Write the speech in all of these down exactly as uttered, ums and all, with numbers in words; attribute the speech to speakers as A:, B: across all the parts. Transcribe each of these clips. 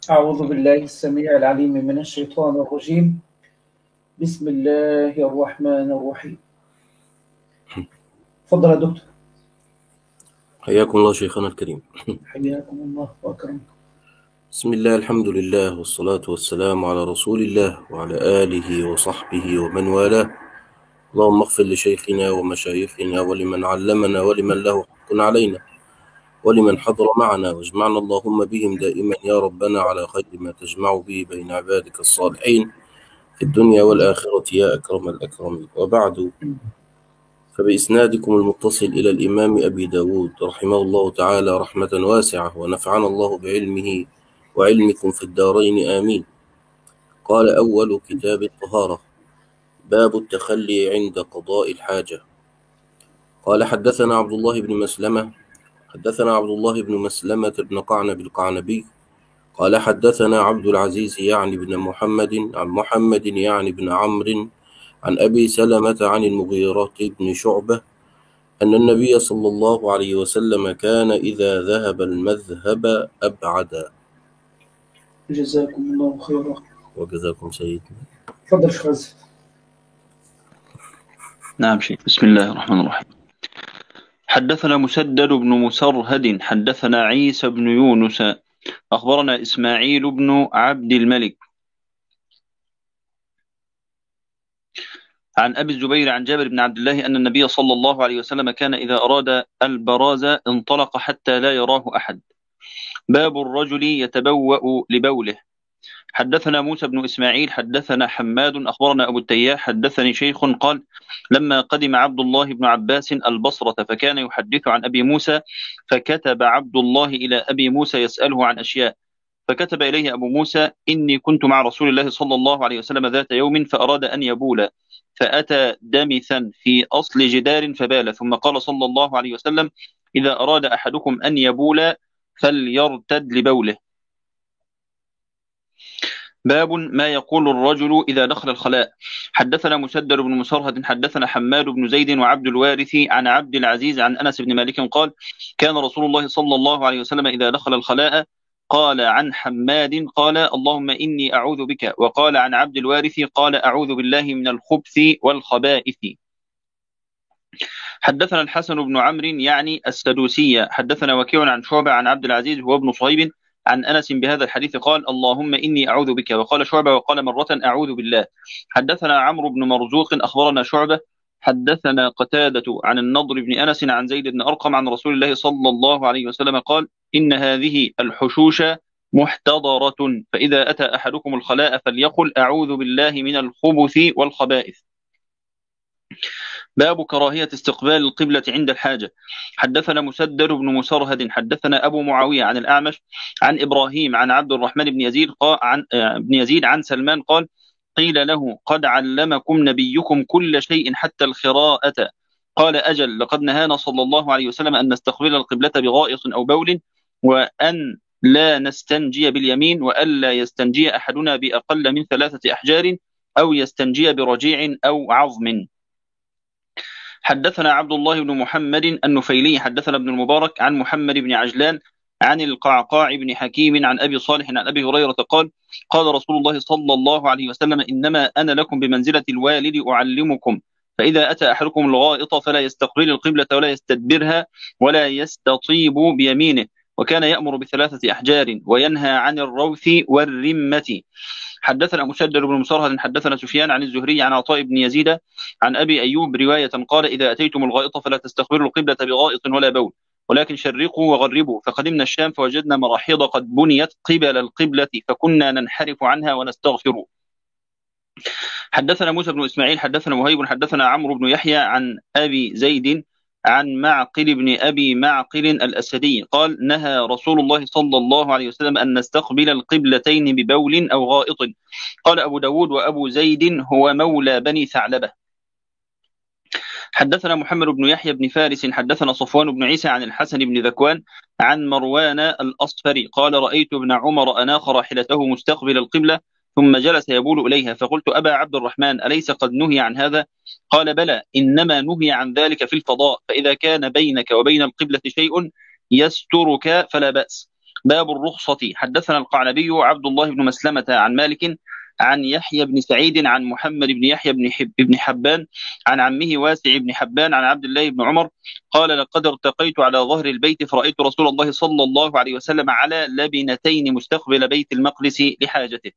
A: أعوذ بالله السميع العليم من الشيطان الرجيم. بسم الله الرحمن الرحيم. تفضل يا دكتور.
B: حياكم الله شيخنا الكريم.
A: حياكم الله وأكرمكم.
B: بسم الله، الحمد لله، والصلاة والسلام على رسول الله وعلى آله وصحبه ومن والاه. اللهم اغفر لشيخنا ومشايخنا ولمن علمنا ولمن له حق علينا ولمن حضر معنا، واجمعنا اللهم بهم دائما يا ربنا على خير ما تجمع به بين عبادك الصالحين في الدنيا والآخرة يا أكرم الأكرمين. وبعد، فبإسنادكم المتصل إلى الإمام أبي داود رحمه الله تعالى رحمة واسعة، ونفعنا الله بعلمه وعلمكم في الدارين آمين. قال: أول كتاب الطهارة، باب التخلي عند قضاء الحاجة. قال: حدثنا عبد الله بن مسلمة حدثنا عبد الله بن مسلمة بن قعنب القعنبي قال: حدثنا عبد العزيز يعني بن محمد عن محمد يعني بن عمرو عن أبي سلمة عن المغيرة بن شعبة أن النبي صلى الله عليه وسلم كان إذا ذهب المذهب أبعد.
A: جزاكم الله خيرا.
B: وجزاكم سيدنا.
A: تفضل شيخ عزت.
C: نعم شيخ. بسم الله الرحمن الرحيم. حدثنا مسدد بن مسرهد حدثنا عيسى بن يونس أخبرنا إسماعيل بن عبد الملك عن أبي الزبير عن جابر بن عبد الله أن النبي صلى الله عليه وسلم كان إذا أراد البراز انطلق حتى لا يراه أحد. باب الرجل يتبوأ لبوله. حدثنا موسى بن إسماعيل حدثنا حماد أخبرنا أبو التياح حدثني شيخ قال: لما قدم عبد الله بن عباس البصرة فكان يحدث عن أبي موسى، فكتب عبد الله إلى أبي موسى يسأله عن أشياء، فكتب إليه أبو موسى: إني كنت مع رسول الله صلى الله عليه وسلم ذات يوم فأراد أن يبول، فأتى دمثا في أصل جدار فبال، ثم قال صلى الله عليه وسلم: إذا أراد أحدكم أن يبول فليرتد لبوله. باب ما يقول الرجل إذا دخل الخلاء. حدثنا مسدد بن مسرهد حدثنا حماد بن زيد وعبد الوارث عن عبد العزيز عن أنس بن مالك قال: كان رسول الله صلى الله عليه وسلم إذا دخل الخلاء قال عن حماد قال: اللهم إني أعوذ بك، وقال عن عبد الوارث قال: أعوذ بالله من الخبث والخبائث. حدثنا الحسن بن عمرو يعني السدوسية حدثنا وكيع عن شعبة عن عبد العزيز هو ابن صهيب عن أنس بهذا الحديث قال: اللهم إني أعوذ بك، وقال شعبة وقال مرة أعوذ بالله. حدثنا عمرو بن مرزوق أخبرنا شعبة حدثنا قتادة عن النضر بن أنس عن زيد بن أرقم عن رسول الله صلى الله عليه وسلم قال: إن هذه الحشوش محتضرة، فإذا أتى أحدكم الخلاء فليقل: أعوذ بالله من الخبث والخبائث. باب كراهية استقبال القبلة عند الحاجة. حدثنا مسدد بن مسرهد حدثنا أبو معاوية عن الأعمش عن إبراهيم عن عبد الرحمن بن يزيد قال عن بن يزيد عن سلمان قال: قيل له: قد علمكم نبيكم كل شيء حتى الخراءة. قال: أجل، لقد نهانا صلى الله عليه وسلم أن نستقبل القبلة بغائط أو بول، وأن لا نستنجي باليمين، وألا يستنجي أحدنا بأقل من ثلاثة أحجار، أو يستنجي برجيع أو عظم. حدثنا عبد الله بن محمد النفيلي حدثنا ابن المبارك عن محمد بن عجلان عن القعقاع بن حكيم عن أبي صالح عن أبي هريرة قال: قال رسول الله صلى الله عليه وسلم: إنما أنا لكم بمنزلة الوالد أعلمكم، فإذا أتى أحدكم الغائط فلا يستقبل القبلة ولا يستدبرها ولا يستطيب بيمينه، وكان يأمر بثلاثة أحجار وينهى عن الروث والرمة. حدثنا مسدد بن مسرهد حدثنا سفيان عن الزهري عن عطاء بن يزيد عن أبي أيوب رواية قال: إذا أتيتم الغائط فلا تستقبلوا القبلة بغائط ولا بول، ولكن شرقوا وغربوا. فقدمنا الشام فوجدنا مراحيض قد بنيت قبل القبلة فكنا ننحرف عنها ونستغفر. حدثنا موسى بن إسماعيل حدثنا وهيب حدثنا عمرو بن يحيى عن أبي زيد عن معقل بن أبي معقل الأسدي قال: نهى رسول الله صلى الله عليه وسلم أن نستقبل القبلتين ببول أو غائط. قال أبو داود: وأبو زيد هو مولى بني ثعلبة. حدثنا محمد بن يحيى بن فارس حدثنا صفوان بن عيسى عن الحسن بن ذكوان عن مروان الأصفري قال: رأيت ابن عمر أناخ راحلته مستقبل القبلة ثم جلس يبول إليها، فقلت: أبا عبد الرحمن، أليس قد نهي عن هذا؟ قال: بلى، إنما نهي عن ذلك في الفضاء، فإذا كان بينك وبين القبلة شيء يسترك فلا بأس. باب الرخصة. حدثنا القعنبي عبد الله بن مسلمة عن مالك عن يحيى بن سعيد عن محمد بن يحيى بن, حب بن حبان عن عمه واسع بن حبان عن عبد الله بن عمر قال لقد ارتقيت على ظهر البيت فرأيت رسول الله صلى الله عليه وسلم على لبنتين مستقبل بيت المقدس لحاجته.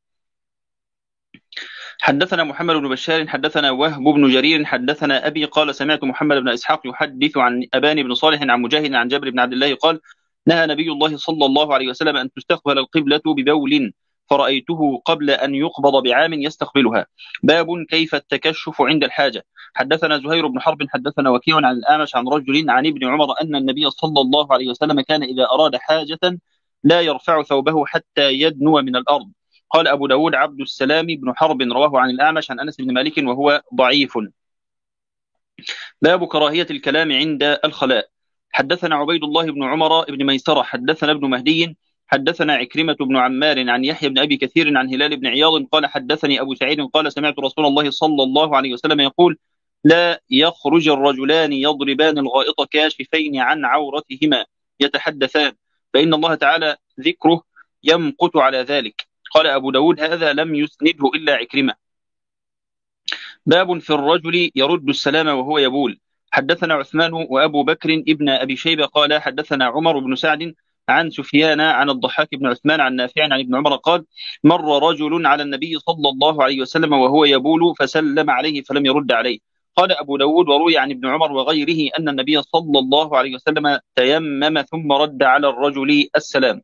C: حدثنا محمد بن بشار حدثنا وهب بن جرير حدثنا أبي قال سمعت محمد بن إسحاق يحدث عن أبان بن صالح عن مجاهد عن جابر بن عبد الله قال نهى نبي الله صلى الله عليه وسلم أن تستقبل القبلة ببول فرأيته قبل أن يقبض بعام يستقبلها. باب كيف التكشف عند الحاجة. حدثنا زهير بن حرب حدثنا وكيع عن الأعمش عن رجل عن ابن عمر أن النبي صلى الله عليه وسلم كان إذا أراد حاجة لا يرفع ثوبه حتى يدنو من الأرض. قال أبو داود عبد السلام بن حرب رواه عن الأعمش عن أنس بن مالك وهو ضعيف. باب كراهية الكلام عند الخلاء. حدثنا عبيد الله بن عمر بن ميسرة حدثنا ابن مهدي حدثنا عكرمة بن عمار عن يحيى بن أبي كثير عن هلال بن عياض قال حدثني أبو سعيد قال سمعت رسول الله صلى الله عليه وسلم يقول لا يخرج الرجلان يضربان الغائط كاشفين عن عورتهما يتحدثان فإن الله تعالى ذكره يمقت على ذلك. قال أبو داود هذا لم يسنده إلا عكرمة. باب في الرجل يرد السلام وهو يبول. حدثنا عثمان وأبو بكر ابن أبي شيبة قال حدثنا عمر بن سعد عن سفيان عن الضحاك بن عثمان عن نافع عن ابن عمر قال مر رجل على النبي صلى الله عليه وسلم وهو يبول فسلم عليه فلم يرد عليه. قال أبو داود وروي عن ابن عمر وغيره أن النبي صلى الله عليه وسلم تيمم ثم رد على الرجل السلام.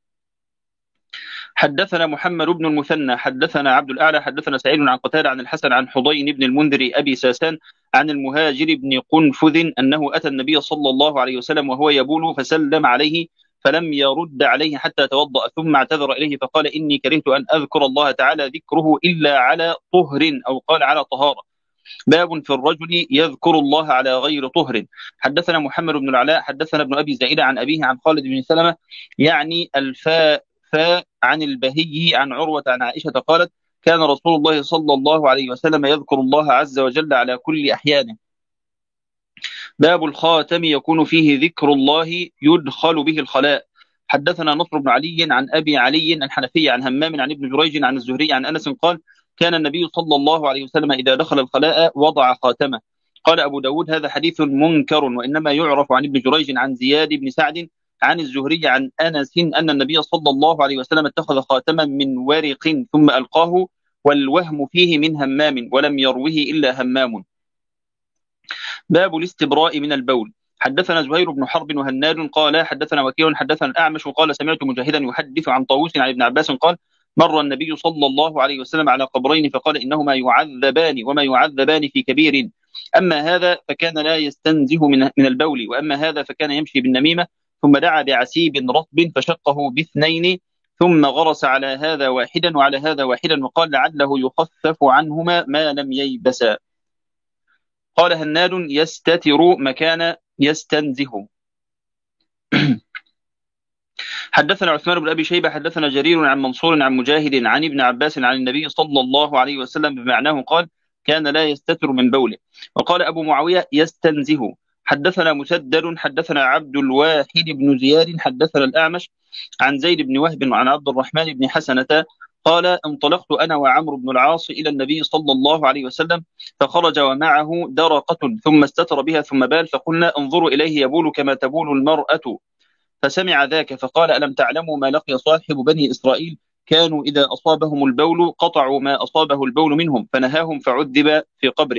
C: حدثنا محمد بن المثنى حدثنا عبد الأعلى حدثنا سعيد عن قتادة عن الحسن عن حضين بن المنذر أبي ساسان عن المهاجر بن قنفذ أنه أتى النبي صلى الله عليه وسلم وهو يبول فسلم عليه فلم يرد عليه حتى توضأ ثم اعتذر إليه فقال إني كرهت أن أذكر الله تعالى ذكره إلا على طهر أو قال على طهارة. باب في الرجل يذكر الله على غير طهر. حدثنا محمد بن العلاء حدثنا ابن أبي زائدة عن أبيه عن خالد بن سلمة يعني الفاء عن البهي عن عروة عن عائشة قالت كان رسول الله صلى الله عليه وسلم يذكر الله عز وجل على كل أحيانه. باب الخاتم يكون فيه ذكر الله يدخل به الخلاء. حدثنا نصر بن علي عن أبي علي الحنفي عن همام عن ابن جريج عن الزهري عن أنس قال كان النبي صلى الله عليه وسلم إذا دخل الخلاء وضع خاتمه. قال أبو داود هذا حديث منكر وإنما يعرف عن ابن جريج عن زياد بن سعد عن الزهري عن أنس أن النبي صلى الله عليه وسلم اتخذ خاتما من ورق ثم ألقاه والوهم فيه من همام ولم يروه إلا همام. باب الاستبراء من البول. حدثنا زهير بن حرب وهناد قال حدثنا وكيع حدثنا الأعمش وقال سمعت مجاهدا يحدث عن طاووس عن ابن عباس قال مر النبي صلى الله عليه وسلم على قبرين فقال إنهما يعذبان وما يعذبان في كبير أما هذا فكان لا يستنزه من من البول وأما هذا فكان يمشي بالنميمة ثم دعا بعسيب رطب فشقه باثنين ثم غرس على هذا واحدا وعلى هذا واحدا وقال لعله يخفف عنهما ما لم ييبسا. قال هناد يستتر مكان يستنزه. حدثنا عثمان بن أبي شيبة حدثنا جرير عن منصور عن مجاهد عن ابن عباس عن النبي صلى الله عليه وسلم بمعناه قال كان لا يستتر من بوله. وقال أبو معاوية يستنزه. حدثنا مسدد حدثنا عبد الواحد بن زياد حدثنا الأعمش عن زيد بن وهب عن عبد الرحمن بن حسنة قال انطلقت أنا وعمرو بن العاص إلى النبي صلى الله عليه وسلم فخرج ومعه درقة ثم استتر بها ثم بال فقلنا انظروا إليه يبول كما تبول المرأة فسمع ذاك فقال ألم تعلموا ما لقي صاحب بني إسرائيل كانوا إذا أصابهم البول قطعوا ما أصابه البول منهم فنهاهم فعذب في قبره.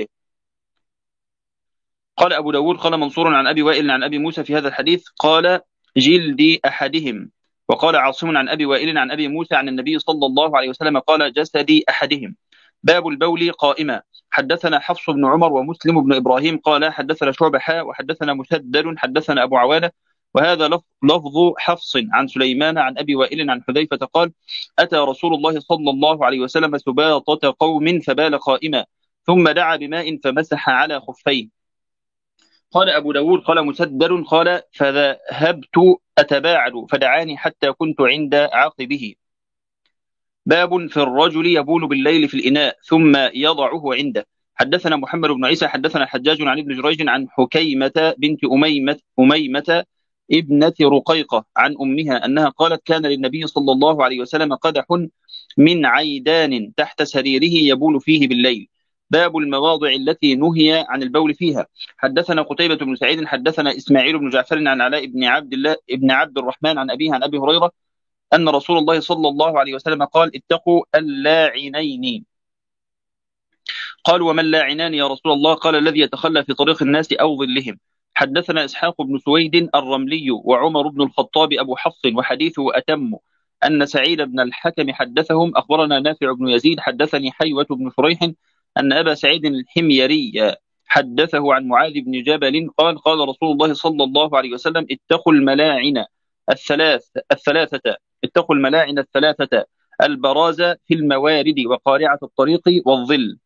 C: قال أبو داود قال منصور عن أبي وائل عن أبي موسى في هذا الحديث قال جلد أحدهم. وقال عاصم عن أبي وائل عن أبي موسى عن النبي صلى الله عليه وسلم قال جسد أحدهم. باب البول قائمة. حدثنا حفص بن عمر ومسلم بن إبراهيم قال حدثنا شعبة حاء وحدثنا مسدد حدثنا أبو عوانة وهذا لفظ حفص عن سليمان عن أبي وائل عن حذيفة قال أتى رسول الله صلى الله عليه وسلم سباطة قوم فبال قائما ثم دعا بماء فمسح على خفيه. قال أبو داود قال مسدد قال فذهبت أتباعد فدعاني حتى كنت عند عقبه. باب في الرجل يبول بالليل في الإناء ثم يضعه عنده. حدثنا محمد بن عيسى حدثنا حجاج عن ابن جريج عن حكيمة بنت أميمة, أميمة ابنة رقيقة عن أمها أنها قالت كان للنبي صلى الله عليه وسلم قدح من عيدان تحت سريره يبول فيه بالليل. باب المواضع التي نهي عن البول فيها. حدثنا قتيبة بن سعيد حدثنا إسماعيل بن جعفر عن علاء بن عبد الله ابن عبد الرحمن عن أبيه عن أبي هريرة أن رسول الله صلى الله عليه وسلم قال اتقوا اللاعنين. قالوا وما اللاعنان يا رسول الله؟ قال الذي يتخلى في طريق الناس أو ظلهم. حدثنا إسحاق بن سويد الرملي وعمر بن الخطاب أبو حفص وحديثه أتم أن سعيد بن الحكم حدثهم أخبرنا نافع بن يزيد حدثني حيوة بن شريح أن أبا سعيد الحميري حدثه عن معاذ بن جبل قال قال رسول الله صلى الله عليه وسلم اتقوا الملاعن الثلاث الثلاثة اتقوا الملاعن الثلاثة البراز في الموارد وقارعة الطريق والظل.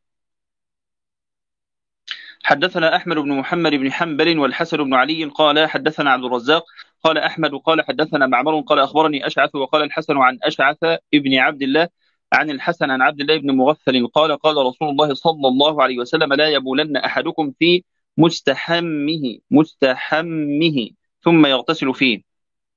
C: حدثنا أحمد بن محمد بن حنبل والحسن بن علي قال حدثنا عبد الرزاق قال أحمد قال حدثنا معمر قال أخبرني أشعث وقال الحسن عن أشعث ابن عبد الله عن الحسن عن عبد الله بن مغفل قال قال رسول الله صلى الله عليه وسلم لا يبولن أحدكم في مستحمه مستحمه ثم يغتسل فيه.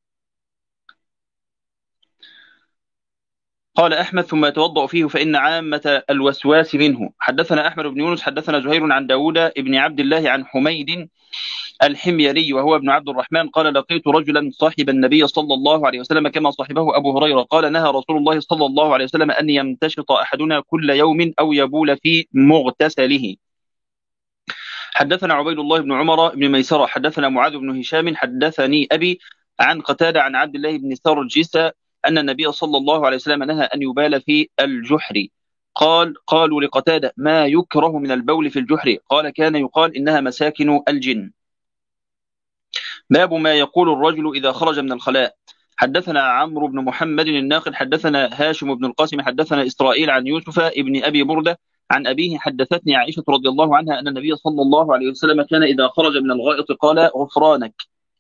C: قال أحمد ثم يتوضأ فيه فإن عامة الوسواس منه. حدثنا أحمد بن يونس حدثنا زهير عن داود ابن عبد الله عن حميد الحميري وهو ابن عبد الرحمن قال لقيت رجلا صاحب النبي صلى الله عليه وسلم كما صاحبه أبو هريرة قال نهى رسول الله صلى الله عليه وسلم أن يمتشط أحدنا كل يوم أو يبول في مغتسله. حدثنا عبيد الله بن عمر بن ميسرة حدثنا معاذ بن هشام حدثني أبي عن قتادة عن عبد الله بن سرجس أن النبي صلى الله عليه وسلم نهى أن يبال في الجحر. قال قالوا لقتادة ما يكره من البول في الجحر؟ قال كان يقال إنها مساكن الجن. باب ما يقول الرجل إذا خرج من الخلاء. حدثنا عمرو بن محمد الناقد حدثنا هاشم بن القاسم حدثنا إسرائيل عن يوسف ابن أبي بردة عن أبيه حدثتني عائشة رضي الله عنها أن النبي صلى الله عليه وسلم كان إذا خرج من الغائط قال غفرانك.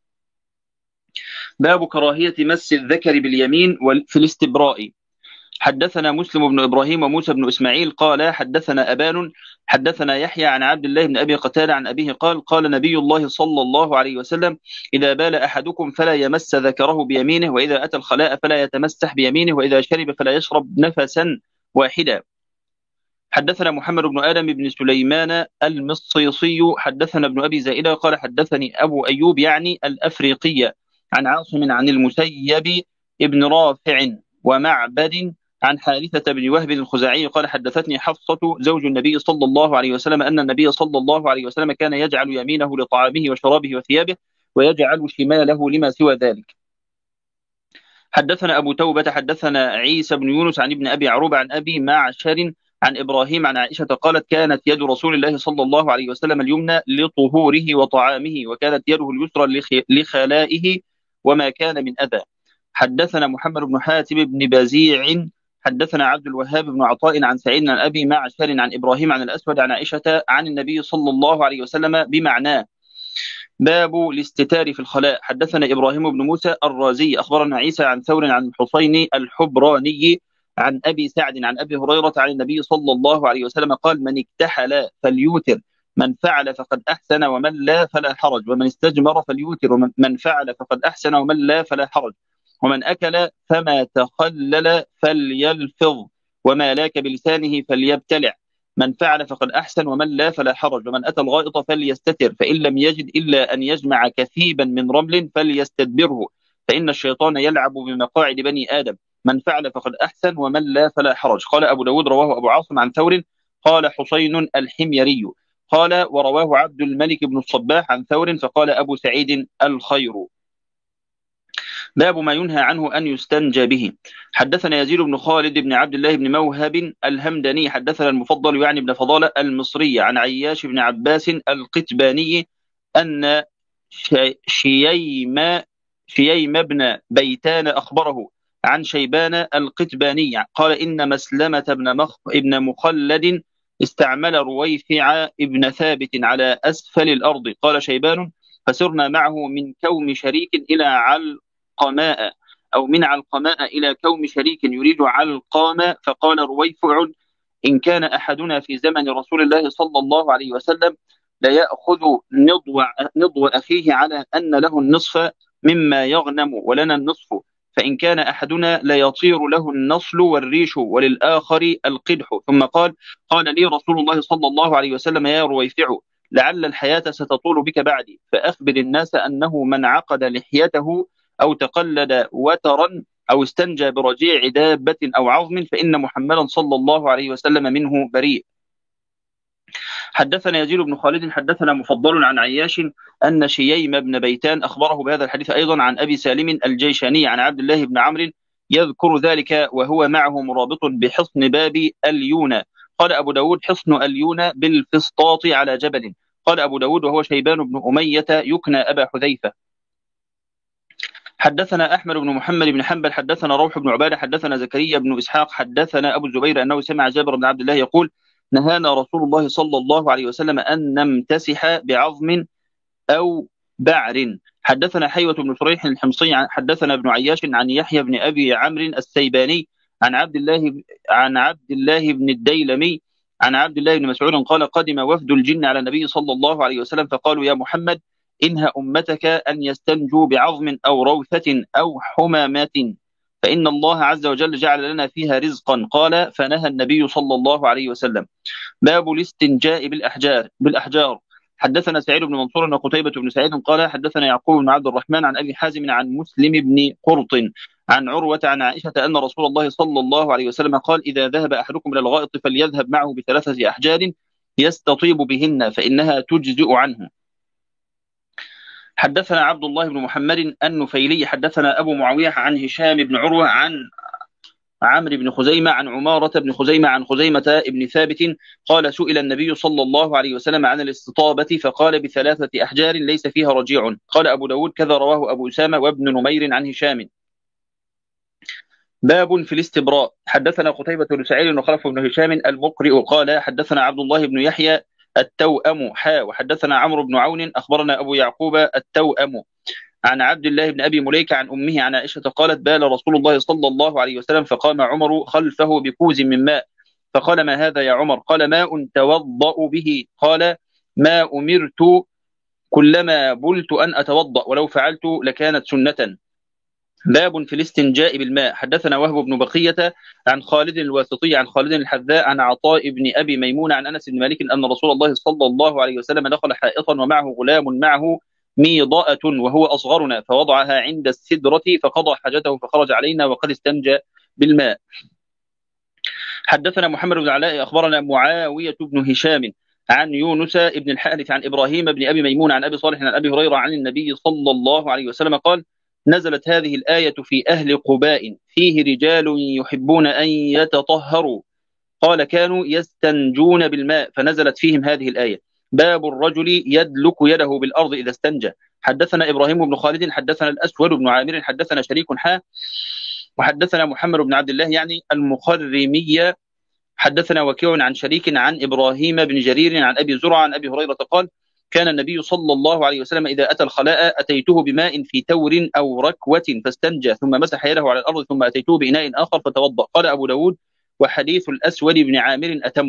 C: باب كراهية مس الذكر باليمين في الاستبراء. حدثنا مسلم بن إبراهيم وموسى بن إسماعيل قال حدثنا أبان حدثنا يحيى عن عبد الله بن أبي قتادة عن أبيه قال قال نبي الله صلى الله عليه وسلم إذا بال أحدكم فلا يمس ذكره بيمينه وإذا أتى الخلاء فلا يتمسح بيمينه وإذا شرب فلا يشرب نفسا واحدا. حدثنا محمد بن آدم بن سليمان المصيصي حدثنا ابن أبي زائدة قال حدثني أبو أيوب يعني الأفريقية عن عاصم عن المسيب ابن رافع ومعبد عن حارثة بن وهب الخزاعي قال حدثتني حفصة زوج النبي صلى الله عليه وسلم أن النبي صلى الله عليه وسلم كان يجعل يمينه لطعامه وشرابه وثيابه ويجعل شماله لما سوى ذلك. حدثنا أبو توبة حدثنا عيسى بن يونس عن ابن أبي عروبة عن أبي معشر عن إبراهيم عن عائشة قالت كانت يد رسول الله صلى الله عليه وسلم اليمنى لطهوره وطعامه وكانت يده اليسرى لخلائه وما كان من أذى. حدثنا محمد بن حاتم بن بزيع حدثنا عبد الوهاب بن عطاء عن سعيد عن أبي معشر عن إبراهيم عن الأسود عن عائشة عن النبي صلى الله عليه وسلم بمعناه. باب الاستتار في الخلاء. حدثنا إبراهيم بن موسى الرازي أخبرنا عيسى عن ثور عن حسين الحبراني عن أبي سعد عن أبي هريرة عن النبي صلى الله عليه وسلم قال من اكتحل فليوتر من فعل فقد أحسن ومن لا فلا حرج ومن استجمر فليوتر ومن فعل فقد أحسن ومن لا فلا حرج ومن أكل فما تخلل فليلفظ وما لاك بلسانه فليبتلع من فعل فقد أحسن ومن لا فلا حرج ومن أتى الغائط فليستتر فإن لم يجد إلا أن يجمع كثيبا من رمل فليستدبره فإن الشيطان يلعب بمقاعد بني آدم من فعل فقد أحسن ومن لا فلا حرج. قال أبو داود رواه أبو عاصم عن ثور قال حسين الحميري قال ورواه عبد الملك بن الصباح عن ثور فقال أبو سعيد الخير. باب ما ينهى عنه أن يستنجى به. حدثنا يزيد بن خالد بن عبد الله بن موهب الهمداني حدثنا المفضل يعني بن فضالة المصري عن عياش بن عباس القتباني أن شييم شييم بن بيتان أخبره عن شيبان القتباني قال إن مسلمة بن, مخ... ابن مخلد استعمل رويفع ابن ثابت على أسفل الأرض. قال شيبان فسرنا معه من كوم شريك إلى علقماء أو من علقماء إلى كوم شريك يريد علقام فقال رويفع إن كان أحدنا في زمن رسول الله صلى الله عليه وسلم لا يأخذ نضو, نضو أخيه على أن له النصف مما يغنم ولنا النصف، فإن كان أحدنا ليطير له النصل والريش وللآخر القدح. ثم قال: قال لي رسول الله صلى الله عليه وسلم: يا رويفع، لعل الحياة ستطول بك بعدي، فأخبر الناس أنه من عقد لحيته أو تقلد وترا أو استنجى برجيع دابة أو عظم فإن محمدا صلى الله عليه وسلم منه بريء. حدثنا يزيد بن خالد حدثنا مفضل عن عياش أن شييم بن بيتان أخبره بهذا الحديث أيضا عن أبي سالم الجيشاني عن عبد الله بن عمرو يذكر ذلك وهو معه مرابط بحصن باب اليونة. قال أبو داود: حصن اليونة بالفسطاط على جبل. قال أبو داود: وهو شيبان بن أمية يكنى أبا حذيفة. حدثنا أحمد بن محمد بن حنبل حدثنا روح بن عبادة حدثنا زكريا بن إسحاق حدثنا أبو الزبير أنه سمع جابر بن عبد الله يقول: نهانا رسول الله صلى الله عليه وسلم أن نمتسح بعظم أو بعر. حدثنا حيوة بن شريح الحمصي حدثنا ابن عياش عن يحيى بن أبي عمرو السيباني عن عبد الله عن عبد الله بن الديلمي عن عبد الله بن مسعود قال: قدم وفد الجن على النبي صلى الله عليه وسلم فقالوا: يا محمد، إنها أمتك أن يستنجوا بعظم أو روثة أو حمامة، فإن الله عز وجل جعل لنا فيها رزقا. قال: فنهى النبي صلى الله عليه وسلم. باب الاستنجاء بالأحجار بالأحجار حدثنا سعيد بن منصور وقتيبة بن سعيد قال: حدثنا يعقوب بن عبد الرحمن عن أبي حازم عن مسلم بن قرط عن عروة عن عائشة أن رسول الله صلى الله عليه وسلم قال: إذا ذهب أحدكم إلى الغائط فليذهب معه بثلاثة أحجار يستطيب بهن فإنها تجزئ عنه. حدثنا عبد الله بن محمد النفيلي حدثنا أبو معاوية عن هشام بن عروة عن عمرو بن خزيمة عن عمارة بن خزيمة عن خزيمة بن ثابت قال: سئل النبي صلى الله عليه وسلم عن الاستطابة فقال: بثلاثة أحجار ليس فيها رجيع. قال أبو داود: كذا رواه أبو أسامة وابن نمير عن هشام. باب في الاستبراء. حدثنا قتيبة بن سعيد وخلف بن هشام المقرئ قال: حدثنا عبد الله بن يحيى التوأم حا وحدثنا عمرو بن عون أخبرنا أبو يعقوب التوأم عن عبد الله بن أبي مليكة عن أمه عن عائشة قالت: بال رسول الله صلى الله عليه وسلم فقام عمر خلفه بكوز من ماء فقال: ما هذا يا عمر؟ قال: ماء توضأ به. قال: ما أمرت كلما بلت أن أتوضأ ولو فعلت لكانت سنة. باب في الاستنجاء بالماء. حدثنا وهب بن بقية عن خالد الواسطي عن خالد الحذاء عن عطاء بن أبي ميمون عن أنس بن مالك أن رسول الله صلى الله عليه وسلم دخل حائطا ومعه غلام معه ميضاءة وهو أصغرنا فوضعها عند السدرة فقضى حاجته فخرج علينا وقد استنجى بالماء. حدثنا محمد بن علاء أخبرنا معاوية بن هشام عن يونس بن الحارث عن إبراهيم بن أبي ميمون عن أبي صالح عن أبي هريرة عن النبي صلى الله عليه وسلم قال: نزلت هذه الآية في أهل قباء فيه رجال يحبون أن يتطهروا. قال: كانوا يستنجون بالماء فنزلت فيهم هذه الآية. باب الرجل يدلك يده بالأرض إذا استنجى. حدثنا إبراهيم بن خالد حدثنا الأسود بن عامر حدثنا شريك حا وحدثنا محمد بن عبد الله يعني المخرمية حدثنا وكيع عن شريك عن إبراهيم بن جرير عن أبي زرع عن أبي هريرة قال: كان النبي صلى الله عليه وسلم إذا أتى الخلاء أتيته بماء في تور أو ركوة فاستنجى ثم مسح يده على الأرض ثم أتيته بإناء آخر فتوضأ. قال أبو داود: وحديث الأسود بن عامر أتم.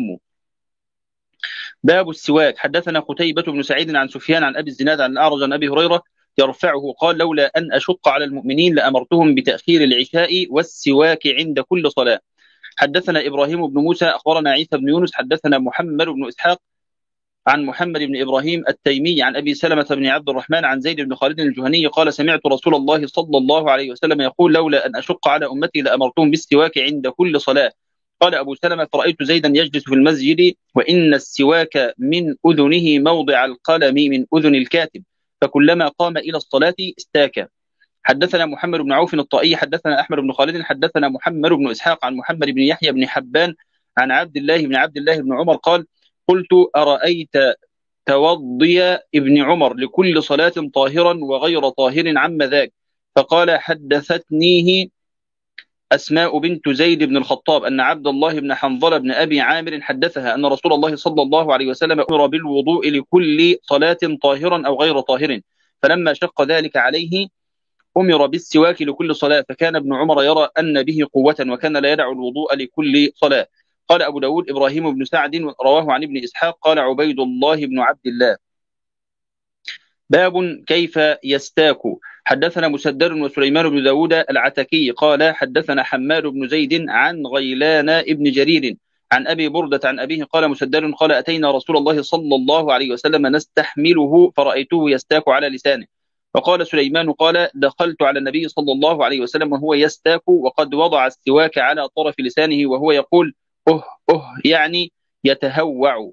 C: باب السواك. حدثنا قتيبة بن سعيد عن سفيان عن أبي الزناد عن الأعرج عن أبي هريرة يرفعه قال: لولا أن أشق على المؤمنين لأمرتهم بتأخير العشاء والسواك عند كل صلاة. حدثنا إبراهيم بن موسى أخبرنا عيسى بن يونس حدثنا محمد بن إسحاق عن محمد بن إبراهيم التيمي عن أبي سلمة بن عبد الرحمن عن زيد بن خالد الجهني قال: سمعت رسول الله صلى الله عليه وسلم يقول: لولا أن أشق على أمتي لأمرتهم بالسواك عند كل صلاة. قال أبو سلمة: فرأيت زيدا يجلس في المسجد وإن السواك من أذنه موضع القلم من أذن الكاتب فكلما قام إلى الصلاة استاك. حدثنا محمد بن عوف الطائي حدثنا أحمد بن خالد حدثنا محمد بن إسحاق عن محمد بن يحيى بن حبان عن عبد الله بن عبد الله بن عمر قال: قلت: أرأيت توضي ابن عمر لكل صلاة طاهرا وغير طاهر عم ذاك؟ فقال: حدثتنيه أسماء بنت زيد بن الخطاب أن عبد الله بن حنظلة بن أبي عامر حدثها أن رسول الله صلى الله عليه وسلم أمر بالوضوء لكل صلاة طاهرا أو غير طاهر، فلما شق ذلك عليه أمر بالسواك لكل صلاة، فكان ابن عمر يرى أن به قوة وكان لا يدع الوضوء لكل صلاة. قال أبو داود: إبراهيم بن سعد رواه عن ابن إسحاق قال عبيد الله بن عبد الله. باب كيف يستاك. حدثنا مسدد وسليمان بن داود العتكي قال حدثنا حماد بن زيد عن غيلان ابن جرير عن أبي بردة عن أبيه قال مسدد قال أتينا رسول الله صلى الله عليه وسلم نستحمله فرأيته يستاك على لسانه. وقال سليمان قال دخلت على النبي صلى الله عليه وسلم وهو يستاك وقد وضع السواك على طرف لسانه وهو يقول أه أه يعني يتهوع.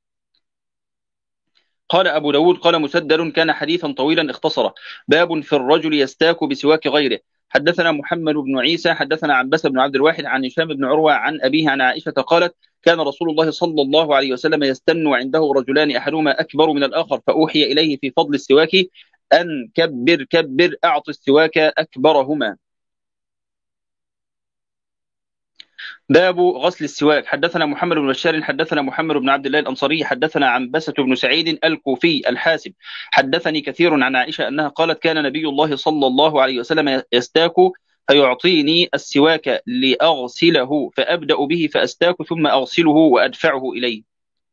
C: قال أبو داود قال مسدد كان حديثا طويلا اختصره. باب في الرجل يستاك بسواك غيره. حدثنا محمد بن عيسى حدثنا عنبسة بن عبد الواحد عن هشام بن عروة عن أبيه عن عائشة قالت كان رسول الله صلى الله عليه وسلم يستن وعنده رجلان أحدهما أكبر من الآخر فأوحي إليه في فضل السواك أن كبر كبر أعط السواك أكبرهما. باب غسل السواك. حدثنا محمد بن بشار حدثنا محمد بن عبد الله الأنصاري حدثنا عنبسة بن سعيد الكوفي الحاسب حدثني كثير عن عائشة أنها قالت كان نبي الله صلى الله عليه وسلم يستاك فيعطيني السواك لأغسله فأبدأ به فأستاك ثم أغسله وأدفعه إليه.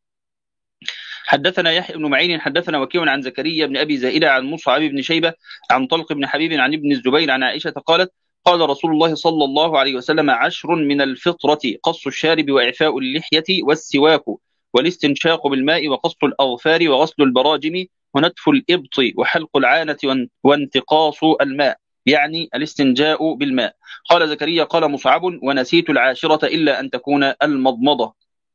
C: حدثنا يحيى بن معين حدثنا وكيع عن زكريا بن أبي زائدة عن مصعب بن شيبة عن طلق بن حبيب عن ابن الزبير عن عائشة قالت قال رسول الله صلى الله عليه وسلم عشر من الفطرة قص الشارب وإعفاء اللحية والسواك والاستنشاق بالماء وقص الأظفار وغسل البراجم ونتف الإبط وحلق العانة وانتقاص الماء يعني الاستنجاء بالماء. قال زكريا قال مصعب ونسيت العاشرة إلا أن تكون المضمضة.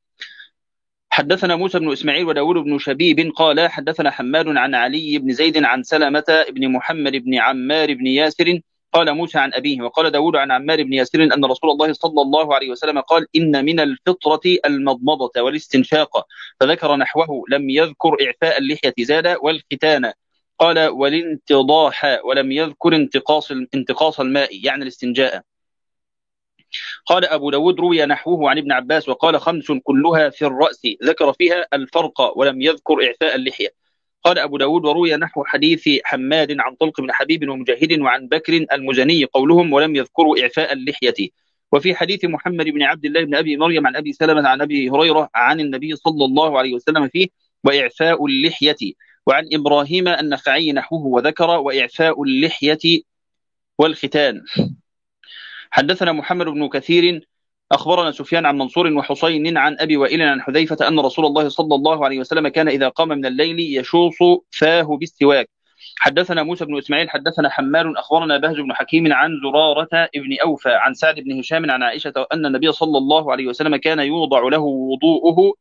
C: حدثنا موسى بن إسماعيل وداود بن شبيب قال حدثنا حماد عن علي بن زيد عن سلمة بن محمد بن عمار بن ياسر قال موسى عن أبيه وقال داود عن عمار بن ياسر أن رسول الله صلى الله عليه وسلم قال إن من الفطرة المضمضة والاستنشاق فذكر نحوه لم يذكر إعفاء اللحية زاد والختان قال والانتضاح ولم يذكر انتقاص انتقاص الماء يعني الاستنجاء. قال أبو داود روي نحوه عن ابن عباس وقال خمس كلها في الرأس ذكر فيها الفرق ولم يذكر إعفاء اللحية. قال أبو داود وروي نحو حديث حماد عن طلق بن حبيب ومجاهد وعن بكر المزني قولهم ولم يذكروا إعفاء اللحية. وفي حديث محمد بن عبد الله بن أبي مريم عن أبي سلمة عن أبي هريرة عن النبي صلى الله عليه وسلم فيه وإعفاء اللحية. وعن إبراهيم النخعي نحوه وذكر وإعفاء اللحية والختان. حدثنا محمد بن كثير أخبرنا سفيان عن منصور وحسين عن أبي وائل عن حذيفة أن رسول الله صلى الله عليه وسلم كان إذا قام من الليل يشوص فاه بالسواك. حدثنا موسى بن إسماعيل حدثنا حماد أخبرنا بهز بن حكيم عن زرارة بن أوفى عن سعد بن هشام عن عائشة أن النبي صلى الله عليه وسلم كان يوضع له وضوءه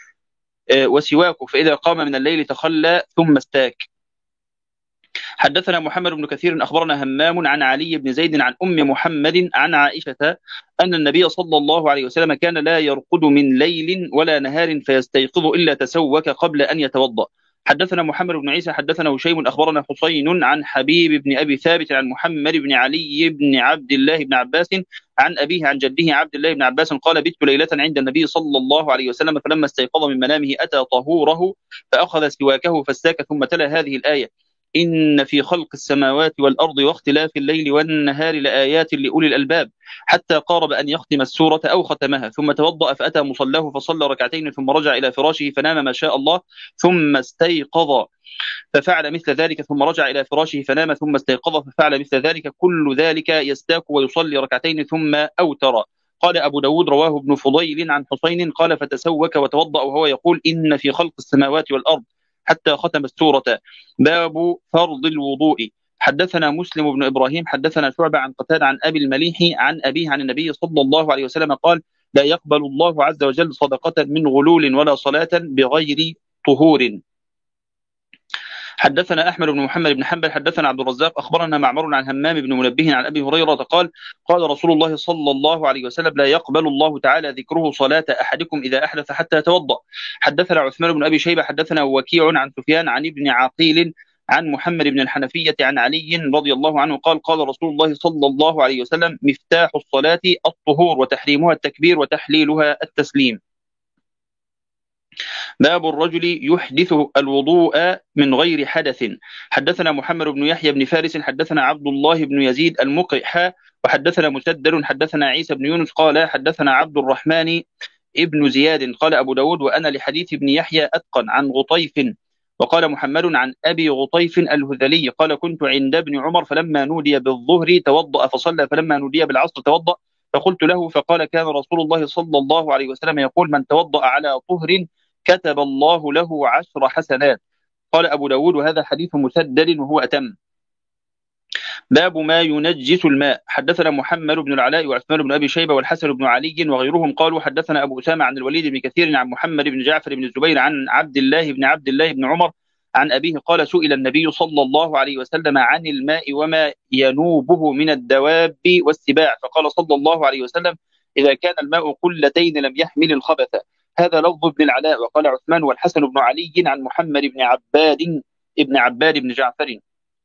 C: وسواكه فإذا قام من الليل تخلى ثم استاك. حدثنا محمد بن كثير أخبرنا همام عن علي بن زيد عن أم محمد عن عائشة أن النبي صلى الله عليه وسلم كان لا يرقد من ليل ولا نهار فيستيقظ إلا تسوك قبل أن يتوضأ. حدثنا محمد بن عيسى حدثنا هشيم أخبرنا حسين عن حبيب بن أبي ثابت عن محمد بن علي بن عبد الله بن عباس عن أبيه عن جده عبد الله بن عباس قال بت ليلة عند النبي صلى الله عليه وسلم فلما استيقظ من منامه أتى طهوره فأخذ سواكه فاستاك ثم تلا هذه الآية إن في خلق السماوات والأرض واختلاف الليل والنهار لآيات لأولي الألباب حتى قارب أن يختم السورة أو ختمها ثم توضأ فأتى مصلاه فصلى ركعتين ثم رجع إلى فراشه فنام ما شاء الله ثم استيقظ ففعل مثل ذلك ثم رجع إلى فراشه فنام ثم استيقظ ففعل مثل ذلك كل ذلك يستاك ويصلي ركعتين ثم أوتر. قال أبو داود رواه ابن فضيل عن حسين قال فتسوك وتوضأ وهو يقول إن في خلق السماوات والأرض حتى ختم السورة. باب فرض الوضوء. حدثنا مسلم بن إبراهيم حدثنا شعبة عن قتادة عن أبي المليح عن أبيه عن النبي صلى الله عليه وسلم قال لا يقبل الله عز وجل صدقة من غلول ولا صلاة بغير طهور. حدثنا أحمد بن محمد بن حنبل حدثنا عبد الرزاق أخبرنا معمر عن همام بن منبه عن أبي هريرة قال قال رسول الله صلى الله عليه وسلم لا يقبل الله تعالى ذكره صلاة أحدكم إذا أحدث حتى يتوضأ. حدثنا عثمان بن أبي شيبة حدثنا وكيع عن سفيان عن ابن عقيل عن محمد بن الحنفية عن علي رضي الله عنه قال قال رسول الله صلى الله عليه وسلم مفتاح الصلاة الطهور وتحريمها التكبير وتحليلها التسليم. باب الرجل يحدث الوضوء من غير حدث. حدثنا محمد بن يحيى بن فارس حدثنا عبد الله بن يزيد المقرئ وحدثنا مسدد حدثنا عيسى بن يونس قال حدثنا عبد الرحمن ابن زياد قال أبو داود وأنا لحديث ابن يحيى أتقن عن غطيف وقال محمد عن أبي غطيف الهذلي قال كنت عند ابن عمر فلما نودي بالظهر توضأ فصلى فلما نودي بالعصر توضأ فقلت له فقال كان رسول الله صلى الله عليه وسلم يقول من توضأ على طهر كتب الله له عشر حسنات. قال أبو داود وهذا حديث مسدد وهو أتم. باب ما ينجس الماء. حدثنا محمد بن العلاء وعثمان بن أبي شيبة والحسن بن علي وغيرهم قالوا حدثنا أبو أسامة عن الوليد بن كثير عن محمد بن جعفر بن الزبير عن عبد الله بن عبد الله بن عمر عن أبيه قال سئل النبي صلى الله عليه وسلم عن الماء وما ينوبه من الدواب والسباع فقال صلى الله عليه وسلم إذا كان الماء قلتين لم يحمل الخبث. هذا لفظ ابن العلاء. وقال عثمان والحسن بن علي عن محمد بن عباد ابن عباد بن جعفر.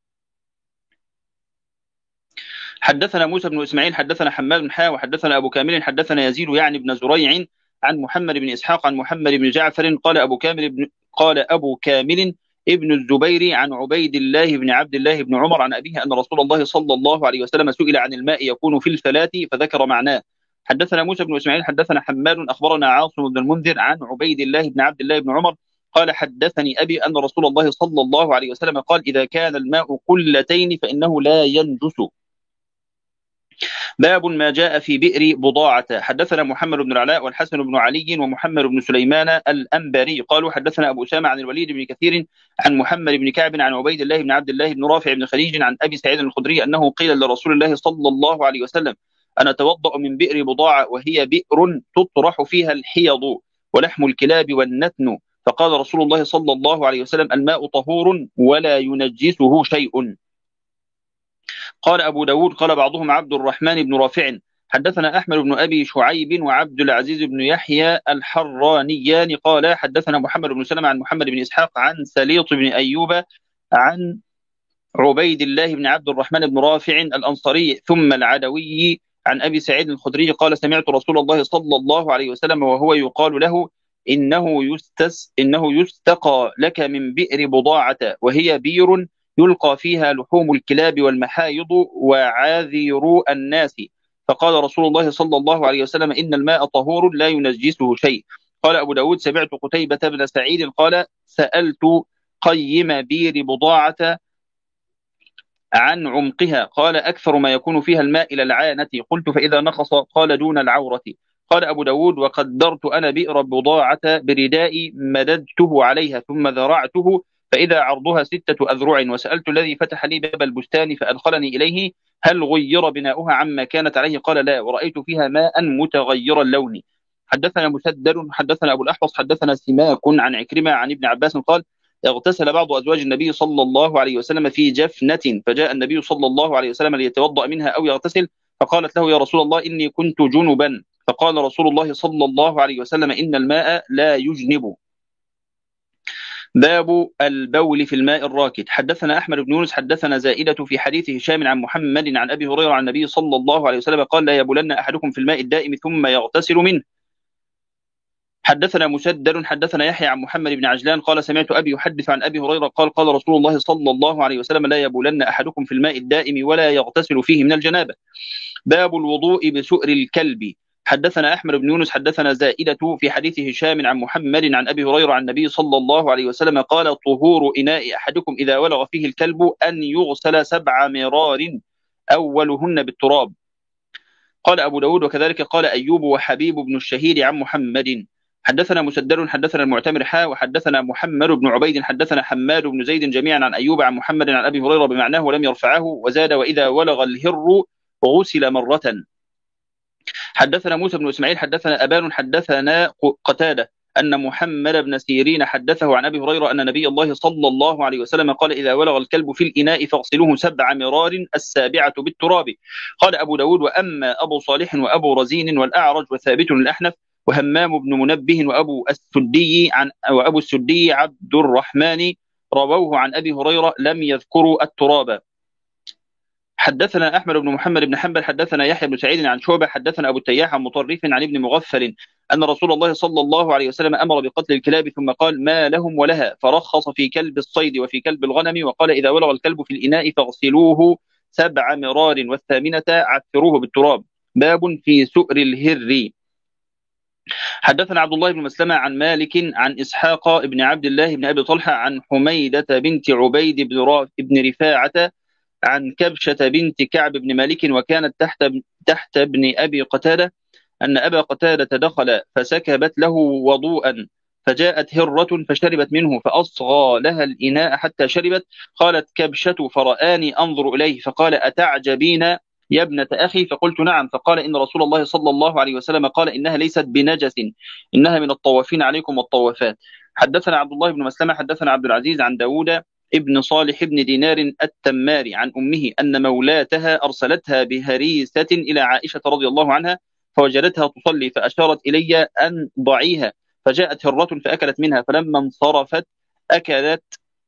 C: حدثنا موسى بن إسماعيل حدثنا حماد بن حاء وحدثنا أبو كامل حدثنا يزيد يعني بن زريع عن محمد بن إسحاق عن محمد بن جعفر قال أبو كامل بن قال أبو كامل ابن الزبير عن عبيد الله بن عبد الله بن عمر عن أبيه أن رسول الله صلى الله عليه وسلم سئل عن الماء يكون في الفلاة فذكر معناه. حدثنا موسى بن إسماعيل حدثنا حماد أخبرنا عاصم بن المنذر عن عبيد الله بن عبد الله بن عمر قال حدثني أبي أن رسول الله صلى الله عليه وسلم قال إذا كان الماء قلتين فإنه لا ينجس. باب ما جاء في بئر بضاعة. حدثنا محمد بن العلاء والحسن بن علي ومحمد بن سليمان الأنباري قالوا حدثنا أبو أسامة عن الوليد بن كثير عن محمد بن كعب عن عبيد الله بن عبد الله بن رافع بن خديج عن أبي سعيد الخدري أنه قيل لرسول الله صلى الله عليه وسلم أنا أتوضأ من بئر بضاعة وهي بئر تطرح فيها الحيض ولحم الكلاب والنتن فقال رسول الله صلى الله عليه وسلم الماء طهور ولا ينجسه شيء. قال أبو داود قال بعضهم عبد الرحمن بن رافع حدثنا أحمد بن أبي شعيب وعبد العزيز بن يحيى الحرانيان قال حدثنا محمد بن سلمة عن محمد بن إسحاق عن سليط بن أيوب عن عبيد الله بن عبد الرحمن بن رافع الأنصاري ثم العدوي عن أبي سعيد الخدري قال سمعت رسول الله صلى الله عليه وسلم وهو يقال له إنه يستس إنه يستقى لك من بئر بضاعة وهي بير يلقى فيها لحوم الكلاب والمحايض وعاذر الناس فقال رسول الله صلى الله عليه وسلم إن الماء طهور لا ينجسه شيء. قال أبو داود سمعت قتيبة بن سعيد قال سألت قيم بير بضاعة عن عمقها قال أكثر ما يكون فيها الماء إلى العانة قلت فإذا نقص قال دون العورة. قال أبو داود وقدرت أنا بئر بضاعة بردائي مددته عليها ثم ذرعته فإذا عرضها ستة أذرع وسألت الذي فتح لي باب البستان فأدخلني إليه هل غير بناؤها عما كانت عليه قال لا ورأيت فيها ماء متغير اللون. حدثنا مسدد حدثنا أبو الأحوص حدثنا سماك عن عكرمة عن ابن عباس قال اغتسل بعض أزواج النبي صلى الله عليه وسلم في جفنة فجاء النبي صلى الله عليه وسلم ليتوضأ منها أو يغتسل فقالت له يا رسول الله إني كنت جنبا فقال رسول الله صلى الله عليه وسلم إن الماء لا يجنب. باب البول في الماء الراكد. حدثنا أحمد بن يونس حدثنا زائدة في حديث هشام عن محمد عن أبي هريرة عن النبي صلى الله عليه وسلم قال لا يبولن أحدكم في الماء الدائم ثم يغتسل منه. حدثنا مسدد حدثنا يحيى عن محمد بن عجلان قال سمعت أبي يحدث عن أبي هريرة قال قال رسول الله صلى الله عليه وسلم لا يبولن أحدكم في الماء الدائم ولا يغتسل فيه من الجنابة. باب الوضوء بسؤر الكلب. حدثنا أحمد بن يونس حدثنا زائدة في حديث هشام عن محمد عن أبي هريرة عن النبي صلى الله عليه وسلم قال طهور إناء أحدكم إذا ولغ فيه الكلب أن يغسل سبع مرار أولهن بالتراب. قال أبو داود وكذلك قال أيوب وحبيب بن الشهيد عن محمد. حدثنا مسدد حدثنا المعتمر حا وحدثنا محمد بن عبيد حدثنا حماد بن زيد جميعا عن أيوب عن محمد عن أبي هريرة بمعناه ولم يرفعه وزاد وإذا ولغ الهر غسل مرة. حدثنا موسى بن إسماعيل حدثنا أبان حدثنا قتادة أن محمد بن سيرين حدثه عن أبي هريرة أن نبي الله صلى الله عليه وسلم قال إذا ولغ الكلب في الإناء فاغسلوه سبع مرار السابعة بالتراب. قال أبو داود وأما أبو صالح وأبو رزين والأعرج وثابت الأحنف وهمام بن منبه وأبو السدي عن وأبو السدي عبد الرحمن رووه عن أبي هريرة لم يذكروا التراب. حدثنا أحمد بن محمد بن حنبل حدثنا يحيى بن سعيد عن شعبة حدثنا أبو التياح عن مطرف عن ابن مغفل أن رسول الله صلى الله عليه وسلم أمر بقتل الكلاب ثم قال ما لهم ولها فرخص في كلب الصيد وفي كلب الغنم وقال إذا ولغ الكلب في الإناء فاغسلوه سبع مرار والثامنة عثروه بالتراب. باب في سؤر الهر. حدثنا عبد الله بن مسلمة عن مالك عن إسحاق بن عبد الله بن أبي طلحة عن حميدة بنت عبيد بن را- بن رفاعة عن كبشة بنت كعب بن مالك وكانت تحت تحت ابن أبي قتادة أن أبا قتادة دخل فسكبت له وضوءا فجاءت هرة فشربت منه فأصغى لها الإناء حتى شربت. قالت كبشة فرآني أنظر إليه فقال أتعجبين يا ابنة أخي؟ فقلت نعم. فقال إن رسول الله صلى الله عليه وسلم قال إنها ليست بنجس إنها من الطوافين عليكم والطوافات. حدثنا عبد الله بن مسلمة حدثنا عبد العزيز عن داود ابن صالح بن دينار التماري عن أمه أن مولاتها أرسلتها بهريسة إلى عائشة رضي الله عنها فوجدتها تصلي فأشارت إلي أن ضعيها فجاءت هرة فأكلت منها فلما انصرفت أكلت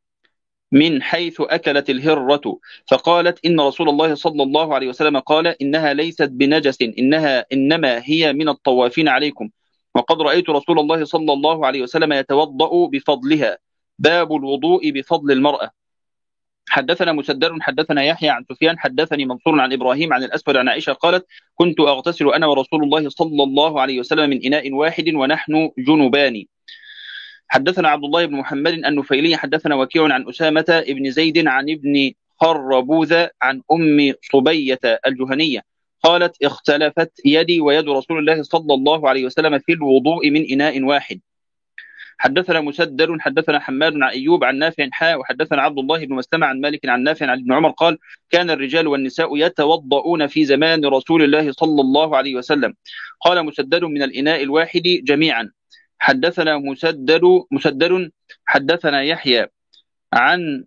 C: من حيث أكلت الهرة فقالت إن رسول الله صلى الله عليه وسلم قال إنها ليست بنجس إنها إنما هي من الطوافين عليكم وقد رأيت رسول الله صلى الله عليه وسلم يتوضأ بفضلها. باب الوضوء بفضل المرأة. حدثنا مسدد حدثنا يحيى عن سفيان حدثني منصور عن إبراهيم عن الأسود عن عائشة قالت كنت أغتسل أنا ورسول الله صلى الله عليه وسلم من إناء واحد ونحن جنبان. حدثنا عبد الله بن محمد النفيلي حدثنا وكيع عن أسامة بن زيد عن ابن خربوذة عن أم صبية الجهنية قالت اختلفت يدي ويد رسول الله صلى الله عليه وسلم في الوضوء من إناء واحد. حدثنا مسدد حدثنا حماد عن أيوب عن نافع حاء وحدثنا عبد الله بن مسلمة عن مالك عن نافع عن ابن عمر قال كان الرجال والنساء يتوضؤون في زمان رسول الله صلى الله عليه وسلم. قال مسدد من الإناء الواحد جميعا. حدثنا مسدد مسدد حدثنا يحيى عن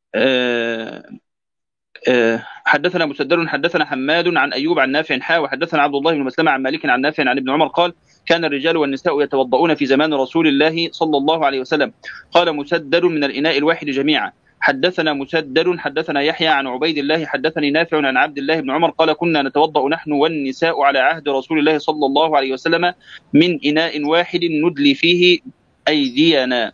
C: آه آه حدثنا مسدد حدثنا حماد عن أيوب عن نافع حاء وحدثنا عبد الله بن مسلمة عن مالك عن نافع عن ابن عمر قال كان الرجال والنساء يتوضؤون في زمان رسول الله صلى الله عليه وسلم. قال مسدد من الإناء الواحد جميعا. حدثنا مسدد حدثنا يحيى عن عبيد الله حدثني نافع عن عبد الله بن عمر قال كنا نتوضأ نحن والنساء على عهد رسول الله صلى الله عليه وسلم من إناء واحد ندلي فيه أيدينا.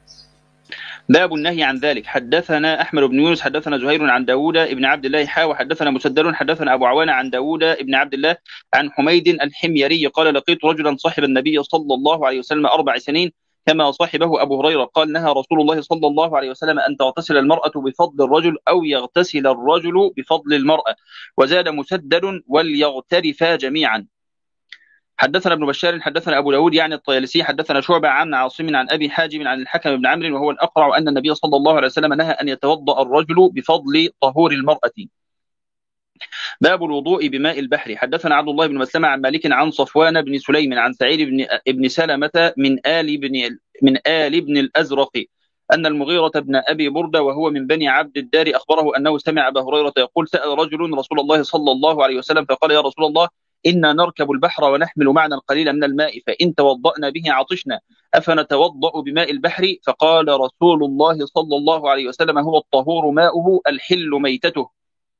C: باب النهي عن ذلك. حدثنا أحمد بن يونس حدثنا زهير عن داود ابن عبد الله حا وحدثنا مسدد حدثنا أبو عوانة عن داود ابن عبد الله عن حميد الحميري قال لقيت رجلا صاحب النبي صلى الله عليه وسلم أربع سنين كما صاحبه أبو هريرة قال نهى رسول الله صلى الله عليه وسلم أن تغتسل المرأة بفضل الرجل أو يغتسل الرجل بفضل المرأة. وزاد مسدد وليغترفا جميعا. حدثنا ابن بشار حدثنا أبو داود يعني الطيالسي حدثنا شعبة عن عاصم عن أبي حاجم عن الحكم بن عمرو وهو الأقرع أن النبي صلى الله عليه وسلم نهى أن يتوضأ الرجل بفضل طهور المرأة. باب الوضوء بماء البحر. حدثنا عبد الله بن مسلمة عن مالك عن صفوان بن سليم عن سعيد بن ابن سلمة من آل بن من آل بن الأزرق أن المغيرة بن أبي بردة وهو من بني عبد الدار أخبره أنه سمع أبا هريرة يقول سأل رجل رسول الله صلى الله عليه وسلم فقال يا رسول الله إنا نركب البحر ونحمل معنا القليل من الماء فإن توضأنا به عطشنا أفنتوضأ بماء البحر؟ فقال رسول الله صلى الله عليه وسلم هو الطهور ماؤه الحل ميتته.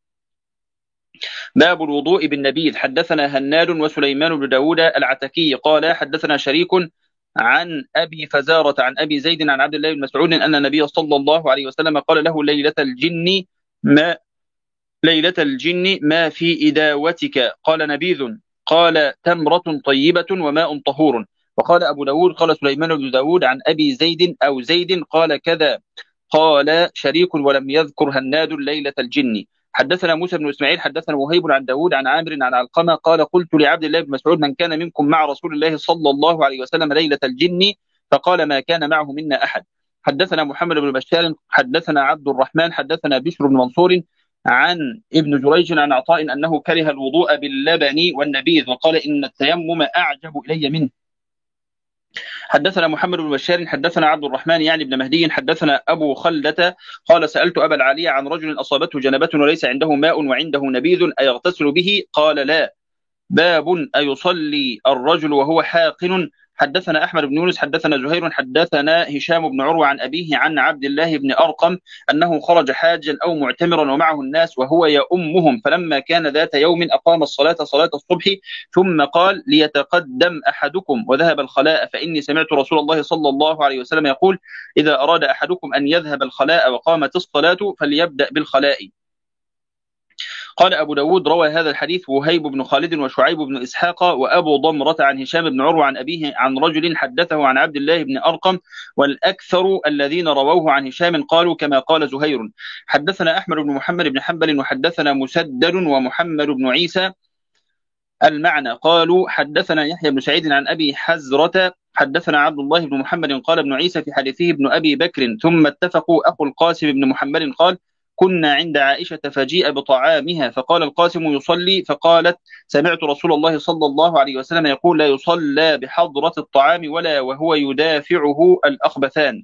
C: باب الوضوء بالنبيذ. حدثنا هناد وسليمان بن داود العتكي قال حدثنا شريك عن أبي فزارة عن أبي زيد عن عبد الله بن مسعود أن النبي صلى الله عليه وسلم قال له ليلة الجن ما ليلة الجن ما في إداوتك؟ قال نبيذ. قال تمرة طيبة وماء طهور. وقال أبو داود قال سليمان بن داود عن أبي زيد أو زيد قال كذا. قال شريك ولم يذكر هناد ليلة الجن. حدثنا موسى بن إسماعيل حدثنا وهيب عن داود عن عامر عن علقمة قال قلت لعبد الله بن مسعود من كان منكم مع رسول الله صلى الله عليه وسلم ليلة الجن؟ فقال ما كان معه منا أحد. حدثنا محمد بن بشار حدثنا عبد الرحمن حدثنا بشر بن منصور عن ابن جريج عن عطاء أنه كره الوضوء باللبن والنبيذ وقال إن التيمم أعجب إلي منه. حدثنا محمد بن بشار حدثنا عبد الرحمن يعني ابن مهدي حدثنا أبو خلدة قال سألت أبا العالية عن رجل أصابته جنبة وليس عنده ماء وعنده نبيذ أيغتسل به؟ قال لا. باب أيصلي الرجل وهو حاقن. حدثنا أحمد بن يونس حدثنا زهير حدثنا هشام بن عروة عن أبيه عن عبد الله بن أرقم أنه خرج حاجا أو معتمرا ومعه الناس وهو يؤمهم فلما كان ذات يوم أقام الصلاة صلاة الصبح ثم قال ليتقدم أحدكم وذهب الخلاء فإني سمعت رسول الله صلى الله عليه وسلم يقول إذا أراد أحدكم أن يذهب الخلاء وقامت الصلاة فليبدأ بالخلاء. قال أبو داود روى هذا الحديث وهيب بن خالد وشعيب بن إسحاق وأبو ضمرة عن هشام بن عروة عن أبيه عن رجل حدثه عن عبد الله بن أرقم، والأكثر الذين رووه عن هشام قالوا كما قال زهير. حدثنا أحمد بن محمد بن حنبل وحدثنا مسدد ومحمد بن عيسى المعنى قالوا حدثنا يحيى بن سعيد عن أبي حزرة حدثنا عبد الله بن محمد قال ابن عيسى في حديثه ابن أبي بكر ثم اتفقوا أخو القاسم بن محمد قال كنا عند عائشة فجيء بطعامها فقال القاسم يصلي فقالت سمعت رسول الله صلى الله عليه وسلم يقول لا يصلى بحضرة الطعام ولا وهو يدافعه الأخبثان.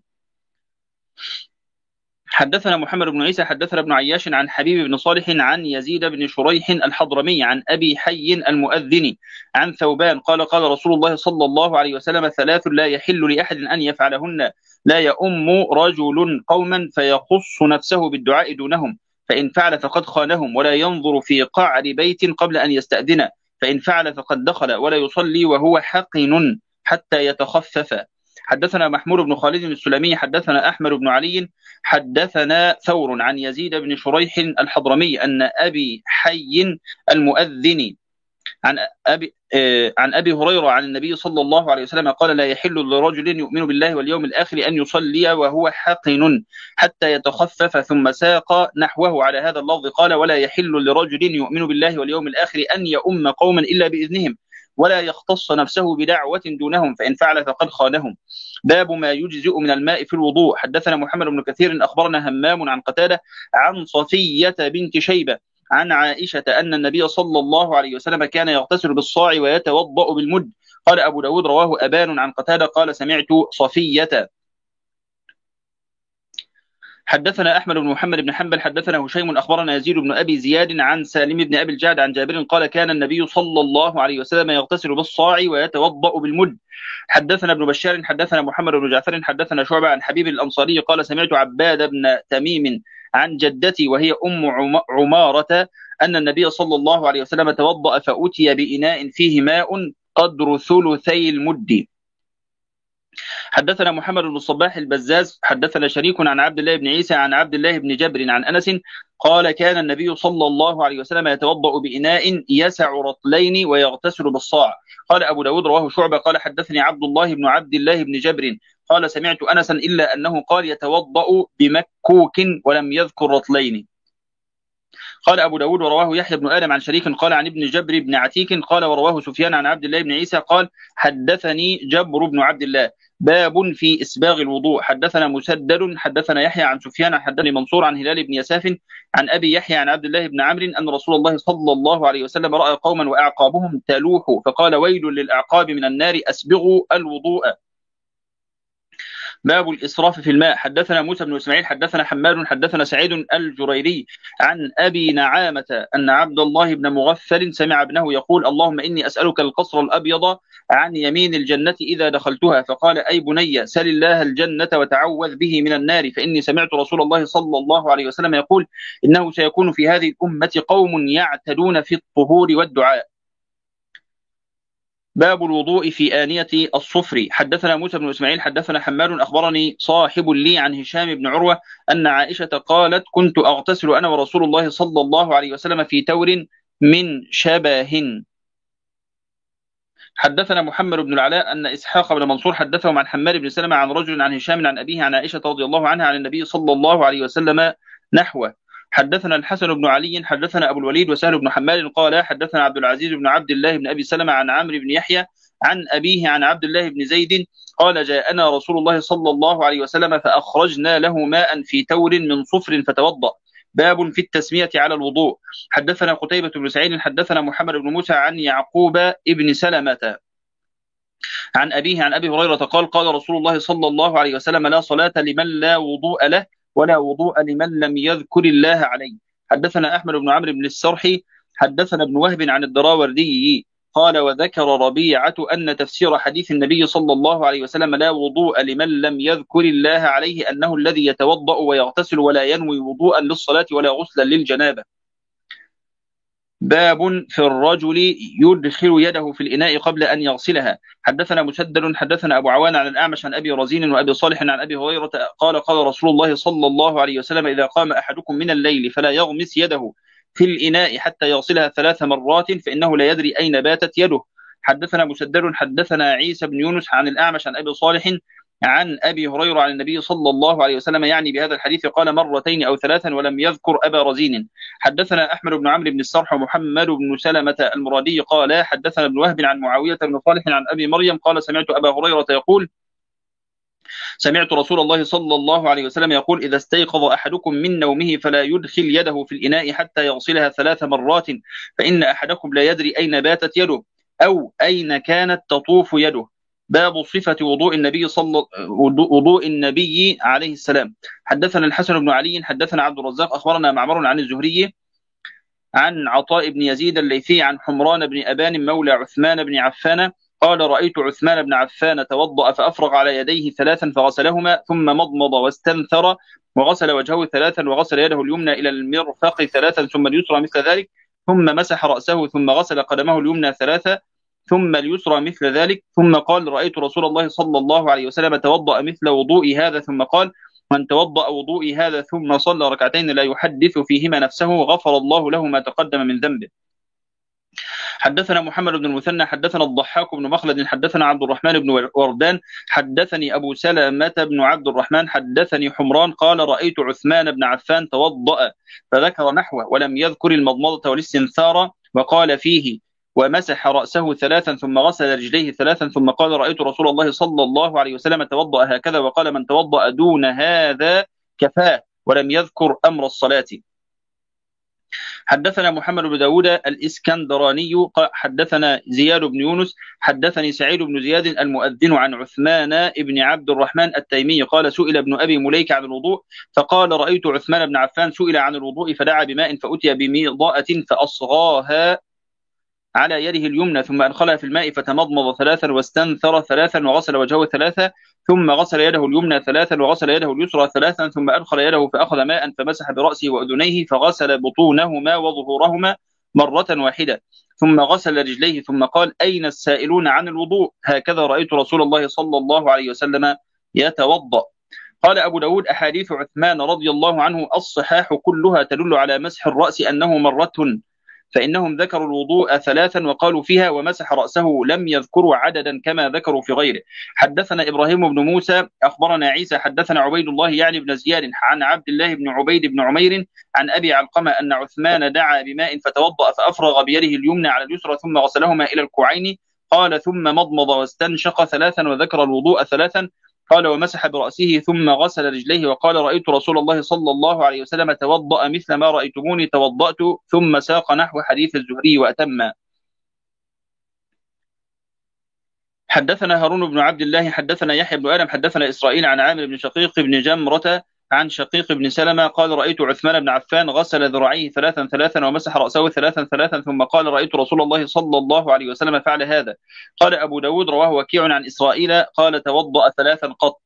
C: حدثنا محمد بن عيسى حدثنا ابن عياش عن حبيب بن صالح عن يزيد بن شريح الحضرمي عن أبي حي المؤذن عن ثوبان قال قال رسول الله صلى الله عليه وسلم ثلاث لا يحل لأحد أن يفعلهن لا يؤم رجل قوما فيخص نفسه بالدعاء دونهم فإن فعل فقد خانهم ولا ينظر في قعر بيت قبل أن يستأذن فإن فعل فقد دخل ولا يصلي وهو حقن حتى يتخفف. حدثنا محمود بن خالد السلمي حدثنا أحمد بن علي حدثنا ثور عن يزيد بن شريح الحضرمي أن أبي حي المؤذن عن أبي, آه عن أبي هريرة عن النبي صلى الله عليه وسلم قال لا يحل لرجل يؤمن بالله واليوم الآخر أن يصلي وهو حقن حتى يتخفف ثم ساق نحوه على هذا اللفظ قال ولا يحل لرجل يؤمن بالله واليوم الآخر أن يؤم قوما إلا بإذنهم ولا يختص نفسه بدعوة دونهم فإن فعل فقد خانهم. باب ما يجزئ من الماء في الوضوء. حدثنا محمد بن كثير أخبرنا همام عن قتادة عن صفية بنت شيبة عن عائشة أن النبي صلى الله عليه وسلم كان يغتسل بالصاع ويتوضأ بالمد. قال أبو داود رواه أبان عن قتادة قال سمعت صفية. حدثنا أحمد بن محمد بن حنبل حدثنا هشيم أخبرنا يزيد بن أبي زياد عن سالم بن أبي الجعد عن جابر قال كان النبي صلى الله عليه وسلم يغتسل بالصاع ويتوضأ بالمد. حدثنا ابن بشار حدثنا محمد بن جعفر حدثنا شعبة عن حبيب الأنصاري قال سمعت عباد بن تميم عن جدتي وهي أم عمارة أن النبي صلى الله عليه وسلم توضأ فأتي بإناء فيه ماء قدر ثلثي المد. حدثنا محمد بن الصباح البزاز حدثنا شريك عن عبد الله بن عيسى عن عبد الله بن جبر عن أنس قال كان النبي صلى الله عليه وسلم يتوضأ بإناء يسع رطلين ويغتسل بالصاع. قال أبو داود رواه شعبة قال حدثني عبد الله بن عبد الله بن جبر قال سمعت أنسا إلا أنه قال يتوضأ بمكوك ولم يذكر رطلين. قال أبو داود ورواه يحيى بن آدم عن شريك قال عن ابن جبر بن عتيك قال ورواه سفيان عن عبد الله بن عيسى قال حدثني جبر بن عبد الله. باب في إسباغ الوضوء. حدثنا مسدد حدثنا يحيى عن سفيان حدثني منصور عن هلال بن يساف عن أبي يحيى عن عبد الله بن عمرو أن رسول الله صلى الله عليه وسلم رأى قوما وأعقابهم تلوح فقال ويل للأعقاب من النار أسبغوا الوضوء. باب الإسراف في الماء. حدثنا موسى بن إسماعيل حدثنا حماد حدثنا سعيد الجريري عن أبي نعامة أن عبد الله بن مغفل سمع ابنه يقول اللهم إني أسألك القصر الأبيض عن يمين الجنة إذا دخلتها فقال أي بني سل الله الجنة وتعوذ به من النار فإني سمعت رسول الله صلى الله عليه وسلم يقول إنه سيكون في هذه الأمة قوم يعتدون في الطهور والدعاء. باب الوضوء في آنية الصفر. حدثنا موسى بن إسماعيل حدثنا حماد أخبرني صاحب لي عن هشام بن عروة أن عائشة قالت كنت أغتسل أنا ورسول الله صلى الله عليه وسلم في تور من شبه. حدثنا محمد بن العلاء أن إسحاق بن منصور حدثهم عن حماد بن سلمة عن رجل عن هشام عن أبيه عن عائشة رضي الله عنها عن النبي صلى الله عليه وسلم نحوه. حدثنا الحسن بن علي حدثنا أبو الوليد وسهل بن حماد قال حدثنا عبد العزيز بن عبد الله بن أبي سلمة عن عمرو بن يحيى عن أبيه عن عبد الله بن زيد قال جاءنا رسول الله صلى الله عليه وسلم فأخرجنا له ماء في تور من صفر فتوضأ. باب في التسمية على الوضوء. حدثنا قتيبة بن سعيد حدثنا محمد بن موسى عن يعقوب ابن سلمة عن أبيه عن أبي هريرة قال قال رسول الله صلى الله عليه وسلم لا صلاة لمن لا وضوء له ولا وضوء لمن لم يذكر الله عليه. حدثنا أحمد بن عمرو بن السرحي حدثنا ابن وهب عن الدراوردي قال وذكر ربيعة أن تفسير حديث النبي صلى الله عليه وسلم لا وضوء لمن لم يذكر الله عليه أنه الذي يتوضأ ويغتسل ولا ينوي وضوءا للصلاة ولا غسلا للجنابة. باب في الرجل يدخل يده في الإناء قبل أن يغسلها. حدثنا مسدد حدثنا أبو عوان عن الأعمش عن أبي رزين وأبي صالح عن أبي هريرة قال قال رسول الله صلى الله عليه وسلم إذا قام أحدكم من الليل فلا يغمس يده في الإناء حتى يغسلها ثلاث مرات فإنه لا يدري أين باتت يده. حدثنا مسدد حدثنا عيسى بن يونس عن الأعمش عن أبي صالح عن أبي هريرة عن النبي صلى الله عليه وسلم يعني بهذا الحديث قال مرتين أو ثلاثا ولم يذكر أبا رزين. حدثنا أحمد بن عمرو بن السرح ومحمد بن سلمة المرادي قال حدثنا ابن وهب عن معاوية بن صالح عن أبي مريم قال سمعت أبا هريرة يقول سمعت رسول الله صلى الله عليه وسلم يقول إذا استيقظ أحدكم من نومه فلا يدخل يده في الإناء حتى يغسلها ثلاث مرات فإن أحدكم لا يدري أين باتت يده أو أين كانت تطوف يده. باب صفة وضوء النبي صلى وضوء النبي عليه السلام. حدثنا الحسن بن علي حدثنا عبد الرزاق أخبرنا معمر عن الزهري عن عطاء بن يزيد الليثي عن حمران بن أبان مولى عثمان بن عفان قال رأيت عثمان بن عفان توضأ فأفرغ على يديه ثلاثا فغسلهما ثم مضمض واستنثر وغسل وجهه ثلاثا وغسل يده اليمنى إلى المرفق ثلاثا ثم اليسرى مثل ذلك ثم مسح رأسه ثم غسل قدمه اليمنى ثلاثا ثم اليسرى مثل ذلك ثم قال رأيت رسول الله صلى الله عليه وسلم توضأ مثل وضوء هذا ثم قال من توضأ وضوء هذا ثم صلى ركعتين لا يحدث فيهما نفسه غفر الله له ما تقدم من ذنبه. حدثنا محمد بن المثنى حدثنا الضحاك بن مخلد حدثنا عبد الرحمن بن وردان حدثني أبو سلمة بن عبد الرحمن حدثني حمران قال رأيت عثمان بن عفان توضأ فذكر نحوه ولم يذكر المضمضة والاستنثار وقال فيه ومسح رأسه ثلاثا ثم غسل رجليه ثلاثا ثم قال رأيت رسول الله صلى الله عليه وسلم توضأ هكذا وقال من توضأ دون هذا كفاه ولم يذكر أمر الصلاة. حدثنا محمد بن داود الإسكندراني حدثنا زياد بن يونس حدثني سعيد بن زياد المؤذن عن عثمان بن عبد الرحمن التيمي قال سئل ابن أبي مليك عن الوضوء فقال رأيت عثمان بن عفان سئل عن الوضوء فدعا بماء فأتي بميضاءة فأصغاها على يده اليمنى ثم أدخلها في الماء فتمضمض ثلاثا واستنثر ثلاثا وغسل وجهه ثلاثا ثم غسل يده اليمنى ثلاثا وغسل يده اليسرى ثلاثا ثم أدخل يده فأخذ ماء فمسح برأسه وأذنيه فغسل بطونهما وظهورهما مرة واحدة ثم غسل رجليه ثم قال أين السائلون عن الوضوء هكذا رأيت رسول الله صلى الله عليه وسلم يتوضأ. قال أبو داود أحاديث عثمان رضي الله عنه الصحاح كلها تدل على مسح الرأس أنه مرة فإنهم ذكروا الوضوء ثلاثا وقالوا فيها ومسح رأسه لم يذكروا عددا كما ذكروا في غيره. حدثنا إبراهيم بن موسى أخبرنا عيسى حدثنا عبيد الله يعني بن زياد عن عبد الله بن عبيد بن عمير عن أبي علقمة أن عثمان دعا بماء فتوضأ فأفرغ بيده اليمنى على اليسرى ثم غسلهما إلى الكوعين قال ثم مضمض واستنشق ثلاثا وذكر الوضوء ثلاثا قال ومسح برأسه ثم غسل رجليه وقال رأيت رسول الله صلى الله عليه وسلم توضأ مثل ما رأيتموني توضأت ثم ساق نحو حديث الزهري وأتم. حدثنا هارون بن عبد الله حدثنا يحيى بن آدم حدثنا إسرائيل عن عامر بن شقيق بن جمرة عن شقيق بن سلمة قال رأيت عثمان بن عفان غسل ذراعيه ثلاثا ثلاثا ومسح رأسه ثلاثا ثلاثا ثم قال رأيت رسول الله صلى الله عليه وسلم فعل هذا. قال أبو داود رواه وكيع عن إسرائيل قال توضأ ثلاثا قط.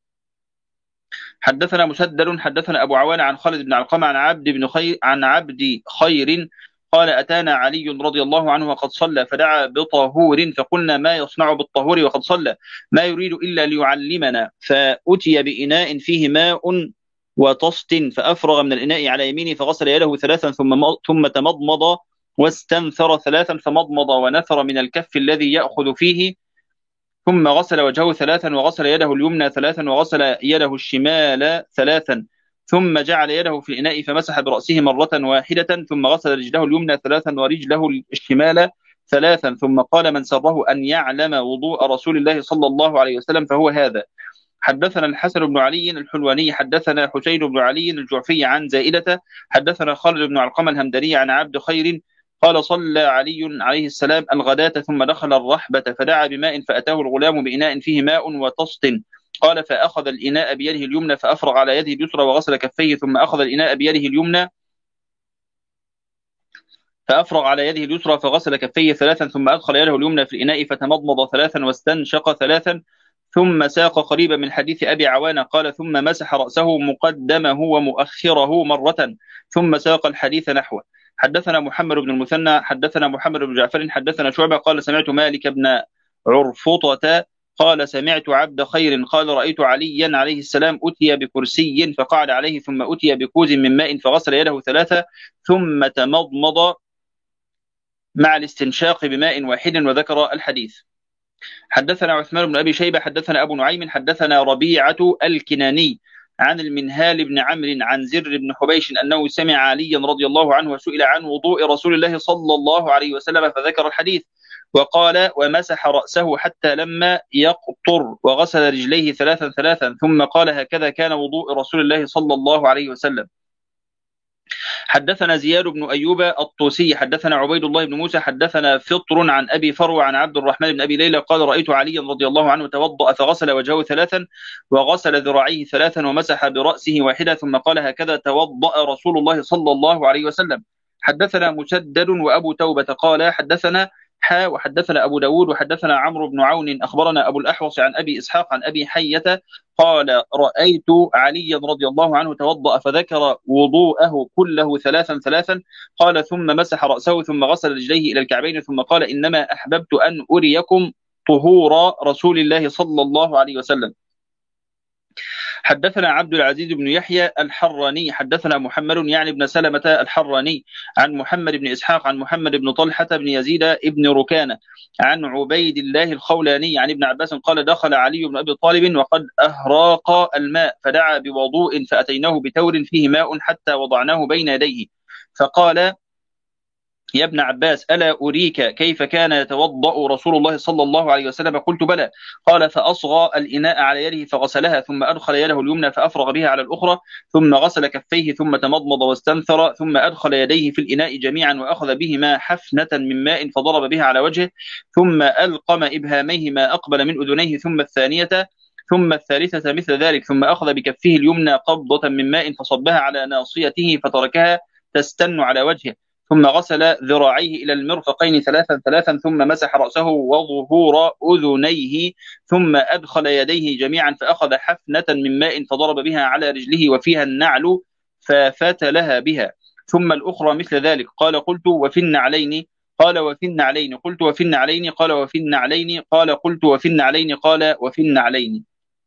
C: حدثنا مسدد حدثنا أبو عوان عن خالد بن علقمة عن عبد بن خير عن عبد خير قال أتانا علي رضي الله عنه وقد صلى فدعا بطهور فقلنا ما يصنع بالطهور وقد صلى ما يريد إلا ليعلمنا فأتي بإناء فيه ماء وطست فأفرغ من الإناء على يمينه فغسل يده ثلاثا ثم ثم تمضمض واستنثر ثلاثا فمضمض ونثر من الكف الذي يأخذ فيه ثم غسل وجهه ثلاثا وغسل يده اليمنى ثلاثا وغسل يده الشمال ثلاثا ثم جعل يده في الإناء فمسح برأسه مرة واحدة ثم غسل رجله اليمنى ثلاثا ورجله الشمال ثلاثا ثم قال من سره أن يعلم وضوء رسول الله صلى الله عليه وسلم فهو هذا. حدثنا الحسن بن علي الحلواني حدثنا حسين بن علي الجعفي عن زائدة حدثنا خالد بن علقمة الهمداني عن عبد خير قال صلى علي عليه السلام الغداة ثم دخل الرحبة فدعا بماء فأتاه الغلام بإناء فيه ماء وطست قال فأخذ الإناء بيده اليمنى فأفرغ على يده اليسرى وغسل كفيه ثم أخذ الإناء بيده اليمنى فأفرغ على يده اليسرى فغسل كفيه ثلاثا ثم أدخل يده اليمنى في الإناء فتمضمض ثلاثا واستنشق ثلاثا ثم ساق قريبا من حديث أبي عوانة قال ثم مسح رأسه مقدمه ومؤخره مرة ثم ساق الحديث نحوه. حدثنا محمد بن المثنى حدثنا محمد بن جعفر حدثنا شعبة قال سمعت مالك بن عرفطة قال سمعت عبد خير قال رأيت عليا عليه السلام أتي بكرسي فقعد عليه ثم أتي بكوز من ماء فغسل يده ثلاثة ثم تمضمض مع الاستنشاق بماء واحد وذكر الحديث. حدثنا عثمان بن أبي شيبة حدثنا أبو نعيم حدثنا ربيعة الكناني عن المنهال بن عمرو عن زر بن حبيش أنه سمع عليا رضي الله عنه وسئل عن وضوء رسول الله صلى الله عليه وسلم فذكر الحديث وقال ومسح رأسه حتى لما يقطر وغسل رجليه ثلاثا ثلاثا ثم قال هكذا كان وضوء رسول الله صلى الله عليه وسلم. حدثنا زياد بن أيوب الطوسي حدثنا عبيد الله بن موسى حدثنا فطر عن أبي فروة عن عبد الرحمن بن أبي ليلى قال رأيت عليا رضي الله عنه توضأ فغسل وجهه ثلاثا وغسل ذراعيه ثلاثا ومسح برأسه واحدة ثم قال هكذا توضأ رسول الله صلى الله عليه وسلم. حدثنا مسدد وأبو توبة قال حدثنا حا وحدثنا أبو داود وحدثنا عمرو بن عون أخبرنا أبو الأحوص عن أبي إسحاق عن أبي حية قال رأيت عليا رضي الله عنه توضأ فذكر وضوءه كله ثلاثا ثلاثا قال ثم مسح رأسه ثم غسل رجليه إلى الكعبين ثم قال إنما أحببت أن أريكم طهور رسول الله صلى الله عليه وسلم. حدثنا عبد العزيز بن يحيى الحراني حدثنا محمد يعني بن سلمة الحراني عن محمد بن إسحاق عن محمد بن طلحة بن يزيد بن ركانة عن عبيد الله الخولاني عن ابن عباس قال دخل علي بن أبي طالب وقد أهراق الماء فدعا بوضوء فأتيناه بتور فيه ماء حتى وضعناه بين يديه فقال يا ابن عباس ألا أريك كيف كان يتوضأ رسول الله صلى الله عليه وسلم قلت بلى قال فأصغى الإناء على يده فغسلها ثم أدخل يده اليمنى فأفرغ بها على الأخرى ثم غسل كفيه ثم تمضمض واستنثر ثم أدخل يديه في الإناء جميعا وأخذ بهما حفنة من ماء فضرب بها على وجهه ثم ألقم إبهاميه ما أقبل من أذنيه ذ الثانية ثم الثالثة مثل ذلك ثم أخذ بكفه اليمنى قبضة من ماء فصبها على ناصيته فتركها تستن على وجهه ثم غسل ذراعيه إلى المرفقين ثلاثا ثلاثا ثم مسح رأسه وظهور أذنيه ثم أدخل يديه جميعا فأخذ حفنة من ماء فضرب بها على رجله وفيها النعل ففتلها بها ثم الأخرى مثل ذلك قال قلت وفي النعلين قال وفي النعلين قلت وفي النعلين قال وفي النعلين قال قلت وفي النعلين قال وفي النعلين.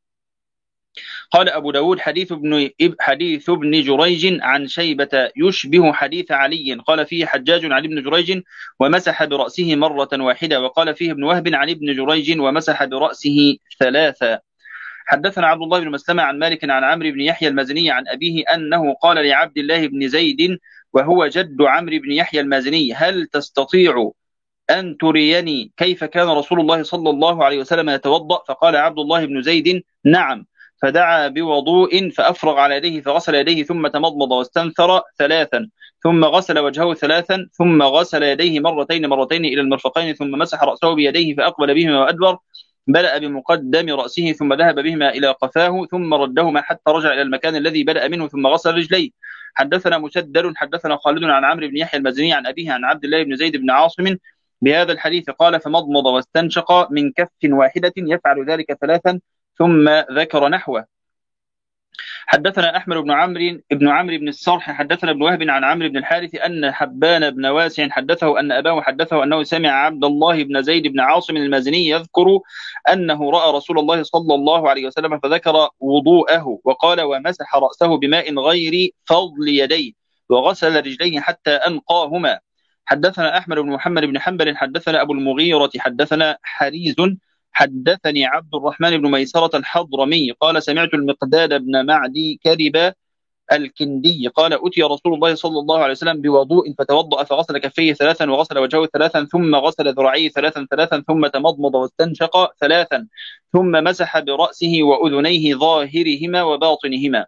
C: قال أبو داود حديث ابن, حديث ابن جريج عن شيبة يشبه حديث علي قال فيه حجاج عن ابن جريج ومسح برأسه مرة واحدة وقال فيه ابن وهب عن ابن جريج ومسح برأسه ثلاثة. حدثنا عبد الله بن مسلمة عن مالك عن عمرو بن يحيى المازني عن أبيه أنه قال لعبد الله بن زيد وهو جد عمرو بن يحيى المازني هل تستطيع أن تريني كيف كان رسول الله صلى الله عليه وسلم يتوضأ؟ فقال عبد الله بن زيد نعم فدعا بوضوء فأفرغ على يديه فغسل يديه ثم تمضمض واستنثر ثلاثا ثم غسل وجهه ثلاثا ثم غسل يديه مرتين مرتين إلى المرفقين ثم مسح رأسه بيديه فأقبل بهما وأدبر بدأ بمقدم رأسه ثم ذهب بهما إلى قفاه ثم ردهما حتى رجع إلى المكان الذي بدأ منه ثم غسل رجليه. حدثنا مسدد حدثنا خالد عن عمرو بن يحيى المازني عن أبيه عن عبد الله بن زيد بن عاصم بهذا الحديث قال فمضمض واستنشق من كف واحدة يفعل ذلك ثلاثا ثم ذكر نحوه. حدثنا أحمد بن عمرو بن عمرو بن الصرح حدثنا ابن وهب عن عمرو بن الحارث أن حبان بن واسع حدثه أن أباه حدثه أنه سمع عبد الله بن زيد بن عاصم المازني يذكر أنه رأى رسول الله صلى الله عليه وسلم فذكر وضوءه وقال ومسح رأسه بماء غير فضل يديه وغسل رجليه حتى أنقاهما. حدثنا أحمد بن محمد بن حنبل حدثنا أبو المغيرة حدثنا حريز حدثني عبد الرحمن بن ميسرة الحضرمي قال سمعت المقداد بن معدي كرب الكندي قال أتي رسول الله صلى الله عليه وسلم بوضوء فتوضأ فغسل كفيه ثلاثا وغسل وجهه ثلاثا ثم غسل ذراعيه ثلاثا ثلاثا ثم تمضمض واستنشق ثلاثا ثم مسح برأسه وأذنيه ظاهرهما وباطنهما.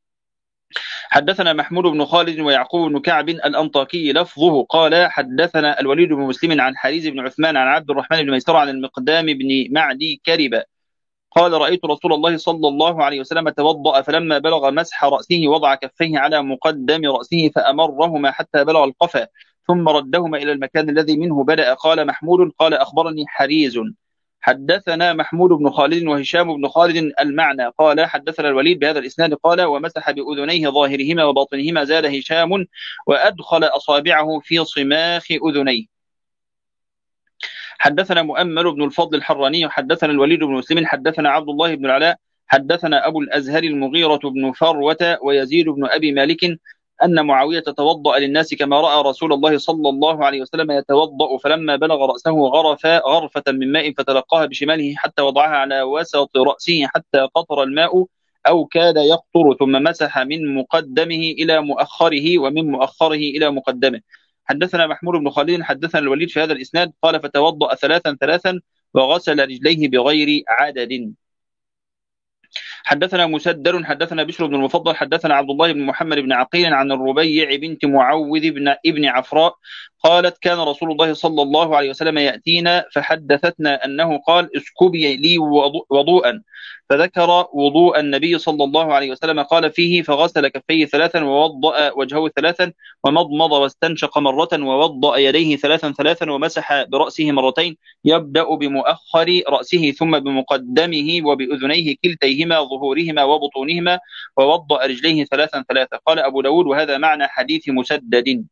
C: حدثنا محمود بن خالد ويعقوب بن كعب الأنطاكي لفظه قال حدثنا الوليد بن مسلم عن حريز بن عثمان عن عبد الرحمن بن ميسرة عن المقدام بن معدي كرب قال رأيت رسول الله صلى الله عليه وسلم توضأ فلما بلغ مسح رأسه وضع كفيه على مقدم رأسه فأمرهما حتى بلغ القفا ثم ردهما إلى المكان الذي منه بدأ. قال محمود قال أخبرني حريز حدثنا محمود بن خالد وهشام بن خالد المعنى قال حدثنا الوليد بهذا الإسناد قال ومسح بأذنيه ظاهرهما وباطنهما زاد هشام وأدخل أصابعه في صماخ أذنيه. حدثنا مؤمل بن الفضل الحراني حدثنا الوليد بن مسلم حدثنا عبد الله بن العلاء حدثنا أبو الأزهر المغيرة بن فروة ويزيد بن أبي مالك أن معاوية توضأ للناس كما رأى رسول الله صلى الله عليه وسلم يتوضأ، فلما بلغ رأسه غرف غرفة من ماء فتلقاها بشماله حتى وضعها على وسط رأسه حتى قطر الماء أو كاد يقطر، ثم مسح من مقدمه إلى مؤخره ومن مؤخره إلى مقدمه. حدثنا محمود بن خالد حدثنا الوليد في هذا الإسناد قال فتوضأ ثلاثا ثلاثا وغسل رجليه بغير عدد. حدثنا مسدد حدثنا بشر بن المفضل حدثنا عبد الله بن محمد بن عقيل عن الربيع بنت معوذ بن ابن عفراء قالت كان رسول الله صلى الله عليه وسلم يأتينا فحدثتنا أنه قال اسكبي لي وضوءا، فذكر وضوء النبي صلى الله عليه وسلم قال فيه فغسل كفيه ثلاثا ووضأ وجهه ثلاثا ومضمض واستنشق مرة ووضأ يديه ثلاثا ثلاثا ومسح برأسه مرتين، يبدأ بمؤخر رأسه ثم بمقدمه وبأذنيه كلتيهما ظهورهما وبطونهما ووضأ رجليه ثلاثا ثلاثا. قال أبو داود وهذا معنى حديث مسدد.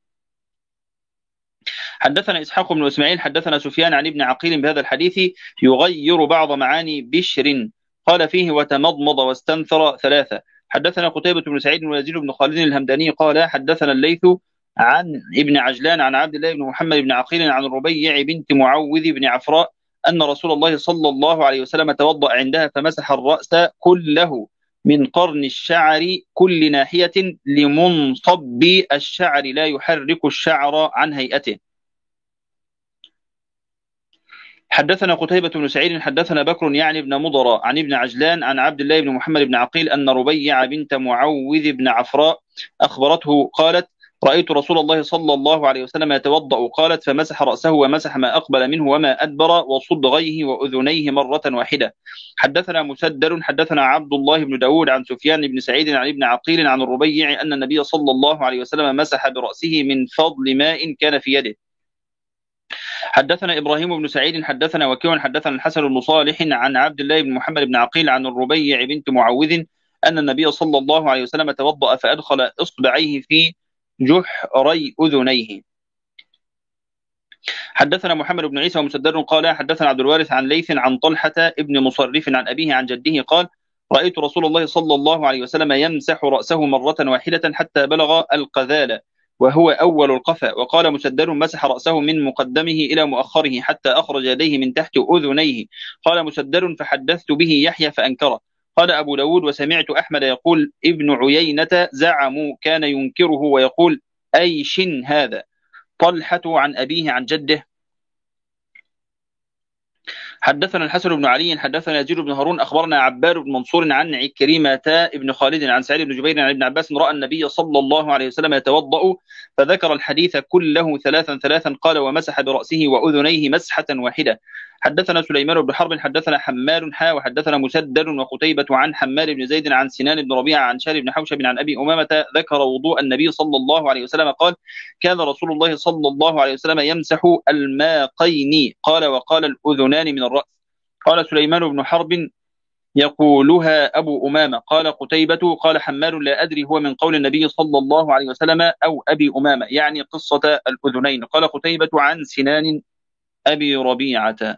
C: حدثنا إسحاق بن إسماعيل حدثنا سفيان عن ابن عقيل بهذا الحديث يغير بعض معاني بشر قال فيه وتمضمض واستنثر ثلاثة. حدثنا قتيبة بن سعيد ويزيد بن خالد الهمداني قال حدثنا الليث عن ابن عجلان عن عبد الله بن محمد بن عقيل عن الربيع بنت معوذ بن عفراء أن رسول الله صلى الله عليه وسلم توضأ عندها فمسح الرأس كله من قرن الشعر كل ناحية لمنصب الشعر لا يحرك الشعر عن هيئته. حدثنا قتيبة بن سعيد حدثنا بكر يعني بن مضر عن ابن عجلان عن عبد الله بن محمد بن عقيل أن ربيع بنت معوذ بن عفراء أخبرته قالت رأيت رسول الله صلى الله عليه وسلم يتوضأ قالت فمسح رأسه ومسح ما أقبل منه وما أدبر وصدغيه وأذنيه مرة واحدة. حدثنا مسدد حدثنا عبد الله بن داود عن سفيان بن سعيد عن ابن عقيل عن الربيع أن النبي صلى الله عليه وسلم مسح برأسه من فضل ماء كان في يده. حدثنا إبراهيم بن سعيد حدثنا وكيع حدثنا الحسن بن صالح عن عبد الله بن محمد بن عقيل عن الربيع بنت معوذ أن النبي صلى الله عليه وسلم توضأ فأدخل إصبعيه في جحري أذنيه. حدثنا محمد بن عيسى ومسدد قال حدثنا عبد الوارث عن ليث عن طلحة ابن مصرف عن أبيه عن جده قال رأيت رسول الله صلى الله عليه وسلم يمسح رأسه مرة واحدة حتى بلغ القذال وهو أول القفا. وقال مسدد مسح رأسه من مقدمه إلى مؤخره حتى أخرج يديه من تحت أذنيه. قال مسدد فحدثت به يحيى فأنكره. قال أبو داود وسمعت أحمد يقول ابن عيينة زعموا كان ينكره ويقول أي شن هذا. طلحة عن أبيه عن جده. حدثنا الحسن بن علي حدثنا يزيد بن هارون أخبرنا عباد بن منصور عن عكرمة بن خالد عن سعيد بن جبير عن ابن عباس رأى النبي صلى الله عليه وسلم يتوضأ فذكر الحديث كله ثلاثا ثلاثا قال ومسح برأسه وأذنيه مسحة واحدة. حدثنا سليمان بن حرب حدثنا حماد حا وحدثنا مسدد وقتيبة عن حماد بن زيد عن سنان بن ربيعة عن شارب بن حوشب عن أبي أمامة ذكر وضوء النبي صلى الله عليه وسلم قال كان رسول الله صلى الله عليه وسلم يمسح الماقين قال وقال الأذنان من الرأس. قال سليمان بن حرب يقولها أبو أمامة. قال قتيبة قال حماد لا أدري هو من قول النبي صلى الله عليه وسلم أو أبي أمامة يعني قصة الأذنين. قال قتيبة عن سنان أبي ربيعة.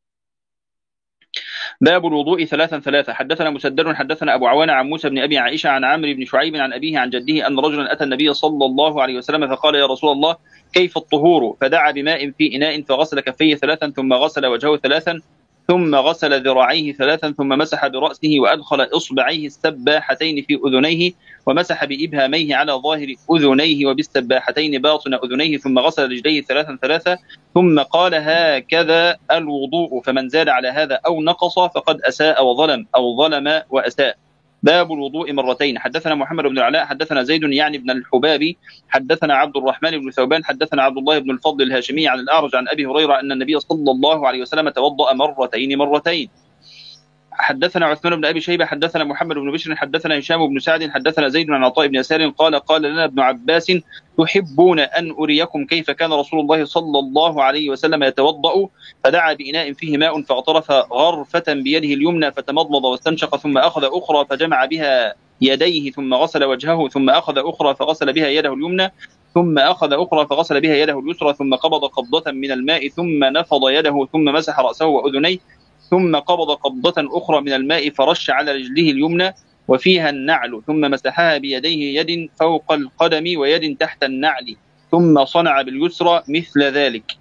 C: باب الوضوء ثلاثا ثلاثة. حدثنا مسدد حدثنا أبو عوان عن موسى بن أبي عائشة عن عمرو بن شعيب عن أبيه عن جده أن رجلا أتى النبي صلى الله عليه وسلم فقال يا رسول الله كيف الطهور؟ فدعا بماء في إناء فغسل كفيه ثلاثا ثم غسل وجهه ثلاثا ثم غسل ذراعيه ثلاثا ثم مسح برأسه وأدخل إصبعيه السباحتين في أذنيه ومسح بإبهاميه على ظاهر أذنيه وبالسباحتين باطن أذنيه ثم غسل رجليه ثلاثا ثلاثا ثم قال هكذا الوضوء فمن زاد على هذا أو نقص فقد أساء وظلم أو ظلم وأساء. باب الوضوء مرتين. حدثنا محمد بن العلاء حدثنا زيد يعني بن الحبابي حدثنا عبد الرحمن بن ثوبان حدثنا عبد الله بن الفضل الهاشمي عن الأعرج عن أبي هريرة أن النبي صلى الله عليه وسلم توضأ مرتين مرتين. حدثنا عثمان بن أبي شيبة حدثنا محمد بن بشر حدثنا هشام بن سعد حدثنا زيد عن عطاء بن يسار قال قال لنا ابن عباس تحبون أن أريكم كيف كان رسول الله صلى الله عليه وسلم يتوضأ؟ فدعا بإناء فيه ماء فاغترف غرفة بيده اليمنى فتمضمض واستنشق ثم أخذ أخرى فجمع بها يديه ثم غسل وجهه ثم أخذ أخرى فغسل بها يده اليمنى ثم أخذ أخرى فغسل بها يده اليسرى ثم قبض قبضة من الماء ثم نفض يده ثم مسح رأسه وأذنيه ثم قبض قبضة أخرى من الماء فرش على رجله اليمنى وفيها النعل ثم مسحها بيديه يد فوق القدم ويد تحت النعل ثم صنع باليسرى مثل ذلك.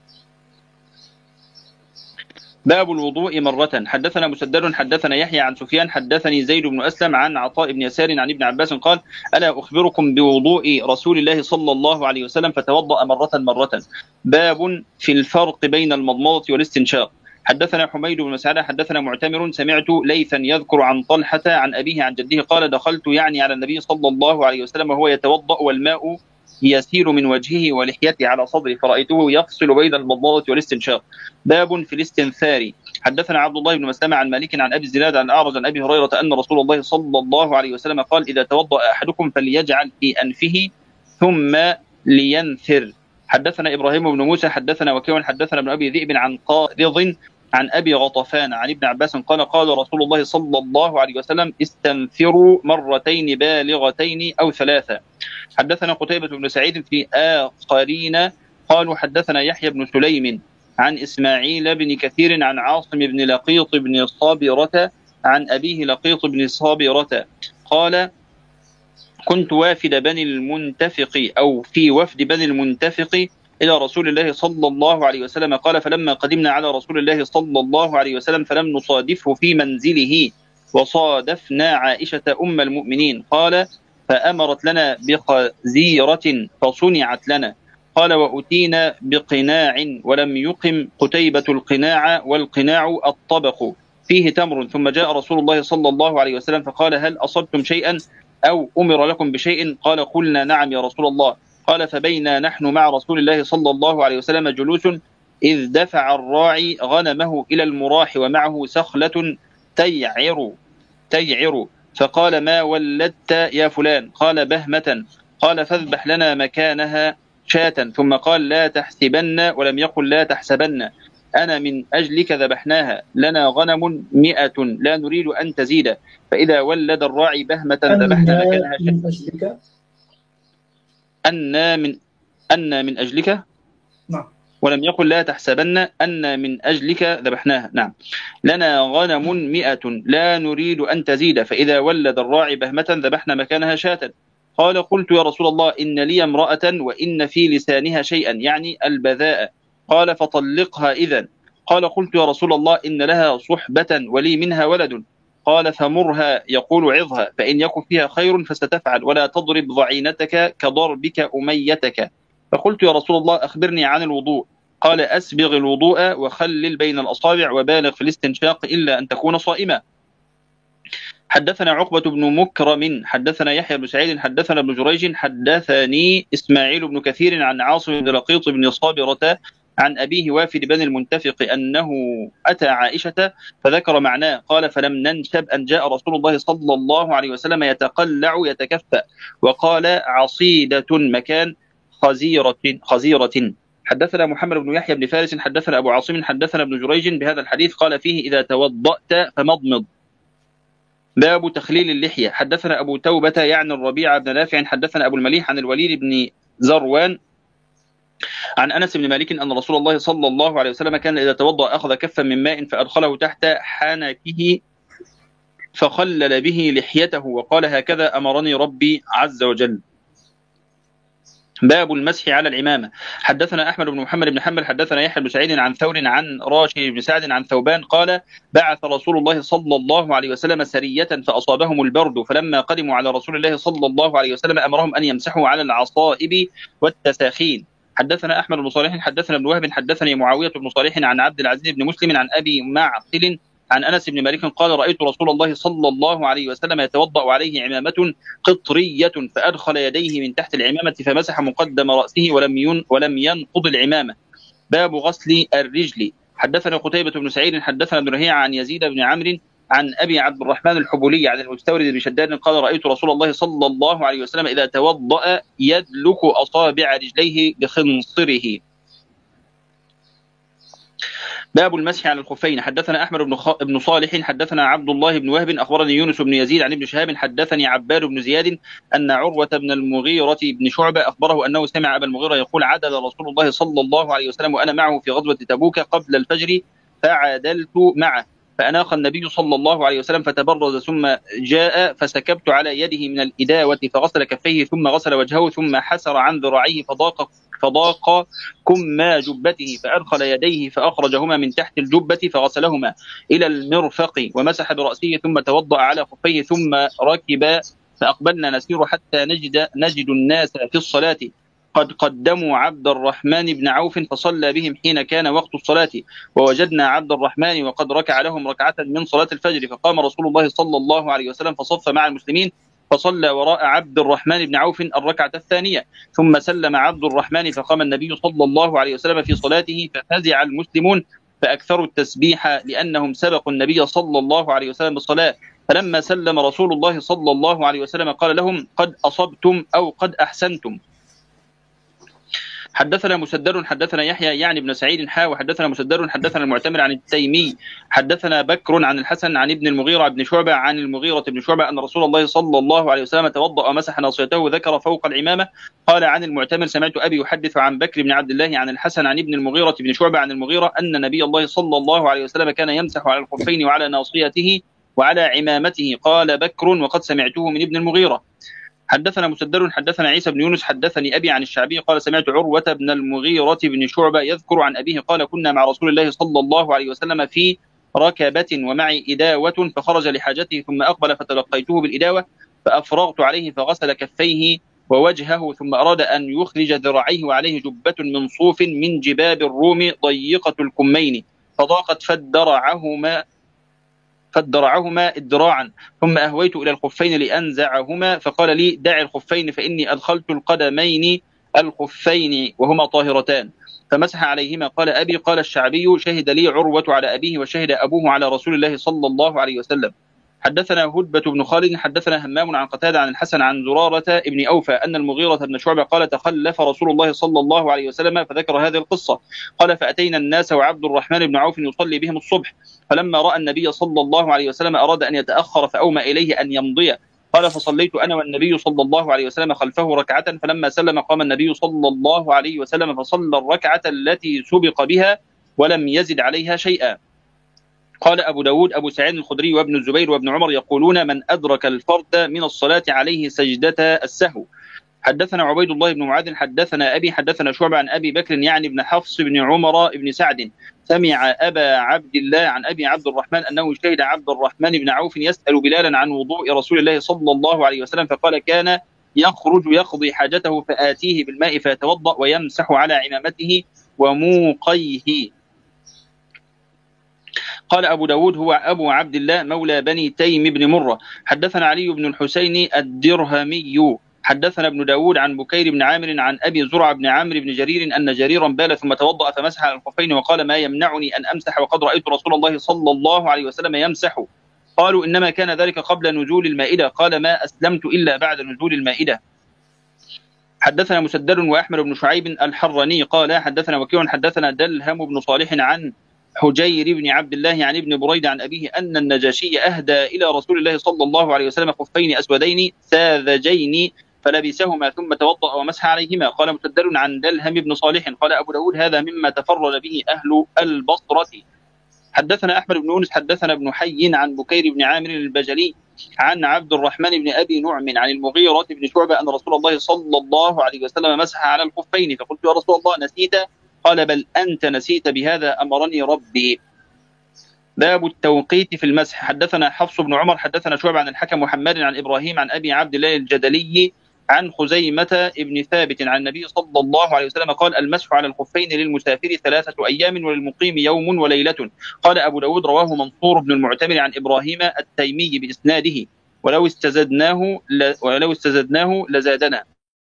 C: باب الوضوء مرة. حدثنا مسدد حدثنا يحيى عن سفيان حدثني زيد بن أسلم عن عطاء بن يسار عن ابن عباس قال ألا أخبركم بوضوء رسول الله صلى الله عليه وسلم فتوضأ مرة مرة. باب في الفرق بين المضمضة والاستنشاق. حدثنا حميد بن مسعدة حدثنا معتمر سمعت ليثا يذكر عن طلحة عن أبيه عن جده قال دخلت يعني على النبي صلى الله عليه وسلم وهو يتوضأ والماء يسير من وجهه ولحيته على صدره فرأيته يفصل بين المضمضة والاستنشاق. باب في الاستنثار. حدثنا عبد الله بن مسلمة عن مالك عن أبي الزناد عن أعرج عن أبي هريرة أن رسول الله صلى الله عليه وسلم قال إذا توضأ أحدكم فليجعل في أنفه ثم لينثر. حدثنا إبراهيم بن موسى حدثنا وكيع حدثنا ابن أبي ذئب عن قارض عن أبي غطفان عن ابن عباس قال قال رسول الله صلى الله عليه وسلم استنثروا مرتين بالغتين أو ثلاثة. حدثنا قتيبة بن سعيد في آخرين قالوا حدثنا يحيى بن سليم عن إسماعيل بن كثير عن عاصم بن لقيط بن صابرة عن أبيه لقيط بن صابرة قال كنت وافد بني المنتفق أو في وفد بني المنتفق إلى رسول الله صلى الله عليه وسلم قال فلما قدمنا على رسول الله صلى الله عليه وسلم فلم نصادفه في منزله وصادفنا عائشة أم المؤمنين قال فأمرت لنا بخزيرة فصنعت لنا قال وأتينا بقناع ولم يقم قتيبة القناع والقناع الطبق فيه تمر ثم جاء رسول الله صلى الله عليه وسلم فقال هل أصبتم شيئا أو أمر لكم بشيء قال قلنا نعم يا رسول الله قال فبينا نحن مع رسول الله صلى الله عليه وسلم جلوس إذ دفع الراعي غنمه إلى المراح ومعه سخلة تيعر تيعر فقال ما ولدت يا فلان قال بهمة قال فاذبح لنا مكانها شاة ثم قال لا تحسبن ولم يقل لا تحسبن أنا من أجلك ذبحناها لنا غنم مئة لا نريد أن تزيد فإذا ولد الراعي بهمة ذبحنا مكانها شاة أن من أن من أجلك
A: نعم
C: ولم يقل لا تحسبن أن من أجلك ذبحناها نعم لنا غنم مئة لا نريد أن تزيد فإذا ولد الراعي بهمة ذبحنا مكانها شاة قال قلت يا رسول الله إن لي امرأة وإن في لسانها شيئا يعني البذاء قال فطلقها إذن قال قلت يا رسول الله إن لها صحبة ولي منها ولد قال فمرها يقول عظها فإن يكن فيها خير فستفعل ولا تضرب ضعينتك كضربك أميتك فقلت يا رسول الله أخبرني عن الوضوء قال أسبغ الوضوء وخلل بين الأصابع وبالغ في الاستنشاق إلا أن تكون صائما. حدثنا عقبة بن مكرم حدثنا يحيى بن سعيد حدثنا ابن جريج حدثني إسماعيل بن كثير عن عاصم بن لقيط بن صابرة عن أبيه وافد بني المنتفق أنه أتى عائشة فذكر معناه قال فلم ننشب أن جاء رسول الله صلى الله عليه وسلم يتقلع يتكفأ وقال عصيدة مكان خزيرة خزيرة. حدثنا محمد بن يحيى بن فارس حدثنا أبو عاصم حدثنا ابن جريج بهذا الحديث قال فيه إذا توضأت فمضمض. باب تخليل اللحية. حدثنا أبو توبة يعني الربيع بن نافع حدثنا أبو المليح عن الوليد بن زروان عن أنس بن مالك أن رسول الله صلى الله عليه وسلم كان إذا توضأ أخذ كفا من ماء فأدخله تحت حنكه فخلل به لحيته وقال هكذا أمرني ربي عز وجل. باب المسح على العمامة. حدثنا أحمد بن محمد بن حنبل حدثنا يحيى بن سعيد عن ثور عن راشد بن سعد عن ثوبان قال بعث رسول الله صلى الله عليه وسلم سرية فأصابهم البرد فلما قدموا على رسول الله صلى الله عليه وسلم أمرهم أن يمسحوا على العصائب والتساخين. حدثنا أحمد بن صالح حدثنا ابن وهب حدثني معاوية بن صالح عن عبد العزيز بن مسلم عن أبي معقل عن أنس بن مالك قال رأيت رسول الله صلى الله عليه وسلم يتوضأ عليه عمامة قطرية فأدخل يديه من تحت العمامة فمسح مقدم رأسه ولم ين ولم ينقض العمامة. باب غسل الرجل. حدثنا قتيبة بن سعيد حدثنا ابن رهيعة عن يزيد بن عمرو عن أبي عبد الرحمن الحبولي عن المستورد بن شداد قال رأيت رسول الله صلى الله عليه وسلم إذا توضأ يدلك أصابع رجليه بخنصره. باب المسح على الخفين. حدثنا أحمد بن, خ... بن صالح حدثنا عبد الله بن وهب أخبرني يونس بن يزيد عن ابن شهاب حدثني عباد بن زياد أن عروة بن المغيرة بن شعبة أخبره أنه سمع أبا المغيرة يقول عدل رسول الله صلى الله عليه وسلم وأنا معه في غزوة تبوك قبل الفجر فعدلت معه فأناخ النبي صلى الله عليه وسلم فتبرز ثم جاء فسكبت على يده من الإداوة فغسل كفيه ثم غسل وجهه ثم حسر عن ذراعيه فضاق فضاق كما جبته فأدخل يديه فأخرجهما من تحت الجبة فغسلهما إلى المرفق ومسح برأسه ثم توضأ على خفيه ثم ركب فأقبلنا نسير حتى نجد, نجد الناس في الصلاة قد قدموا عبد الرحمن بن عوف فصلى بهم حين كان وقت الصلاة ووجدنا عبد الرحمن وقد ركع لهم ركعة من صلاة الفجر فقام رسول الله صلى الله عليه وسلم فصف مع المسلمين فصلى وراء عبد الرحمن بن عوف الركعة الثانية ثم سلم عبد الرحمن فقام النبي صلى الله عليه وسلم في صلاته ففزع المسلمون فأكثروا التسبيح لأنهم سبقوا النبي صلى الله عليه وسلم بالصلاة فلما سلم رسول الله صلى الله عليه وسلم قال لهم قد أصبتم أو قد أحسنتم. حدثنا مسدد حدثنا يحيى يعني بن سعيد حا وحدثنا مسدد حدثنا المعتمر عن التيمي حدثنا بكر عن الحسن عن ابن المغيرة بن شعبة عن المغيرة بن شعبة أن رسول الله صلى الله عليه وسلم توضأ ومسح ناصيته ذكر فوق العمامة. قال عن المعتمر سمعت أبي يحدث عن بكر بن عبد الله عن الحسن عن ابن المغيرة بن شعبة عن المغيرة أن نبي الله صلى الله عليه وسلم كان يمسح على الخفين وعلى ناصيته وعلى عمامته. قال بكر وقد سمعته من ابن المغيرة. حدثنا مسدد حدثنا عيسى بن يونس حدثني أبي عن الشعبي قال سمعت عروة بن المغيرة بن شعبة يذكر عن أبيه قال كنا مع رسول الله صلى الله عليه وسلم في ركبة ومعي إداوة فخرج لحاجته ثم أقبل فتلقيته بالإداوة فأفرغت عليه فغسل كفيه ووجهه ثم أراد أن يخرج ذراعيه وعليه جبة من صوف من جباب الروم ضيقة الكمين فضاقت فدرعهما فادرعهما ادراعا ثم أهويت إلى الخفين لأنزعهما فقال لي دع الخفين فإني أدخلت القدمين الخفين وهما طاهرتان فمسح عليهما. قال أبي قال الشعبي شهد لي عروة على أبيه وشهد أبوه على رسول الله صلى الله عليه وسلم. حدثنا هدبة بن خالد حدثنا همام عن قتادة عن الحسن عن زرارة ابن أوفى أن المغيرة بن شعبة قال تخلف رسول الله صلى الله عليه وسلم فذكر هذه القصة. قال فأتينا الناس وعبد الرحمن بن عوف يصلي بهم الصبح فلما رأى النبي صلى الله عليه وسلم أراد أن يتأخر فأومى إليه أن يمضي. قال فصليت أنا والنبي صلى الله عليه وسلم خلفه ركعة فلما سلم قام النبي صلى الله عليه وسلم فصلى الركعة التي سبق بها ولم يزد عليها شيئا. قال أبو داود أبو سعيد الخدري وابن الزبير وابن عمر يقولون من أدرك الفرد من الصلاة عليه سجدة السهو. حدثنا عبيد الله بن معاذ حدثنا أبي حدثنا شعبة عن أبي بكر يعني بن حفص بن عمر بن سعد سمع أبا عبد الله عن أبي عبد الرحمن أنه شهد عبد الرحمن بن عوف يسأل بلالا عن وضوء رسول الله صلى الله عليه وسلم فقال كان يخرج يقضي حاجته فآتيه بالماء فيتوضأ ويمسح على عمامته وموقيه. قال أبو داود هو أبو عبد الله مولى بني تيم بن مرة. حدثنا علي بن الحسين الدرهمي حدثنا ابن داود عن بكير بن عامر عن أبي زرع بن عامر بن جرير أن جريرا بال ثم توضأ فمسح على الخفين وقال ما يمنعني أن أمسح وقد رأيت رسول الله صلى الله عليه وسلم يمسح. قالوا إنما كان ذلك قبل نزول المائدة قال ما أسلمت إلا بعد نزول المائدة. حدثنا مسدد وأحمد بن شعيب الحراني قال حدثنا وكيع حدثنا دلهم بن صالح عن حجير بن عبد الله عن ابن بريدة عن أبيه أن النجاشي أهدى إلى رسول الله صلى الله عليه وسلم خفين أسودين ساذجين فلبسهما ثم توضأ ومسح عليهما. قال مسدد عن دلهم بن صالح قال أبو داود هذا مما تفرد به أهل البصرة. حدثنا أحمد بن يونس حدثنا ابن حي عن بكير بن عامر البجلي عن عبد الرحمن بن أبي نعم عن المغيرة بن شعبة أن رسول الله صلى الله عليه وسلم مسح على الخفين فقلت يا رسول الله نسيت؟ قال بل أنت نسيت بهذا أمرني ربي. باب التوقيت في المسح. حدثنا حفص بن عمر حدثنا شعبة عن الحكم محمد عن إبراهيم عن أبي عبد الله الجدلي عن خزيمة ابن ثابت عن النبي صلى الله عليه وسلم قال المسح على الخفين للمسافر ثلاثة أيام وللمقيم يوم وليلة. قال أبو داود رواه منصور بن المعتمر عن إبراهيم التيمي بإسناده ولو استزدناه ولو استزدناه لزادنا.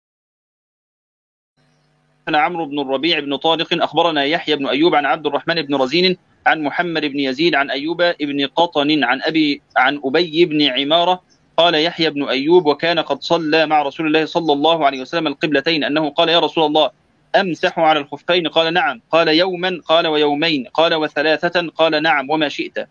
C: عمرو بن الربيع بن طارق أخبرنا يحيى بن أيوب عن عبد الرحمن بن رزين عن محمد بن يزيد عن أيوب بن قطن عن أبي عن أبي بن عمارة قال يحيى بن أيوب وكان قد صلى مع رسول الله صلى الله عليه وسلم القبلتين أنه قال يا رسول الله أمسح على الخفين؟ قال نعم. قال يوما؟ قال ويومين؟ قال وثلاثة؟ قال نعم وما شئت.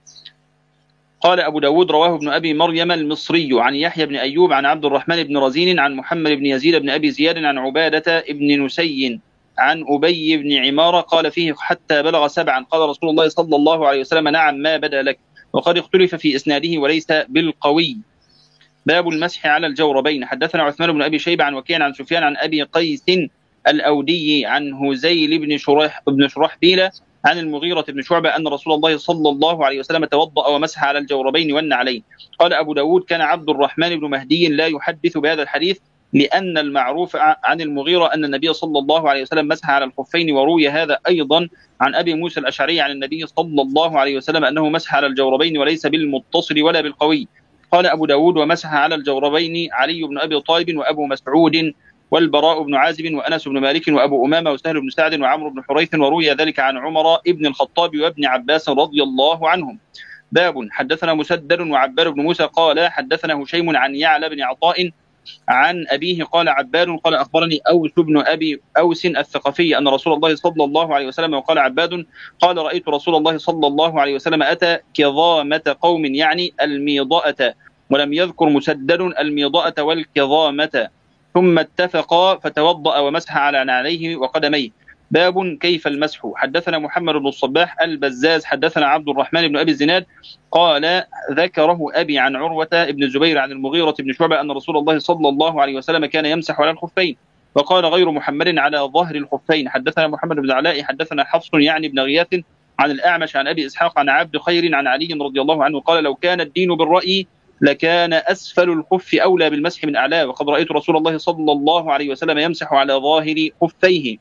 C: قال أبو داود رواه ابن أبي مريم المصري عن يحيى بن أيوب عن عبد الرحمن بن رزين عن محمد بن يزيد بن أبي زياد عن عبادة بن نسي عن أبي بن عمارة قال فيه حتى بلغ سبعا. قال رسول الله صلى الله عليه وسلم نعم ما بدا لك. وقد اختلف في إسناده وليس بالقوي. باب المسح على الجوربين. حدثنا عثمان بن أبي شيبة عن وكيع عن سفيان عن أبي قيس الأودي عن هزيل بن شريح بن شرحبيل عن المغيرة بن شعبة أن رسول الله صلى الله عليه وسلم توضأ ومسح على الجوربين والنعلين. قال أبو داود كان عبد الرحمن بن مهدي لا يحدث بهذا الحديث لأن المعروف عن المغيرة أن النبي صلى الله عليه وسلم مسح على الخفين. وروي هذا أيضا عن أبي موسى الأشعري عن النبي صلى الله عليه وسلم أنه مسح على الجوربين وليس بالمتصل ولا بالقوي. قال أبو داود ومسح على الجوربين علي بن أبي طالب وأبو مسعود والبراء بن عازب وأنس بن مالك وأبو أمامة وسهل بن سعد وعمرو بن حريث. وروي ذلك عن عمر ابن الخطاب وابن عباس رضي الله عنهم. باب حدثنا مسدد وعباد بن موسى قال حدثنا هشيم عن يعلى بن عطاء عن أبيه قال عباد قال أخبرني أوس بن أبي أوس الثقفي أن رسول الله صلى الله عليه وسلم وقال عباد قال رأيت رسول الله صلى الله عليه وسلم أتى كظامة قوم يعني الميضاءة، ولم يذكر مسدد الميضاءة والكظامة، ثم اتفقا فتوضأ ومسح على نعليه وقدميه. باب كيف المسح. حدثنا محمد بن الصباح البزاز حدثنا عبد الرحمن بن أبي الزناد قال ذكره أبي عن عروة بن الزبير عن المغيرة بن شعبة أن رسول الله صلى الله عليه وسلم كان يمسح على الخفين. وقال غير محمد على ظهر الخفين. حدثنا محمد بن علاء حدثنا حفص يعني بن غياث عن الأعمش عن أبي إسحاق عن عبد خير عن علي رضي الله عنه قال لو كان الدين بالرأي لكان أسفل الخف أولى بالمسح من أعلاه، وقد رأيت رسول الله صلى الله عليه وسلم يمسح على ظاهر خفيه.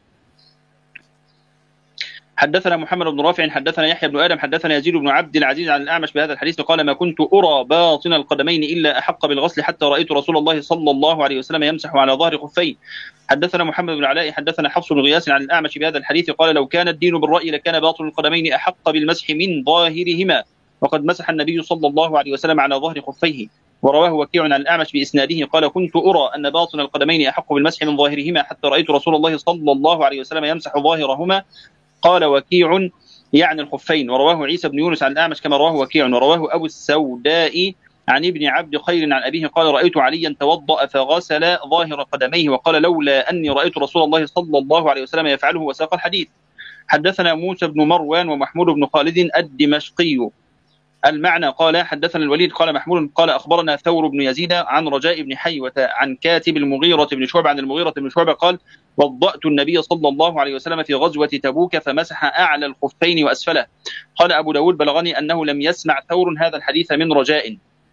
C: حدثنا محمد بن رافع حدثنا يحيى بن آدم حدثنا يزيد بن عبد العزيز عن الأعمش بهذا الحديث قال ما كنت أرى باطن القدمين إلا أحق بالغسل حتى رأيت رسول الله صلى الله عليه وسلم يمسح على ظهر خفيه. حدثنا محمد بن علاء حدثنا حفص بن غياث عن الأعمش بهذا الحديث قال لو كان الدين بالرأي لكان باطن القدمين أحق بالمسح من ظاهرهما، وقد مسح النبي صلى الله عليه وسلم على ظهر خفيه. ورواه وكيع عن الأعمش بإسناده قال كنت أرى أن باطن القدمين أحق بالمسح من ظاهرهما حتى رأيت رسول الله صلى الله عليه وسلم يمسح ظاهرهما. قال وكيع يعني الخفين. ورواه عيسى بن يونس عن الأعمش كما رواه وكيع. ورواه أبو السوداء عن ابن عبد خير عن أبيه قال رأيت عليا توضأ فغسل ظاهر قدميه وقال لولا أني رأيت رسول الله صلى الله عليه وسلم يفعله، وساق الحديث. حدثنا موسى بن مروان ومحمود بن خالد الدمشقي المعنى قال حدثنا الوليد قال محمود قال أخبرنا ثور بن يزيد عن رجاء بن حيوة عن كاتب المغيرة بن شعبة عن المغيرة بن شعبة قال وضأت النبي صلى الله عليه وسلم في غزوة تبوك فمسح أعلى الخفين وأسفله. قال أبو داود بلغني أنه لم يسمع ثور هذا الحديث من رجاء.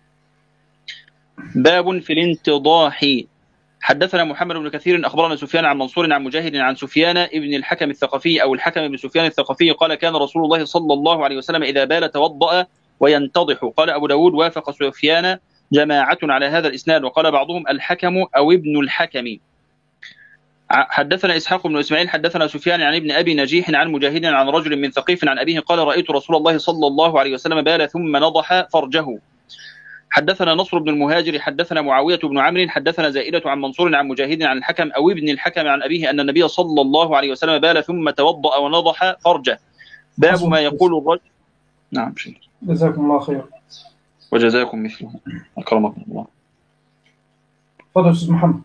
C: باب في الانتضاح. حدثنا محمد بن كثير أخبرنا سفيان عن منصور عن مجاهد عن سفيان ابن الحكم الثقفي أو الحكم بن سفيان الثقفي قال كان رسول الله صلى الله عليه وسلم إذا بال توضأ وينتضح. قال أبو داود وافق سفيان جماعة على هذا الإسناد، وقال بعضهم الحكم أو ابن الحكم. حدثنا إسحاق بن إسماعيل حدثنا سفيان عن ابن أبي نجيح عن مجاهد عن رجل من ثقيف عن أبيه قال رأيت رسول الله صلى الله عليه وسلم بال ثم نضح فرجه. حدثنا نصر بن المهاجر حدثنا معاوية بن عمرو حدثنا زائدة عن منصور عن مجاهد عن الحكم أو ابن الحكم عن أبيه أن النبي صلى الله عليه وسلم بال ثم توضأ ونضح فرجه. باب ما يقول الرجل. نعم شيء.
A: جزاكم الله خير.
C: وجزاكم مثله. أكرمكم الله.
A: تفضل أستاذ محمد.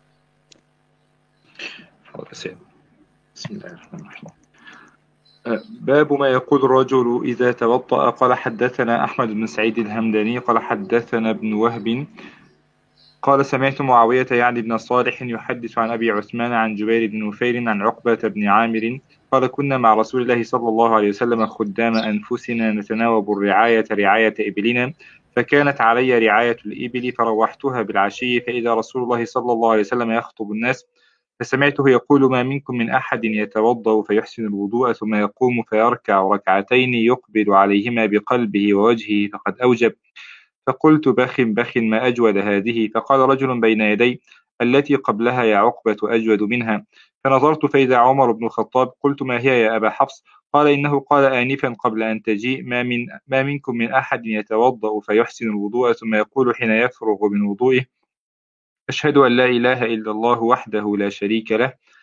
D: بسم الله الرحمن الرحيم. باب ما يقول الرجل إذا توضأ. قال حدثنا أحمد بن سعيد الهمداني قال حدثنا ابن وهب قال سمعت معاوية يعني بن صالح يحدث عن أبي عثمان عن جبير بن نفير عن عقبة بن عامر قال كنا مع رسول الله صلى الله عليه وسلم خدام أنفسنا نتناوب الرعاية رعاية إبلنا، فكانت علي رعاية الإبل فروحتها بالعشي فإذا رسول الله صلى الله عليه وسلم يخطب الناس فسمعته يقول ما منكم من أحد يتوضأ فيحسن الوضوء ثم يقوم فيركع ركعتين يقبل عليهما بقلبه ووجهه فقد أوجب. فقلت بخ بخ ما أجود هذه. فقال رجل بين يدي التي قبلها يا عقبة أجود منها. فنظرت فإذا عمر بن الخطاب. قلت ما هي يا أبا حفص؟ قال إنه قال آنفا قبل أن تجيء ما, من ما منكم من أحد يتوضأ فيحسن الوضوء ثم يقول حين يفرغ من وضوئه أشهد أن لا إله إلا الله وحده لا شريك له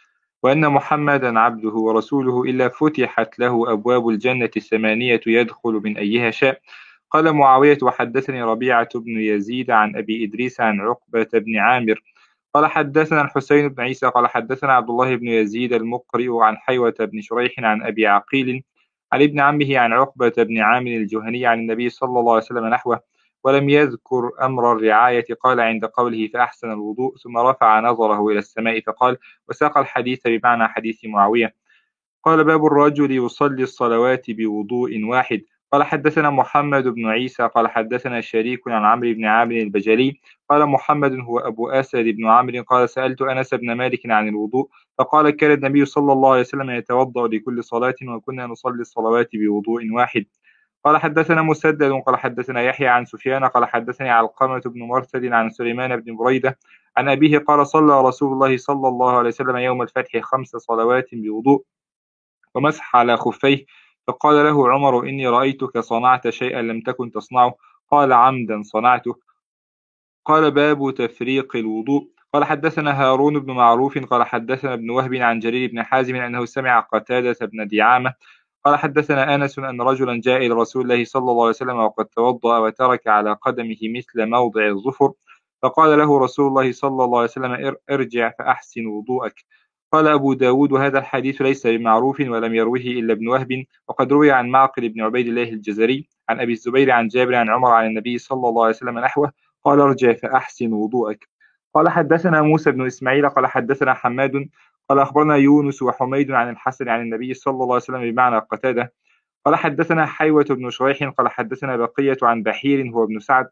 D: وأن محمدا عبده ورسوله إلا فتحت له أبواب الجنة الثمانية يدخل من أيها شاء. قال معاوية: وحدثني ربيعة بن يزيد عن أبي إدريس عن عقبة بن عامر قال حدثنا الحسين بن عيسى قال حدثنا عبد الله بن يزيد المقرئ عن حيوة بن شريح عن أبي عقيل عن ابن عمه عن عقبة بن عامر الجهني عن النبي صلى الله عليه وسلم نحوه، ولم يذكر أمر الرعاية. قال عند قوله فأحسن الوضوء ثم رفع نظره إلى السماء فقال، وساق الحديث بمعنى حديث معاوية. قال: باب الرجل يصلي الصلوات بوضوء واحد. قال حدثنا محمد بن عيسى قال حدثنا شريك عن عمرو بن عامر البجلي قال محمد هو أبو أسد بن عمرو قال سألت أنس بن مالك عن الوضوء فقال: كان النبي صلى الله عليه وسلم يتوضأ لكل صلاة وكنا نصلي الصلوات بوضوء واحد. قال حدثنا مسدد قال حدثنا يحيى عن سفيان قال حدثني علقمة بن مرثد عن سليمان بن بريدة عن أبيه قال: صلى رسول الله صلى الله عليه وسلم يوم الفتح خمس صلوات بوضوء ومسح على خفيه، فقال له عمر: إني رأيتك صنعت شيئا لم تكن تصنعه. قال: عمدا صنعته. قال: باب تفريق الوضوء. قال حدثنا هارون بن معروف قال حدثنا ابن وهب عن جرير بن حازم أنه سمع قتادة بن دعامة قال حدثنا أنس أن رجلا جاء إلى رسول الله صلى الله عليه وسلم وقد توضأ وترك على قدمه مثل موضع الظفر، فقال له رسول الله صلى الله عليه وسلم: ارجع فأحسن وضوءك. قال أبو داود: وهذا الحديث ليس بمعروف ولم يروه إلا ابن وهب، وقد روي عن معقل بن عبيد الله الجزري عن أبي الزبير عن جابر عن عمر عن النبي صلى الله عليه وسلم نحوه قال: ارجع فأحسن وضوءك. قال حدثنا موسى بن إسماعيل قال حدثنا حماد قال أخبرنا يونس وحميد عن الحسن عن النبي صلى الله عليه وسلم بمعنى قتادة. قال حدثنا حيوة بن شريح قال حدثنا بقية عن بحير هو ابن سعد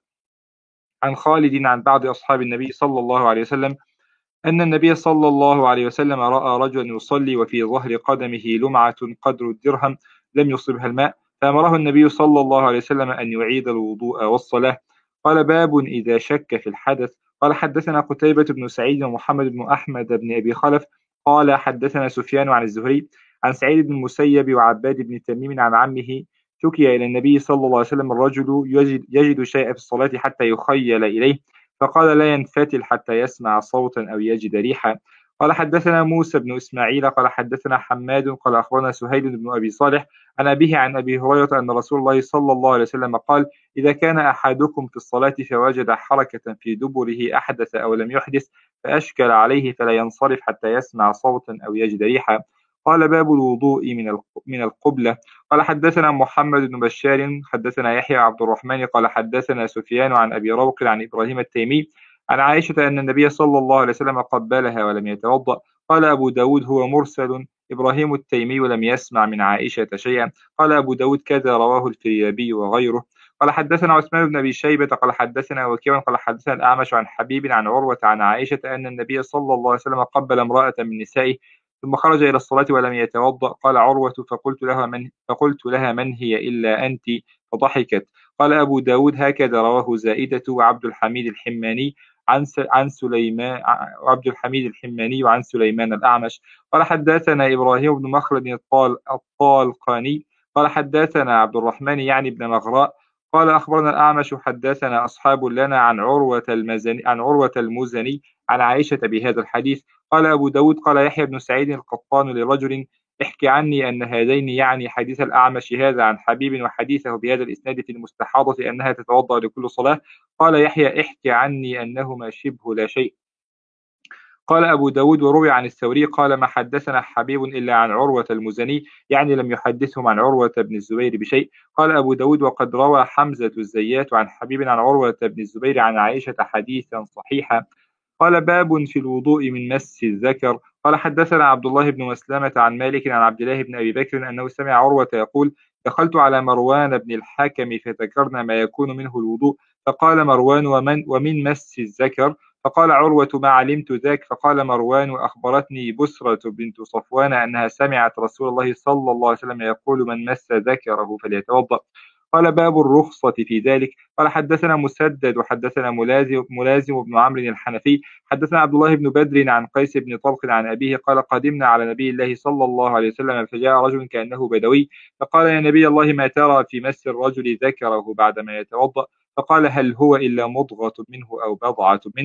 D: عن خالد عن بعض أصحاب النبي صلى الله عليه وسلم أن النبي صلى الله عليه وسلم رأى رجلا يصلي وفي ظهر قدمه لمعة قدر الدرهم لم يصبها الماء، فأمره النبي صلى الله عليه وسلم أن يعيد الوضوء والصلاة. قال: باب إذا شك في الحدث. قال حدثنا قتيبة بن سعيد ومحمد بن أحمد بن أبي خلف قال حدثنا سفيان عن الزهري عن سعيد بن المسيب وعباد بن تميم عن عمه شكي إلى النبي صلى الله عليه وسلم الرجل يجد, يجد شيء في الصلاة حتى يخيل إليه، فقال: لا ينفتل حتى يسمع صوتا أو يجد ريحا. قال حدثنا موسى بن إسماعيل قال حدثنا حماد قال أخبرنا سهيل بن أبي صالح عن أبيه عن أبي هريرة أن رسول الله صلى الله عليه وسلم قال: إذا كان أحدكم في الصلاة فوجد حركة في دبره أحدث أو لم يحدث فأشكل عليه فلا ينصرف حتى يسمع صوتا أو يجد ريحا. قال: باب الوضوء من من القبلة. قال حدثنا محمد بن بشار حدثنا يحيى عبد الرحمن قال حدثنا سفيان عن أبي روق عن إبراهيم التيمي عن عائشة أن النبي صلى الله عليه وسلم قبلها ولم يتوضأ. قال أبو داود: هو مرسل، إبراهيم التيمي لم يسمع من عائشة شيئا. قال أبو داود: كذا رواه الفريابي وغيره. قال حدثنا عثمان بن أبي شيبة قال حدثنا وكيع قال حدثنا الأعمش عن حبيب عن عروة عن عائشة أن النبي صلى الله عليه وسلم قبل امرأة من نسائه ثم خرج إلى الصلاة ولم يتوضأ. قال عروة: فقلت لها من, فقلت لها من هي إلا أنت؟ فضحكت. قال أبو داود: هكذا رواه زائدة وعبد الحميد الحماني عن عن سليمان عبد الحميد الحماني وعن سليمان الأعمش. قال حدثنا إبراهيم بن مخلد الطال الطالقاني قال حدثنا عبد الرحمن يعني بن مغراء قال أخبرنا الأعمش حدثنا أصحاب لنا عن عروة المزني عن عروة المزني عن عائشة بهذا الحديث. قال أبو داود: قال يحيى بن سعيد القطان لرجل: احكي عني أن هذين يعني حديث الأعمش هذا عن حبيب وحديثه بهذا الإسناد في المستحاضة أنها تتوضأ لكل صلاة. قال يحيى: احكي عني أنهما شبه لا شيء. قال أبو داود: وروي عن الثوري قال: ما حدثنا حبيب إلا عن عروة المزني، يعني لم يحدثهم عن عروة بن الزبير بشيء. قال أبو داود: وقد روى حمزة الزيات عن حبيب عن عروة بن الزبير عن عائشة حديثا صحيحا. قال: باب في الوضوء من مس الذكر. قال حدثنا عبد الله بن مسلمة عن مالك عن عبد الله بن أبي بكر أنه سمع عروة يقول: دخلت على مروان بن الحكم فذكرنا ما يكون منه الوضوء، فقال مروان: ومن, ومن مس الذكر؟ فقال عروة: ما علمت ذاك. فقال مروان: وأخبرتني بسرة بنت صفوان أنها سمعت رسول الله صلى الله عليه وسلم يقول: من مس ذكره فليتوضأ. قال: باب الرخصة في ذلك. قال حدثنا مسدد وحدثنا ملازم, ملازم بن عمرو الحنفي حدثنا عبد الله بن بدر عن قيس بن طلق عن أبيه قال: قدمنا على نبي الله صلى الله عليه وسلم فجاء رجل كأنه بدوي فقال: يا نبي الله، ما ترى في مس الرجل ذكره بعدما يتوضأ؟ فقال: هل هو إلا مضغة منه أو بضعة منه؟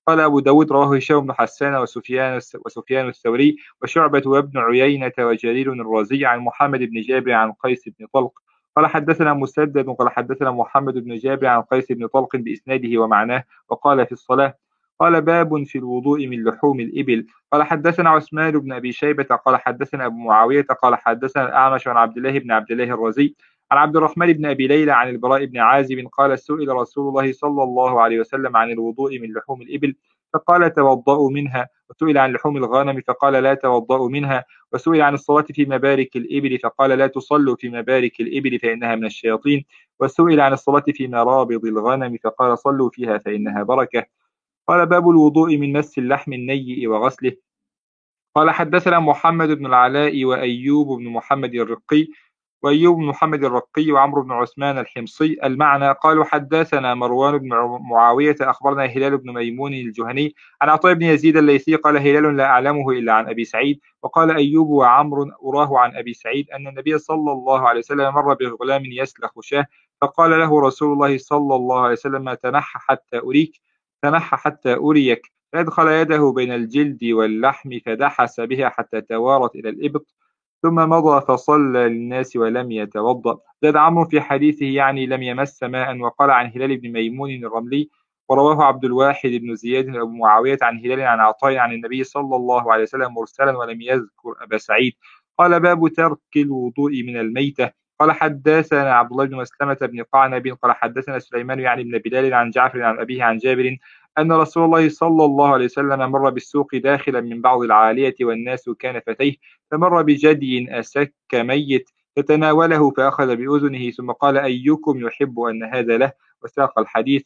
D: قال أبو داود رواه هشام بن حسان وسفيان وسفيان الثوري وشعبة وابن عيينة وجرير الرازي عن محمد بن جابر عن قيس بن طلق قال حدثنا مسدد قال حدثنا محمد بن جابر عن قيس بن طلق بإسناده ومعناه وقال في الصلاة. قال باب في الوضوء من لحوم الإبل. قال حدثنا عثمان بن أبي شيبة قال حدثنا أبو معاوية قال حدثنا الأعمش عن عبد الله بن عبد الله الرازي عن عبد الرحمن بن أبي ليلى عن البراء بن عازب قال سئل رسول الله صلى الله عليه وسلم عن الوضوء من لحوم الإبل فقال توضؤوا منها، وسئل عن لحوم الغنم فقال لا توضؤوا منها، وسئل عن الصلاة في مبارك الإبل فقال لا تصلوا في مبارك الإبل فإنها من الشياطين، وسئل عن الصلاة في مرابض الغنم فقال صلوا فيها فإنها بركة. قال باب الوضوء من مس اللحم النيء وغسله. قال حدثنا محمد بن العلاء وأيوب بن محمد الرقي وأيوب بن محمد الرقي وعمرو بن عثمان الحمصي المعنى. قالوا حدثنا مروان بن معاوية أخبرنا هلال بن ميمون الجهني عن عطاء بن يزيد الليثي قال هلال لا أعلمه إلا عن أبي سعيد. وقال أيوب وعمرو أراه عن أبي سعيد أن النبي صلى الله عليه وسلم مر بغلام يسلخ شاه فقال له رسول الله صلى الله عليه وسلم تنحى حتى أريك تنحى حتى أريك فأدخل يده بين الجلد واللحم فدحس بها حتى توارت إلى الإبط ثم مضى فصلى للناس ولم يتوضأ. زاد عمرو في حديثه يعني لم يمس ماء. وقال عن هلال بن ميمون الرملي ورواه عبد الواحد بن زياد أبو معاوية عن هلال عن عطاء عن النبي صلى الله عليه وسلم مرسلا ولم يذكر أبا سعيد. قال باب ترك الوضوء من الميتة. قال حدثنا عبد الله بن مسلمة بن قعنب قال حدثنا سليمان يعني بن بلال عن جعفر عن أبيه عن جابر أن رسول الله صلى الله عليه وسلم مر بالسوق داخلا من بعض العالية والناس كان فتيه فمر بجدي أسك ميت فتناوله فأخذ بأذنه ثم قال أيكم يحب أن هذا له وساق الحديث.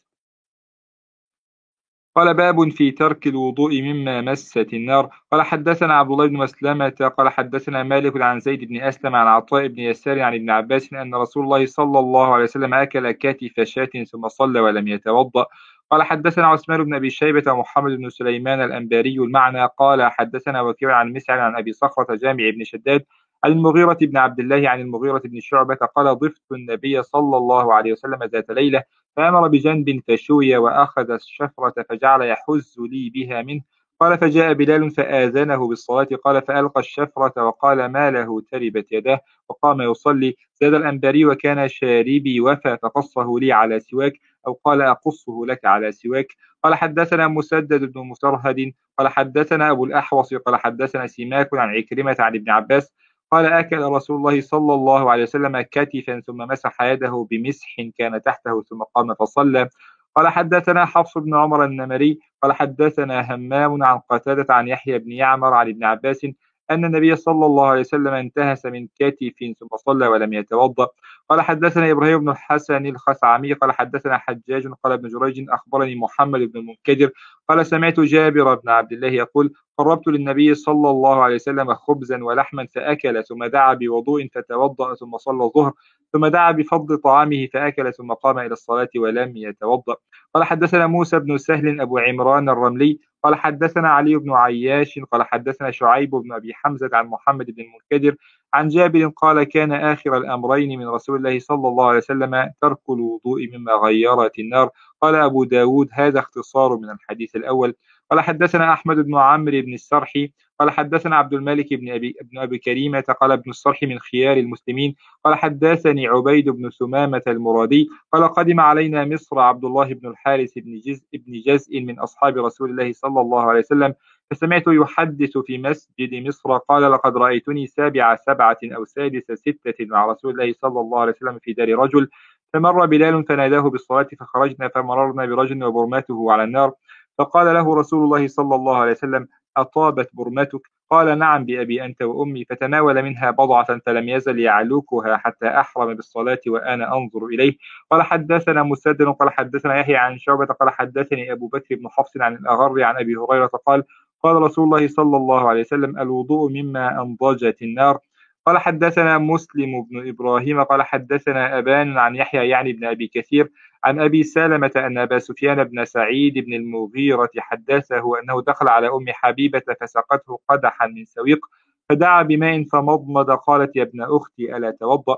D: قال باب في ترك الوضوء مما مست النار. قال حدثنا عبد الله بن مسلمة قال حدثنا مالك عن زيد بن أسلم عن عطاء بن يسار عن ابن عباس أن رسول الله صلى الله عليه وسلم أكل كتف شاة ثم صلى ولم يتوضأ. قال حدثنا عثمان بن أبي شيبة ومحمد بن سليمان الأنباري المعنى. قال حدثنا وكيع عن مسعر عن أبي صخرة جامع بن شداد عن المغيرة بن عبد الله عن المغيرة بن شعبة قال ضفت النبي صلى الله عليه وسلم ذات ليلة فأمر بجنب فشوي وأخذ الشفرة فجعل يحز لي بها منه. قال فجاء بلال فآذنه بالصلاة قال فألقى الشفرة وقال ما له تربت يداه وقام يصلي. زاد الأنباري وكان شاربي وفى فقصه لي على سواك أو قال أقصه لك على سواك. قال حدثنا مسدد بن مسرهد قال حدثنا أبو الأحوص قال حدثنا سماك عن عكرمة عن ابن عباس قال أكل رسول الله صلى الله عليه وسلم كتفا ثم مسح يده بمسح كان تحته ثم قام فصلى. قال حدثنا حفص بن عمر النمري قال حدثنا همام عن قتادة عن يحيى بن يعمر عن ابن عباس أن النبي صلى الله عليه وسلم انتهس من كتف ثم صلى ولم يتوضأ. قال حدثنا إبراهيم بن الحسن الخثعمي قال حدثنا حجاج قال ابن جريج أخبرني محمد بن المنكدر قال سمعت جابر بن عبد الله يقول قربت للنبي صلى الله عليه وسلم خبزا ولحما فأكل ثم دعا بوضوء فتوضأ ثم صلى الظهر ثم دعا بفضل طعامه فأكل ثم قام إلى الصلاة ولم يتوضأ. قال حدثنا موسى بن سهل أبو عمران الرملي قال حدثنا علي بن عياش قال حدثنا شعيب بن أبي حمزة عن محمد بن المنكدر عن جابر قال كان آخر الأمرين من رسول الله صلى الله عليه وسلم ترك الوضوء مما غيرت النار. قال أبو داود هذا اختصار من الحديث الأول. قال حدثنا أحمد بن عمرو بن السرحي قال حدثنا عبد الملك بن أبي, بن أبي كريمة قال ابن السرحي من خيار المسلمين قال حدثني عبيد بن ثمامة المرادي قال قدم علينا مصر عبد الله بن الحارث بن جزء, بن جزء من أصحاب رسول الله صلى الله عليه وسلم فسمعت يحدث في مسجد مصر قال لقد رأيتني سابع سبعة أو سادس ستة مع رسول الله صلى الله عليه وسلم في دار رجل فمر بلال فناداه بالصلاة فخرجنا فمررنا برجل وبرمته على النار فقال له رسول الله صلى الله عليه وسلم أطابت برمتك؟ قال نعم بأبي أنت وأمي فتناول منها بضعة فلم يزل يعلوكها حتى أحرم بالصلاة وأنا أنظر إليه. قال حدثنا مسدد قال حدثنا يحيى عن شعبة قال حدثني أبو بكر بن حفص عن الأغر عن أبي هريرة قال قال رسول الله صلى الله عليه وسلم الوضوء مما أنضجت النار. قال حدثنا مسلم بن إبراهيم قال حدثنا أبان عن يحيى يعني بن أبي كثير عن أبي سالمة أن أبا سفيان بن سعيد بن المغيرة حدثه أنه دخل على أم حبيبة فسقته قدحا من سويق فدعا بماء فمضمض قالت يا ابن أختي ألا توضأ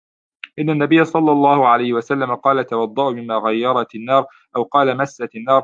D: إن النبي صلى الله عليه وسلم قال توضأ مما غيرت النار أو قال مست النار.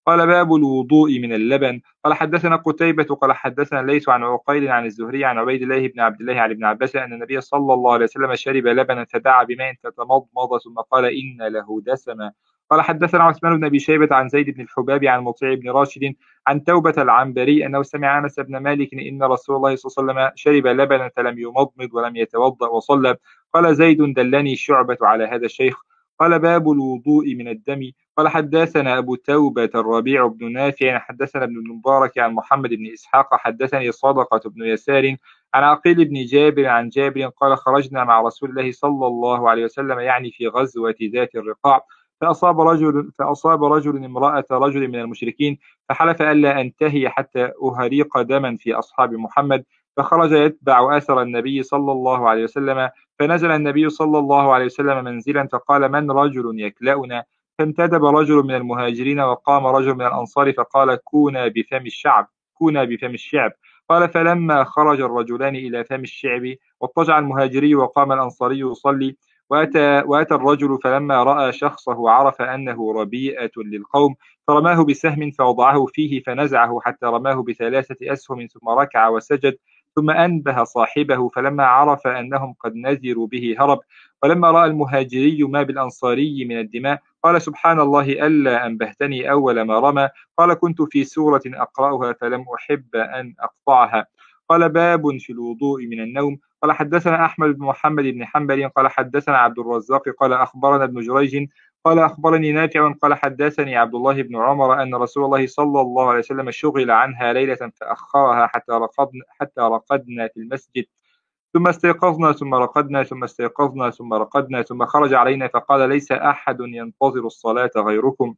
D: قال باب الوضوء من اللبن. قال حدثنا قتيبة قال حدثنا ليس عن عقيل عن الزهري عن عبيد الله بن عبد الله عن ابن عباس أن النبي صلى الله عليه وسلم شرب لبنا فدعا بماء فتمضمض ثم قال إن له دسما. قال حدثنا عثمان بن أبي شيبة عن زيد بن الحباب عن مطيع بن راشد عن توبة العنبري أنه سمع أنس بن مالك إن رسول الله صلى الله عليه وسلم شرب لبنا فلم يمضمض ولم يتوضأ وصلى. قال زيد دلني شعبة على هذا الشيخ. قال باب الوضوء من الدم. قال حدثنا أبو توبة الربيع بن نافع حدثنا ابن المبارك عن محمد بن إسحاق حدثني صدقة بن يسار عن عقيل بن جابر عن جابر قال خرجنا مع رسول الله صلى الله عليه وسلم يعني في غزوة ذات الرقاع فأصاب رجل فأصاب رجل امرأة رجل من المشركين فحلف ألا أنتهي حتى أهريق دما في أصحاب محمد فخرج يتبع أثر النبي صلى الله عليه وسلم فنزل النبي صلى الله عليه وسلم منزلا فقال من رجل يكلأنا فانتدب رجل من المهاجرين وقام رجل من الأنصار فقال كونا بفم الشعب كونا بفم الشعب. قال فلما خرج الرجلان إلى فم الشعب واضطجع المهاجري وقام الأنصاري يصلي وأتى, وأتى الرجل فلما رأى شخصه عرف أنه ربيئة للقوم فرماه بسهم فوضعه فيه فنزعه حتى رماه بثلاثة أسهم ثم ركع وسجد ثم أنبه صاحبه فلما عرف أنهم قد نذروا به هرب. ولما رأى المهاجري ما بالأنصاري من الدماء قال سبحان الله ألا أنبهتني أول ما رمى. قال كنت في سورة أقرأها فلم أحب أن أقطعها. قال باب في الوضوء من النوم. قال حدثنا أحمد بن محمد بن حنبل قال حدثنا عبد الرزاق قال أخبرنا ابن جريج قال أخبرني نافع قال حدثني عبد الله بن عمر أن رسول الله صلى الله عليه وسلم شغل عنها ليلة فأخرها حتى رقدنا, حتى رقدنا في المسجد ثم استيقظنا ثم رقدنا ثم استيقظنا ثم رقدنا ثم خرج علينا فقال ليس أحد ينتظر الصلاة غيركم.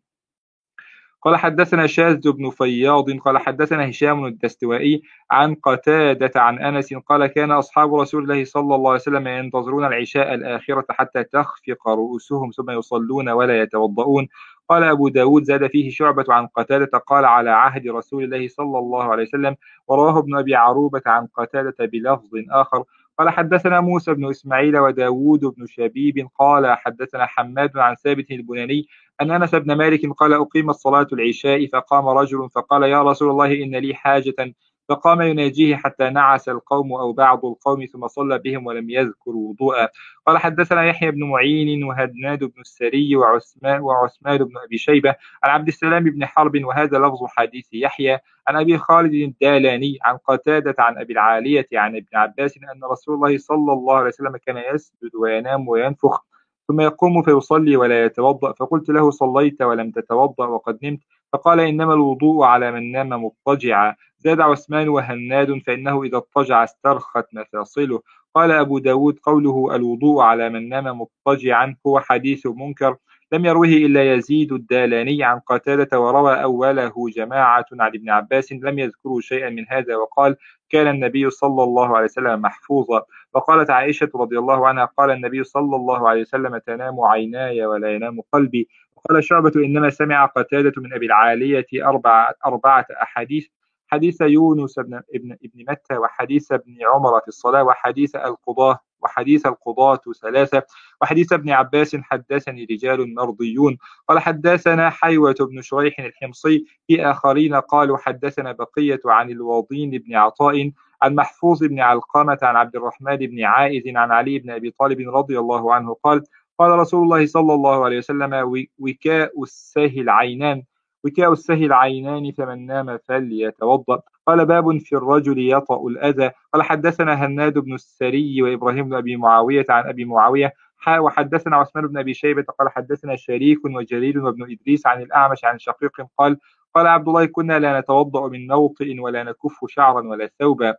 D: قال حدثنا شاذ بن فياض قال حدثنا هشام الدستوائي عن قتادة عن أنس قال كان أصحاب رسول الله صلى الله عليه وسلم ينتظرون العشاء الآخرة حتى تخفق رؤوسهم ثم يصلون ولا يتوضؤون. قال أبو داود زاد فيه شعبة عن قتادة قال على عهد رسول الله صلى الله عليه وسلم ورواه ابن أبي عروبة عن قتادة بلفظ آخر. قال حدثنا موسى بن إسماعيل وداود بن شبيب قال حدثنا حماد عن ثابت البناني أن أنس بن مالك قال أقيمت صلاة العشاء فقام رجل فقال يا رسول الله إن لي حاجة فقام يناجيه حتى نعس القوم أو بعض القوم ثم صلى بهم ولم يذكر وضوءا. قال حدثنا يحيى بن معين وهدناد بن السري وعثمان, وعثمان بن أبي شيبة عن عبد السلام بن حرب وهذا لفظ حديث يحيى عن أبي خالد الدالاني عن قتادة عن أبي العالية عن ابن عباس أن رسول الله صلى الله عليه وسلم كان يسجد وينام وينفخ ثم يقوم فيصلي ولا يتوضأ فقلت له صليت ولم تتوضأ وقد نمت فقال إنما الوضوء على من نام مضطجعا. زاد عثمان وهناد فإنه إذا اضطجع استرخت مفاصله. قال أبو داود قوله الوضوء على من نام مضطجعا هو حديث منكر لم يروه إلا يزيد الدالاني عن قتادة وروى أوله جماعة عن ابن عباس لم يذكروا شيئا من هذا وقال كان النبي صلى الله عليه وسلم محفوظا. وقالت عائشة رضي الله عنها قال النبي صلى الله عليه وسلم تنام عيناي ولا ينام قلبي. وقال شعبة إنما سمع قتادة من أبي العالية أربعة, أربعة أحاديث حديث يونس بن ابن ابن متى وحديث ابن عمر في الصلاة وحديث القضاة وحديث القضاة ثلاثة وحديث ابن عباس حدثني رجال مرضيون. قال حدثنا حيوة بن شريح الحمصي في آخرين قالوا حدثنا بقية عن الوضين بن عطاء عن محفوظ بن علقمة عن عبد الرحمن بن عائذ عن علي بن أبي طالب رضي الله عنه قال قال رسول الله صلى الله عليه وسلم وكاء السهي العينان وكاء السهي العينان فمن نام فليتوضأ. قال باب في الرجل يطأ الأذى. قال حدثنا هناد بن السري وإبراهيم بن أبي معاوية عن أبي معاوية وحدثنا عثمان بن أبي شيبة قال حدثنا شريك وجرير وابن إدريس عن الأعمش عن شقيق قال قال عبد الله كنا لا نتوضأ من نوطئ ولا نكف شعرا ولا ثوبا.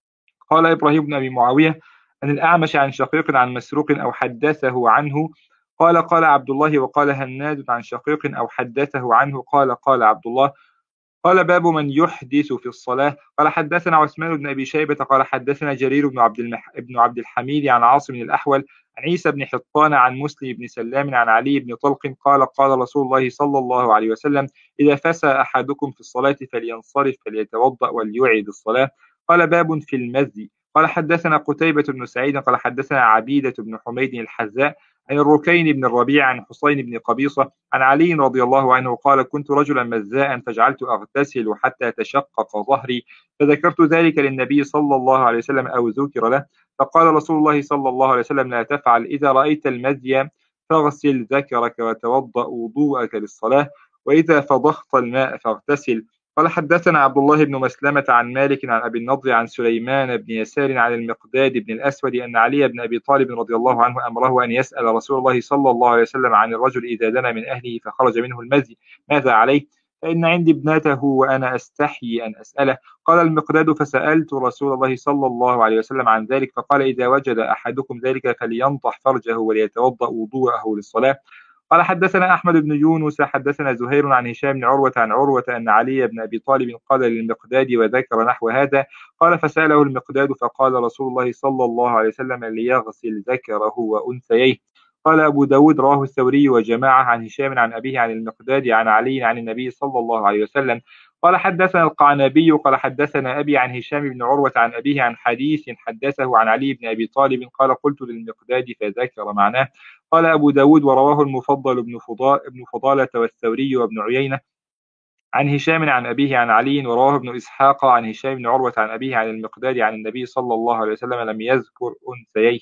D: قال إبراهيم بن أبي معاوية عن الأعمش عن شقيق عن مسروق أو حدثه عنه قال قال عبد الله وقال هناد عن شقيق أو حدثه عنه قال قال عبد الله. قال باب من يحدث في الصلاة. قال حدثنا عثمان بن أبي شيبة قال حدثنا جرير بن عبد, المح... بن عبد الحميد عن عاصم الأحول عن عيسى بن حطان عن مسلم بن سلام عن علي بن طلق قال قال رسول الله صلى الله عليه وسلم إذا فسى أحدكم في الصلاة فلينصرف فليتوضأ وليعيد الصلاة. قال باب في المذي. قال حدثنا قتيبة بن سعيد قال حدثنا عبيدة بن حميد الحذاء عن الركين بن الربيع عن حسين بن قبيصة عن علي رضي الله عنه قال كنت رجلا مزاء فجعلت أغتسل حتى تشقق ظهري فذكرت ذلك للنبي صلى الله عليه وسلم أو ذكر له فقال رسول الله صلى الله عليه وسلم لا تفعل إذا رأيت المزي فاغسل ذكرك وتوضأ وضوءك للصلاة وإذا فضخت الماء فاغتسل. قال حدثنا عبد الله بن مسلمة عن مالك عن أبي النضر عن سليمان بن يسار عن المقداد بن الأسود أن علي بن أبي طالب رضي الله عنه أمره أن يسأل رسول الله صلى الله عليه وسلم عن الرجل إذا دنا من أهله فخرج منه المزي ماذا عليه فإن عندي ابنته وأنا أستحيي أن أسأله. قال المقداد فسألت رسول الله صلى الله عليه وسلم عن ذلك فقال إذا وجد أحدكم ذلك فلينطح فرجه وليتوضأ وضوءه للصلاة. قال حدثنا أحمد بن يونس حدثنا زهير عن هشام بن عروة عن عروة أن علي بن أبي طالب قال للمقداد وذكر نحو هذا قال فسأله المقداد فقال رسول الله صلى الله عليه وسلم ليغسل ذكره وأنثيه. قال أبو داود رواه الثوري وجماعة عن هشام عن أبيه عن المقداد عن علي عن النبي صلى الله عليه وسلم. قال حدثنا القعنبي قال حدثنا أبي عن هشام بن عروة عن أبيه عن حديث حدثه عن علي بن أبي طالب قال قلت للمقداد فذكر معناه. قال أبو داود ورواه المفضل بن ابن فضالة والثوري وابن عيينة عن هشام عن أبيه عن علي ورواه ابن إسحاق عن هشام بن عروة عن أبيه عن المقداد عن النبي صلى الله عليه وسلم لم يذكر أنثييه.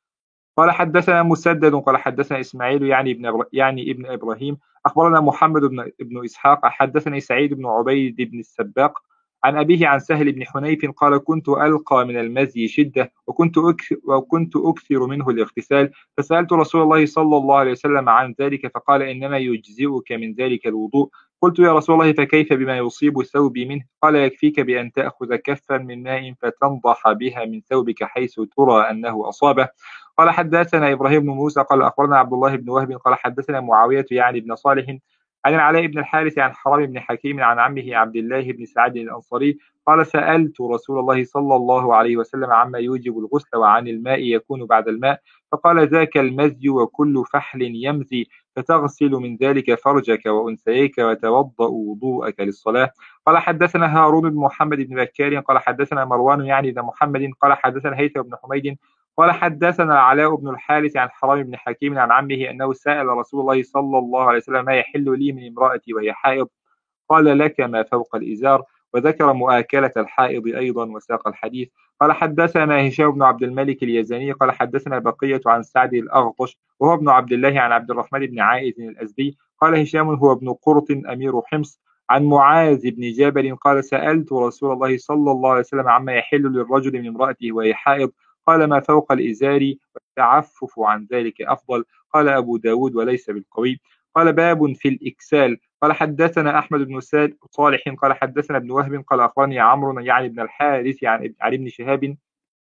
D: قال حدثنا مسدد قال حدثنا إسماعيل يعني ابن يعني ابن إبراهيم أخبرنا محمد بن ابن إسحاق حدثني سعيد بن عبيد بن السباق عن أبيه عن سهل بن حنيف قال كنت ألقى من المزي شدة وكنت أكثر, وكنت أكثر منه الاغتسال فسألت رسول الله صلى الله عليه وسلم عن ذلك فقال إنما يجزئك من ذلك الوضوء. قلت يا رسول الله فكيف بما يصيب ثوبي منه؟ قال يكفيك بأن تأخذ كفا من ماء فتنضح بها من ثوبك حيث ترى أنه أصابه. قال حدثنا إبراهيم بن موسى قال أخبرنا عبد الله بن وهب قال حدثنا معاوية يعني بن صالح عن العلاء بن الحارث عن حرام بن حكيم عن عمه عبد الله بن سعد الأنصاري قال سألت رسول الله صلى الله عليه وسلم عما يوجب الغسل وعن الماء يكون بعد الماء فقال ذاك المزي وكل فحل يمزي فتغسل من ذلك فرجك وأنثيك وتوضأ وضوءك للصلاة. قال حدثنا هارون بن محمد بن بكار قال حدثنا مروان يعني بن محمد قال حدثنا هيثم بن حميد قال حدثنا العلاء بن الحارث عن حرام بن حكيم عن عمه أنه سأل رسول الله صلى الله عليه وسلم ما يحل لي من امرأتي وهي حائض قال لك ما فوق الإزار وذكر مؤاكلة الحائض أيضا وساق الحديث. قال حدثنا هشام بن عبد الملك اليزني قال حدثنا بقية عن سعد الأغطش وهو ابن عبد الله عن عبد الرحمن بن عائذ الأزدي قال هشام هو ابن قرط أمير حمص عن معاذ بن جبل قال سألت رسول الله صلى الله عليه وسلم عما يحل للرجل من امرأته وهي حائض قال ما فوق الإزار والتعفف عن ذلك أفضل. قال أبو داود وليس بالقوي. قال باب في الإكسال قال حدثنا أحمد بن صالح قال حدثنا ابن وهب قال أخبرني عمرو يعني ابن الحارث عن علي بن شهاب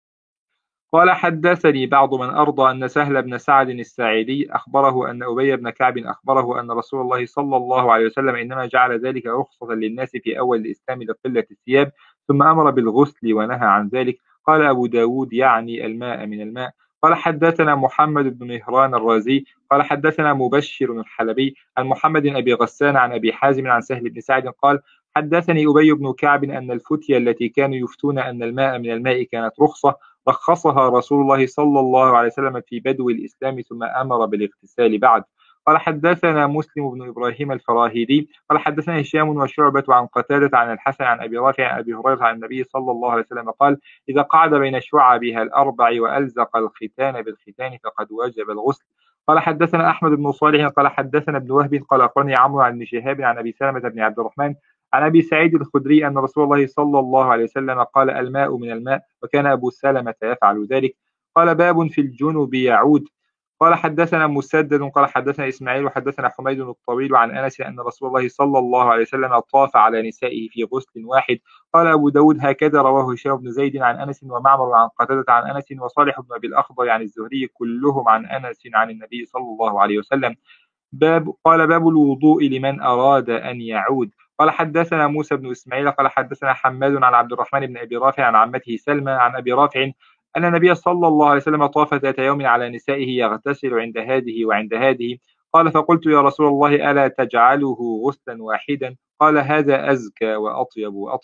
D: قال حدثني بعض من أرضى أن سهل بن سعد الساعدي أخبره أن أبي بن كعب أخبره أن رسول الله صلى الله عليه وسلم إنما جعل ذلك رخصة للناس في أول الإسلام لقلة الثياب ثم أمر بالغسل ونهى عن ذلك. قال أبو داود يعني الماء من الماء. قال حدثنا محمد بن مهران الرازي قال حدثنا مبشر الحلبي عن محمد أبي غسان عن أبي حازم عن سهل بن سعد قال حدثني أبي بن كعب أن الفتية التي كانوا يفتون أن الماء من الماء كانت رخصة رخصها رسول الله صلى الله عليه وسلم في بدو الإسلام ثم أمر بالاغتسال بعد. قال حدثنا مسلم بن إبراهيم الفراهيدي قال حدثنا هشام وشعبة عن قتادة عن الحسن عن أبي رافع عن أبي هريرة عن النبي صلى الله عليه وسلم قال إذا قعد بين شعبها الأربع وألزق الختان بالختان فقد وجب الغسل. قال حدثنا أحمد بن صالح قال حدثنا ابن وهب قال أخبرني عمرو عن ابن شهاب عن أبي سلمة بن عبد الرحمن عن أبي سعيد الخدري أن رسول الله صلى الله عليه وسلم قال الماء من الماء وكان أبو سلمة يفعل ذلك. قال باب في الجنب يعود قال حدثنا مسدد قال حدثنا إسماعيل وحدثنا حميد الطويل عن أنس أن رسول الله صلى الله عليه وسلم طاف على نسائه في غسل واحد. قال أبو داود هكذا رواه هشام بن زيد عن أنس ومعمر عن قتادة عن أنس وصالح بن أبي الأخضر عن الزهري كلهم عن أنس عن النبي صلى الله عليه وسلم. باب قال باب الوضوء لمن أراد أن يعود. قال حدثنا موسى بن إسماعيل قال حدثنا حماد عن عبد الرحمن بن أبي رافع عن عمته سلمى عن أبي رافع أن النبي صلى الله عليه وسلم طاف ذات يوم على نسائه يغتسل عند هذه وعند هذه. قال فقلت يا رسول الله ألا تجعله غسلا واحدا؟ قال هذا أزكى وأطيب وأطهر.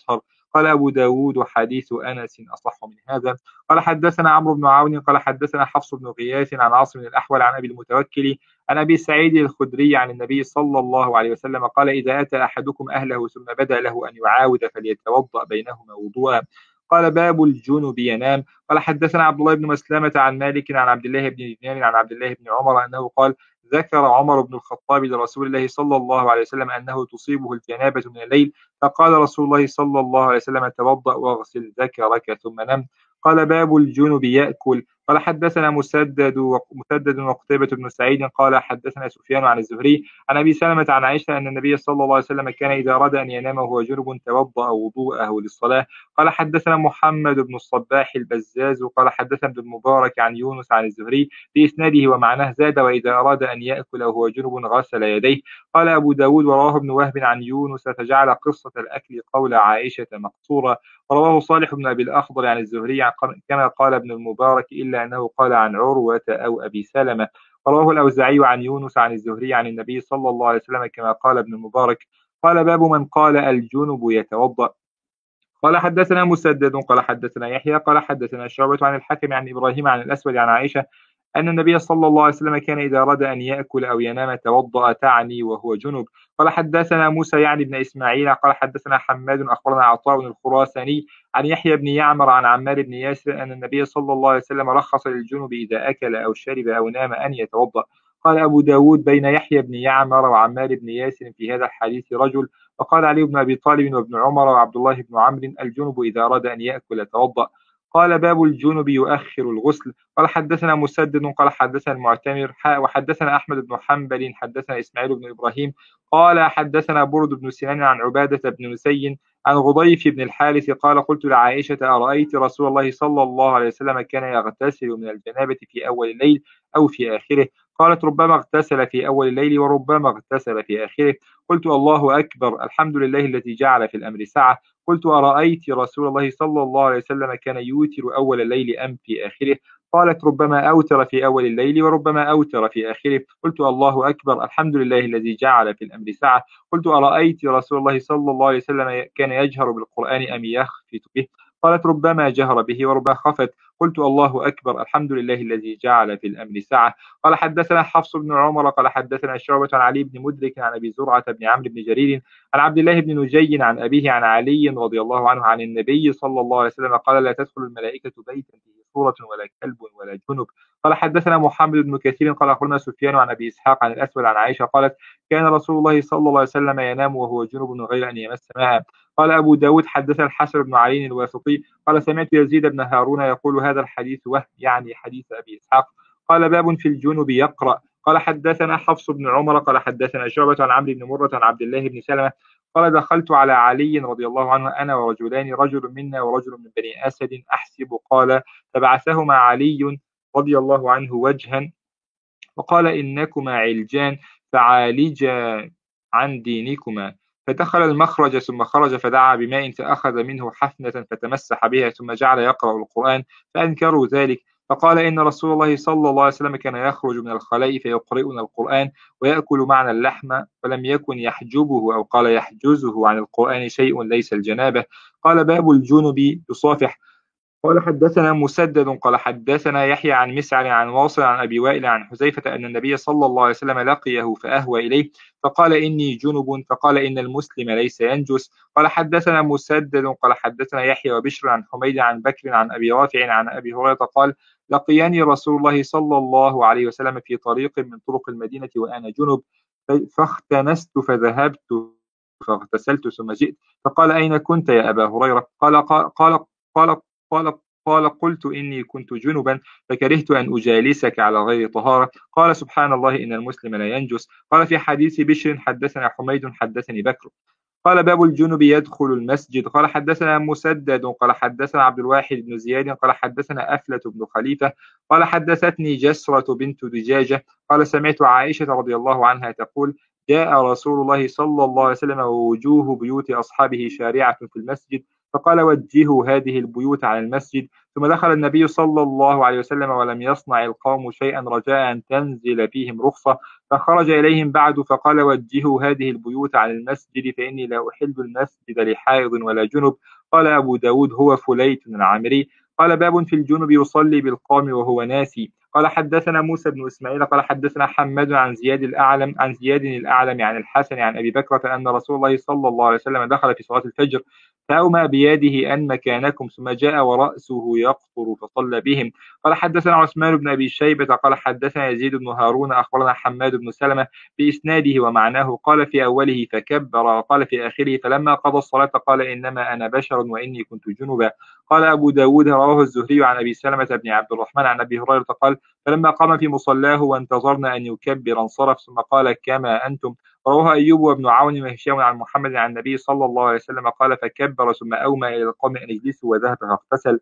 D: قال أبو داود حديث أنس أصح من هذا. قال حدثنا عمرو بن عون قال حدثنا حفص بن غياث عن عاصم الأحول عن أبي المتوكل عن أبي سعيد الخدري عن النبي صلى الله عليه وسلم قال إذا أتى أحدكم أهله ثم بدأ له أن يعاود فليتوضأ بينهما وضوءا. قال باب الجنب ينام. قال حدثنا عبد الله بن مسلمة عن مالك عن عبد الله بن دينار عن عبد الله بن عمر أنه قال ذكر عمر بن الخطاب لرسول الله صلى الله عليه وسلم أنه تصيبه الجنابة من الليل فقال رسول الله صلى الله عليه وسلم توضأ واغسل ذكرك ثم نم. قال باب الجنب يأكل. قال حدثنا مسدد ومسدد وقتيبة بن سعيد قال حدثنا سفيان عن الزهري عن أبي سلمة عن عائشة أن النبي صلى الله عليه وسلم كان إذا أراد أن ينام وهو جنب توضأ وضوءه للصلاة. قال حدثنا محمد بن الصباح البزاز قال حدثنا ابن المبارك عن يونس عن الزهري بإسناده ومعناه زاد وإذا أراد أن يأكل وهو جنب غسل يديه. قال أبو داود ورواه ابن وهب عن يونس فجعل قصة الأكل قول عائشة مقصورة. ورواه صالح بن أبي الأخضر عن الزهري كما قال ابن المبارك إلا أنه قال عن عروة أو أبي سلمة. ورواه الأوزاعي عن يونس عن الزهري عن النبي صلى الله عليه وسلم كما قال ابن المبارك. قال باب من قال الجنب يتوضأ. قال حدثنا مسدد قال حدثنا يحيى قال حدثنا شعبة عن الحكم عن إبراهيم عن الأسود عن عائشة أن النبي صلى الله عليه وسلم كان إذا أراد أن يأكل أو ينام توضأ تعني وهو جنب. قال حدثنا موسى يعني بن إسماعيل قال حدثنا حماد أخبرنا عطاء الخراساني عن يحيى بن يعمر عن عمار بن ياسر أن النبي صلى الله عليه وسلم رخص للجنب إذا أكل أو شرب أو نام أن يتوضأ. قال أبو داود بين يحيى بن يعمر وعمار بن ياسر في هذا الحديث رجل. وقال علي بن أبي طالب وابن عمر وعبد الله بن عمرو الجنب إذا أراد أن يأكل توضأ. قال باب الجنب يؤخر الغسل. قال حدثنا مسدد قال حدثنا المعتمر وحدثنا أحمد بن حنبل حدثنا إسماعيل بن إبراهيم قال حدثنا برد بن سنان عن عبادة بن نسي عن غضيف بن الحارث قال قلت لعائشة أرأيت رسول الله صلى الله عليه وسلم كان يغتسل من الجنابة في أول الليل أو في آخره؟ قالت ربما اغتسل في أول الليل وربما اغتسل في آخره. قلت الله أكبر الحمد لله الذي جعل في الأمر سعة. قلت أرأيت رسول الله صلى الله عليه وسلم كان يوتر أول الليل أم في آخره؟ قالت ربما أوتر في أول الليل وربما أوتر في آخره. قلت الله أكبر الحمد لله الذي جعل في الأمر سعة. قلت أرأيت رسول الله صلى الله عليه وسلم كان يجهر بالقرآن أم يخفت به؟ قالت ربما جهر به وربما خفت. قلت الله أكبر الحمد لله الذي جعل في الأمر سعة. قال حدثنا حفص بن عمر قال حدثنا شعبة عن علي بن مدرك عن أبي زرعة بن عمرو بن جرير عن عبد الله بن نجي عن أبيه عن علي رضي الله عنه عن النبي صلى الله عليه وسلم قال لا تدخل الملائكة بيتا فيه صورة ولا كلب ولا جنب. قال حدثنا محمد بن كثير قال أخبرنا سفيان عن أبي إسحاق عن الأسود عن عائشة قالت كان رسول الله صلى الله عليه وسلم ينام وهو جنب غير أن يمس ماء. قال أبو داود حدثنا الحسن بن علي الواسطي قال سمعت يزيد بن هارون يقول هذا الحديث وهم يعني حديث أبي إسحاق. قال باب في الجنب يقرأ. قال حدثنا حفص بن عمر قال حدثنا شعبة عن عمرو بن مرة عن عبد الله بن سلمة قال دخلت على علي رضي الله عنه أنا ورجلان رجل منا ورجل من بني أسد أحسب قال فبعثهما علي رضي الله عنه وجها وقال إنكما علجان فعالجا عن دينكما. فدخل المخرج ثم خرج فدعا بماء فأخذ منه حفنة فتمسح بها ثم جعل يقرأ القرآن فأنكروا ذلك. فقال إن رسول الله صلى الله عليه وسلم كان يخرج من الخلاء فيقرئنا القرآن ويأكل معنا اللحم فلم يكن يحجبه أو قال يحجزه عن القرآن شيء ليس الجنابة. قال باب الجنب يصافح. قال حدثنا مسدد قال حدثنا يحيى عن مسعر عن واصل عن أبي وائل عن حذيفة أن النبي صلى الله عليه وسلم لقيه فأهوى إليه فقال إني جنب فقال إن المسلم ليس ينجس. قال حدثنا مسدد قال حدثنا يحيى وبشر عن حميد عن بكر عن أبي رافع عن أبي هريرة قال لقياني رسول الله صلى الله عليه وسلم في طريق من طرق المدينة وأنا جنب فاختنست فذهبت فاغتسلت ثم جئت فقال أين كنت يا أبا هريرة؟ قال قال قال, قال قال قال قلت إني كنت جنبا فكرهت أن أجالسك على غير طهارة. قال سبحان الله إن المسلم لا ينجس. قال في حديث بشر حدثنا حميد حدثني بكر. قال باب الجنب يدخل المسجد. قال حدثنا مسدد قال حدثنا عبد الواحد بن زياد قال حدثنا أفلة بن خليفة قال حدثتني جسرة بنت دجاجة قال سمعت عائشة رضي الله عنها تقول جاء رسول الله صلى الله عليه وسلم ووجوه بيوت أصحابه شارعة في المسجد فقال وجهوا هذه البيوت على المسجد. ثم دخل النبي صلى الله عليه وسلم ولم يصنع القوم شيئا رجاء أن تنزل فيهم رخصة فخرج إليهم بعد فقال وجهوا هذه البيوت على المسجد فإني لا أحل المسجد لحائض ولا جنب قال أبو داود هو فليت العامري. قال باب في الجنب يصلي بالقوم وهو ناسي. قال حدثنا موسى بن إسماعيل قال حدثنا حماد عن زياد الأعلم عن زياد الأعلم عن الحسن عن أبي بكرة أن رسول الله صلى الله عليه وسلم دخل في صلاة الفجر فأومأ بيده أن مكانكم ثم جاء ورأسه يقطر فصلى بهم. قال حدثنا عثمان بن أبي شيبة قال حدثنا يزيد بن هارون أخبرنا حماد بن سلمة بإسناده ومعناه قال في أوله فكبر وقال في آخره فلما قضى الصلاة قال إنما أنا بشر وإني كنت جنبا. قال أبو داود رواه الزهري عن أبي سلمة بن عبد الرحمن عن أبي هريرة قال فلما قام في مصلاه وانتظرنا أن يكبر انصرف ثم قال كما أنتم. رواه أيوب وابن عون وهشام عن محمد عن النبي صلى الله عليه وسلم قال فكبر ثم أومى إلى القوم أن اجلسوا وذهب فاغتسل.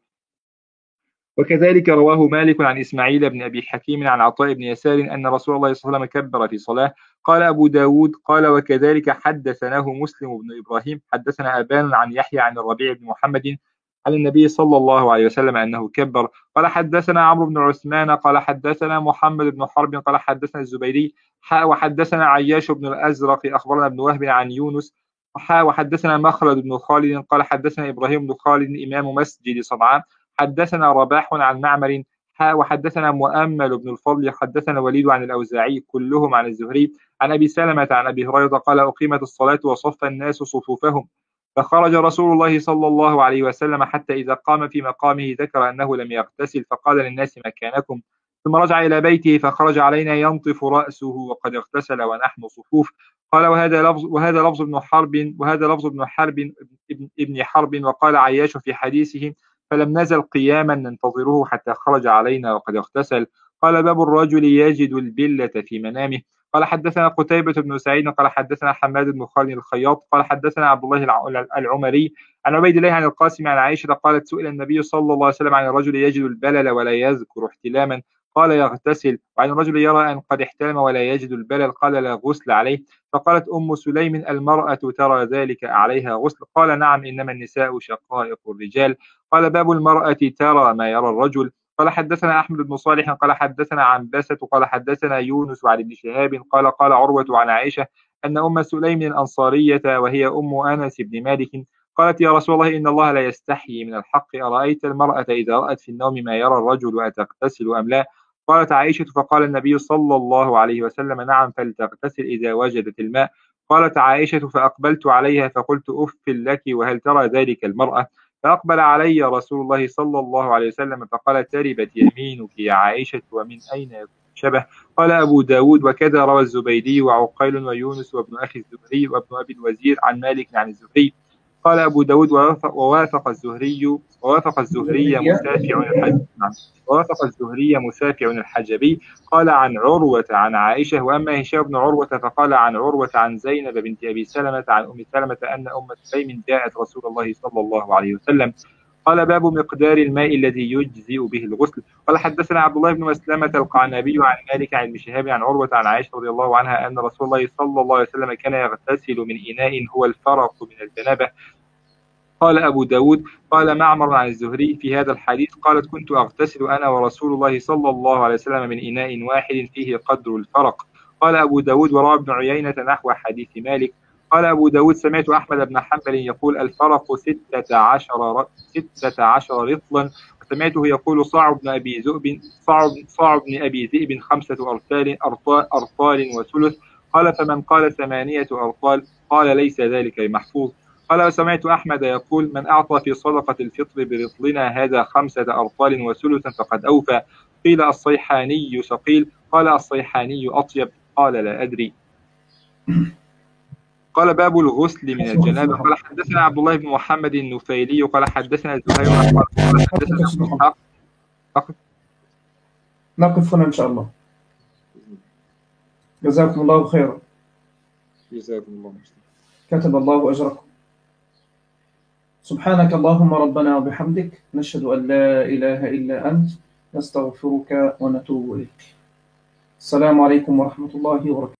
D: وكذلك رواه مالك عن إسماعيل بن أبي حكيم عن عطاء بن يسار أن رسول الله صلى الله عليه وسلم كبر في صلاة. قال أبو داود قال وكذلك حدثناه مسلم بن إبراهيم حدثنا أبان عن يحيى عن الربيع بن محمد عن النبي صلى الله عليه وسلم أنه كبر. قال حدثنا عمرو بن عثمان قال حدثنا محمد بن حرب قال حدثنا الزبيري وحدثنا عياش بن الأزرق أخبرنا ابن وهب عن يونس وحدثنا مخلد بن خالد قال حدثنا إبراهيم بن خالد إمام مسجد صنعاء حدثنا رباح عن معمر وحدثنا مؤمل بن الفضل حدثنا وليد عن الأوزاعي كلهم عن الزهري عن أبي سلمة عن أبي هريرة قال أقيمت الصلاة وصف الناس صفوفهم فخرج رسول الله صلى الله عليه وسلم حتى إذا قام في مقامه ذكر أنه لم يغتسل فقال للناس مكانكم ثم رجع إلى بيته فخرج علينا ينطف رأسه وقد اغتسل ونحن صفوف. قال وهذا لفظ وهذا لفظ ابن حرب وهذا لفظ ابن حرب ابن حرب وقال عياش في حديثه فلم نزل قياما ننتظره حتى خرج علينا وقد اغتسل. قال باب الرجل يجد البلة في منامه. قال حدثنا قتيبة بن سعيد قال حدثنا حماد بن خالد الخياط قال حدثنا عبد الله العمري عن عبيد الله عن القاسم عن عائشة قالت سئل النبي صلى الله عليه وسلم عن الرجل يجد البلل ولا يذكر احتلاما قال يغتسل وعن الرجل يرى أن قد احتلم ولا يجد البلل قال لا غسل عليه. فقالت أم سليم المرأة ترى ذلك عليها غسل قال نعم إنما النساء شقائق الرجال. قال باب المرأة ترى ما يرى الرجل. قال حدثنا أحمد بن صالح قال حدثنا عنبسة قال حدثنا يونس عن ابن شهاب قال قال عروة عن عائشة أن أم سليم الأنصارية وهي أم أنس بن مالك قالت يا رسول الله إن الله لا يستحيي من الحق أرأيت المرأة إذا رأت في النوم ما يرى الرجل أتغتسل أم لا؟ قالت عائشة فقال النبي صلى الله عليه وسلم نعم فلتغتسل إذا وجدت الماء. قالت عائشة فأقبلت عليها فقلت أف لك وهل ترى ذلك المرأة؟ فأقبل علي رسول الله صلى الله عليه وسلم فقال تربت يمينك يا عائشة ومن أين شبه. قال أبو داود وكذا روى الزبيدي وعقيل ويونس وابن أخي الزهري وابن أبي الوزير عن مالك عن الزهري. قال أبو داود ووافق الزهري ووافق الزهري مسافع الحج ووافق الزهري مسافع الحجبي قال عن عروة عن عائشة. وأما هشام بن عروة فقال عن عروة عن زينب بنت أبي سلمة عن أم سلمة أن أم سليم جاءت رسول الله صلى الله عليه وسلم. قال باب مقدار الماء الذي يجزئ به الغسل. قال حدثنا عبد الله بن مسلمة القعنبي عن مالك عن ابن شهاب عن عروة عن عائشة رضي الله عنها أن رسول الله صلى الله عليه وسلم كان يغتسل من إناء هو الفرق من الجنابة. قال أبو داود قال معمر عن الزهري في هذا الحديث قالت كنت أغتسل أنا ورسول الله صلى الله عليه وسلم من إناء واحد فيه قدر الفرق. قال أبو داود وروى ابن عيينة نحو حديث مالك. قال أبو داود سمعت أحمد بن حنبل يقول الفرق ستة عشر ستة عشر رطلا وسمعته يقول صاع بن أبي ذئب صاع صاع بن أبي ذئب خمسة أرطال أرطال وثلث. قال فمن قال ثمانية أرطال قال ليس ذلك بمحفوظ. قال وسمعت أحمد يقول من أعطى في صدقة الفطر برطلنا هذا خمسة أرطال وثلثا فقد أوفى. قيل الصيحاني ثقيل قال الصيحاني أطيب قال لا أدري. قال باب الغسل من الجنابة. قال حدثنا عبد الله بن محمد النفيلي قال حدثنا زهير قال حدثنا إسحاق.
A: نقف هنا إن شاء الله. جزاكم الله خيرا.
D: جزاكم الله
A: كتب الله أجركم. سبحانك اللهم ربنا وبحمدك نشهد أن لا إله إلا أنت نستغفرك ونتوب إليك. السلام عليكم ورحمة الله وبركاته.